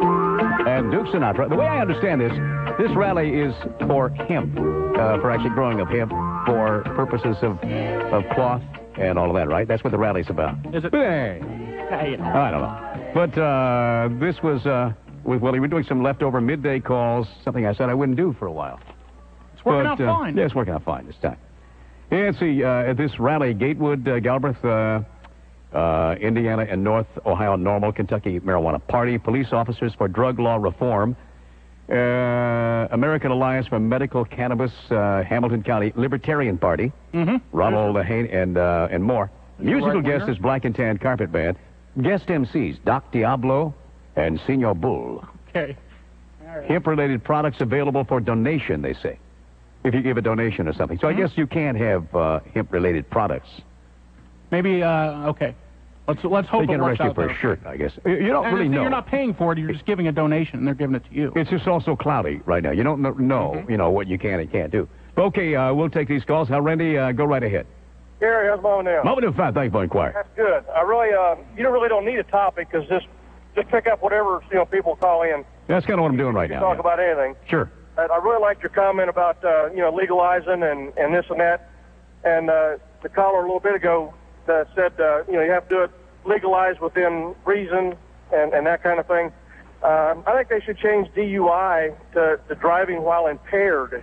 Speaker 21: and Duke Sinatra. The way I understand this, this rally is for hemp, uh, for actually growing of hemp for purposes of of cloth and all of that, right? That's what the rally's about.
Speaker 22: Is it?
Speaker 21: Hey.
Speaker 22: Hey, you know.
Speaker 21: I don't know. But uh, this was uh, with Willie. We're doing some leftover midday calls, something I said I wouldn't do for a while.
Speaker 22: It's working
Speaker 21: But,
Speaker 22: out
Speaker 21: uh,
Speaker 22: fine.
Speaker 21: Yeah, it's working out fine this time. Yeah, let's see, uh, at this rally, Gatewood, uh, Galbraith, uh, uh, Indiana, and North Ohio Normal Kentucky Marijuana Party, police officers for drug law reform, uh, American Alliance for Medical Cannabis, uh, Hamilton County Libertarian Party,
Speaker 22: Mm-hmm.
Speaker 21: Ronald Hain, and uh, and more. Musical
Speaker 22: right
Speaker 21: guest
Speaker 22: winger?
Speaker 21: is Black and Tan Carpet Band. Guest M Cs, Doc Diablo and Senor Bull.
Speaker 22: Okay. All right.
Speaker 21: Hemp-related products available for donation, they say, if you give a donation or something. So I guess you can have uh, hemp-related products.
Speaker 22: Maybe, uh, okay. Let's let's hope
Speaker 21: They
Speaker 22: it
Speaker 21: can
Speaker 22: works
Speaker 21: arrest you
Speaker 22: out
Speaker 21: for
Speaker 22: though.
Speaker 21: a shirt, I guess. You you don't
Speaker 22: And
Speaker 21: really
Speaker 22: see,
Speaker 21: know.
Speaker 22: You're not paying for it. You're just giving a donation, and they're giving it to you.
Speaker 21: It's just also cloudy right now. You don't kn- know,
Speaker 22: Mm-hmm.
Speaker 21: you know, what you can and can't do. Okay, uh, we'll take these calls. Now, Randy, uh, go right ahead.
Speaker 6: Gary, how's Mama now?
Speaker 21: Moment of fat. Thank you for inquiring.
Speaker 6: That's good. I really, uh, you don't really don't need a topic, because just just pick up whatever you know people call in.
Speaker 21: That's kind of what I'm doing right
Speaker 6: You
Speaker 21: now.
Speaker 6: talk
Speaker 21: yeah.
Speaker 6: about anything.
Speaker 21: Sure.
Speaker 6: I, I really liked your comment about uh, you know legalizing and and this and that. And uh, the caller a little bit ago uh, said uh, you know you have to do it legalized within reason and and that kind of thing. Um, I think they should change D U I to, to driving while impaired.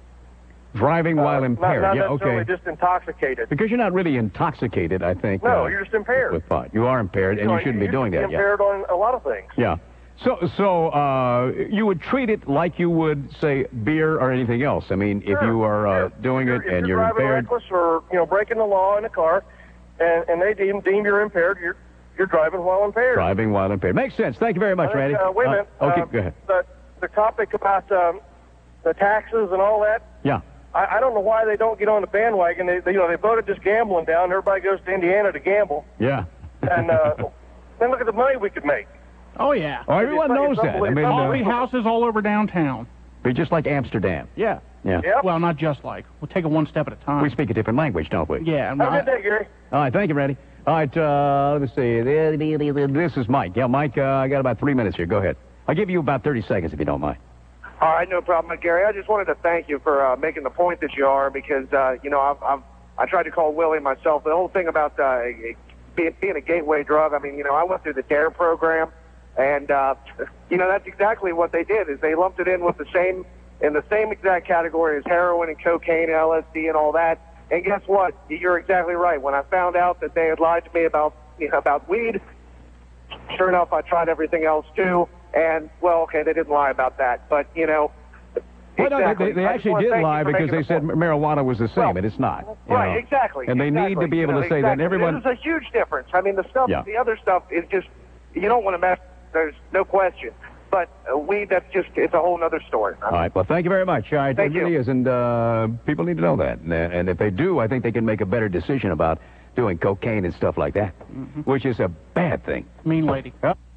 Speaker 21: Driving while
Speaker 6: Uh,
Speaker 21: impaired.
Speaker 6: Not, not
Speaker 21: yeah,
Speaker 6: necessarily
Speaker 21: okay.
Speaker 6: just intoxicated.
Speaker 21: Because you're not really intoxicated, I think.
Speaker 6: No,
Speaker 21: uh,
Speaker 6: you're just impaired.
Speaker 21: With pot. You are impaired, and
Speaker 6: know,
Speaker 21: you shouldn't be doing
Speaker 6: should
Speaker 21: that
Speaker 6: be
Speaker 21: yet.
Speaker 6: impaired on a lot of things.
Speaker 21: Yeah. So, so uh, you would treat it like you would, say, beer or anything else. I mean, if
Speaker 6: Sure,
Speaker 21: you are uh,
Speaker 6: sure.
Speaker 21: doing
Speaker 6: If
Speaker 21: it
Speaker 6: you're,
Speaker 21: and
Speaker 6: if
Speaker 21: you're
Speaker 6: you're driving
Speaker 21: impaired,
Speaker 6: reckless or you know breaking the law in a car, and, and they deem deem you're impaired, you're you're driving while impaired.
Speaker 21: driving while impaired. Makes sense. Thank you very much,
Speaker 6: I think,
Speaker 21: Randy.
Speaker 6: Uh, wait a minute.
Speaker 21: Uh, okay,
Speaker 6: uh,
Speaker 21: go ahead.
Speaker 6: The the topic about um, the taxes and all that.
Speaker 21: Yeah.
Speaker 6: I, I don't know why they don't get on the bandwagon. They, they you know they voted just gambling down. Everybody goes to Indiana to gamble,
Speaker 21: Yeah.
Speaker 6: and uh, then look at the money we could make.
Speaker 22: Oh, yeah.
Speaker 21: Oh, everyone
Speaker 6: It's-
Speaker 21: knows
Speaker 6: it's
Speaker 21: that. I mean,
Speaker 22: All
Speaker 21: uh,
Speaker 22: the houses all over downtown.
Speaker 21: be just like Amsterdam.
Speaker 22: Yeah.
Speaker 21: Yeah.
Speaker 6: Yep.
Speaker 22: Well, not just like. We'll take it one step at a time.
Speaker 21: We speak a different language, don't we?
Speaker 22: Yeah.
Speaker 6: Have a good day, Gary.
Speaker 21: All right, thank you, Randy. All right, uh, let me see. This is Mike. Yeah, Mike, uh, I got about three minutes here. Go ahead. I'll give you about thirty seconds if you don't mind.
Speaker 7: All right, no problem, Gary. I just wanted to thank you for uh, making the point that you are, because uh, you know I've, I've I tried to call Willie myself. The whole thing about uh, being, being a gateway drug. I mean, you know, I went through the DARE program, and uh, you know that's exactly what they did. Is they lumped it in with the same in the same exact category as heroin and cocaine and L S D and all that. And guess what? You're exactly right. When I found out that they had lied to me about you know about weed, sure enough, I tried everything else too. And, well, okay, they didn't lie about that. But, you know,
Speaker 21: Well, no,
Speaker 7: exactly.
Speaker 21: they, they
Speaker 7: I just
Speaker 21: actually
Speaker 7: wanna
Speaker 21: did
Speaker 7: thank you
Speaker 21: lie
Speaker 7: for
Speaker 21: because
Speaker 7: making
Speaker 21: they
Speaker 7: the
Speaker 21: said
Speaker 7: point.
Speaker 21: marijuana was the same, and it's not. you
Speaker 7: Right,
Speaker 21: know.
Speaker 7: exactly.
Speaker 21: And they
Speaker 7: exactly.
Speaker 21: need to be able
Speaker 7: You
Speaker 21: to
Speaker 7: know,
Speaker 21: say that
Speaker 7: exactly.
Speaker 21: everyone...
Speaker 7: There's a huge difference. I mean, the stuff,
Speaker 21: Yeah.
Speaker 7: the other stuff is just, you don't want to mess, there's no question. But uh, weed, that's just, it's a whole other story.
Speaker 21: All right, well, thank you very much. All right,
Speaker 7: Thank
Speaker 21: it really
Speaker 7: you.
Speaker 21: is, and uh, people need to know that. And, uh, and if they do, I think they can make a better decision about doing cocaine and stuff like that, which is a bad thing.
Speaker 22: Mean lady.
Speaker 21: Huh?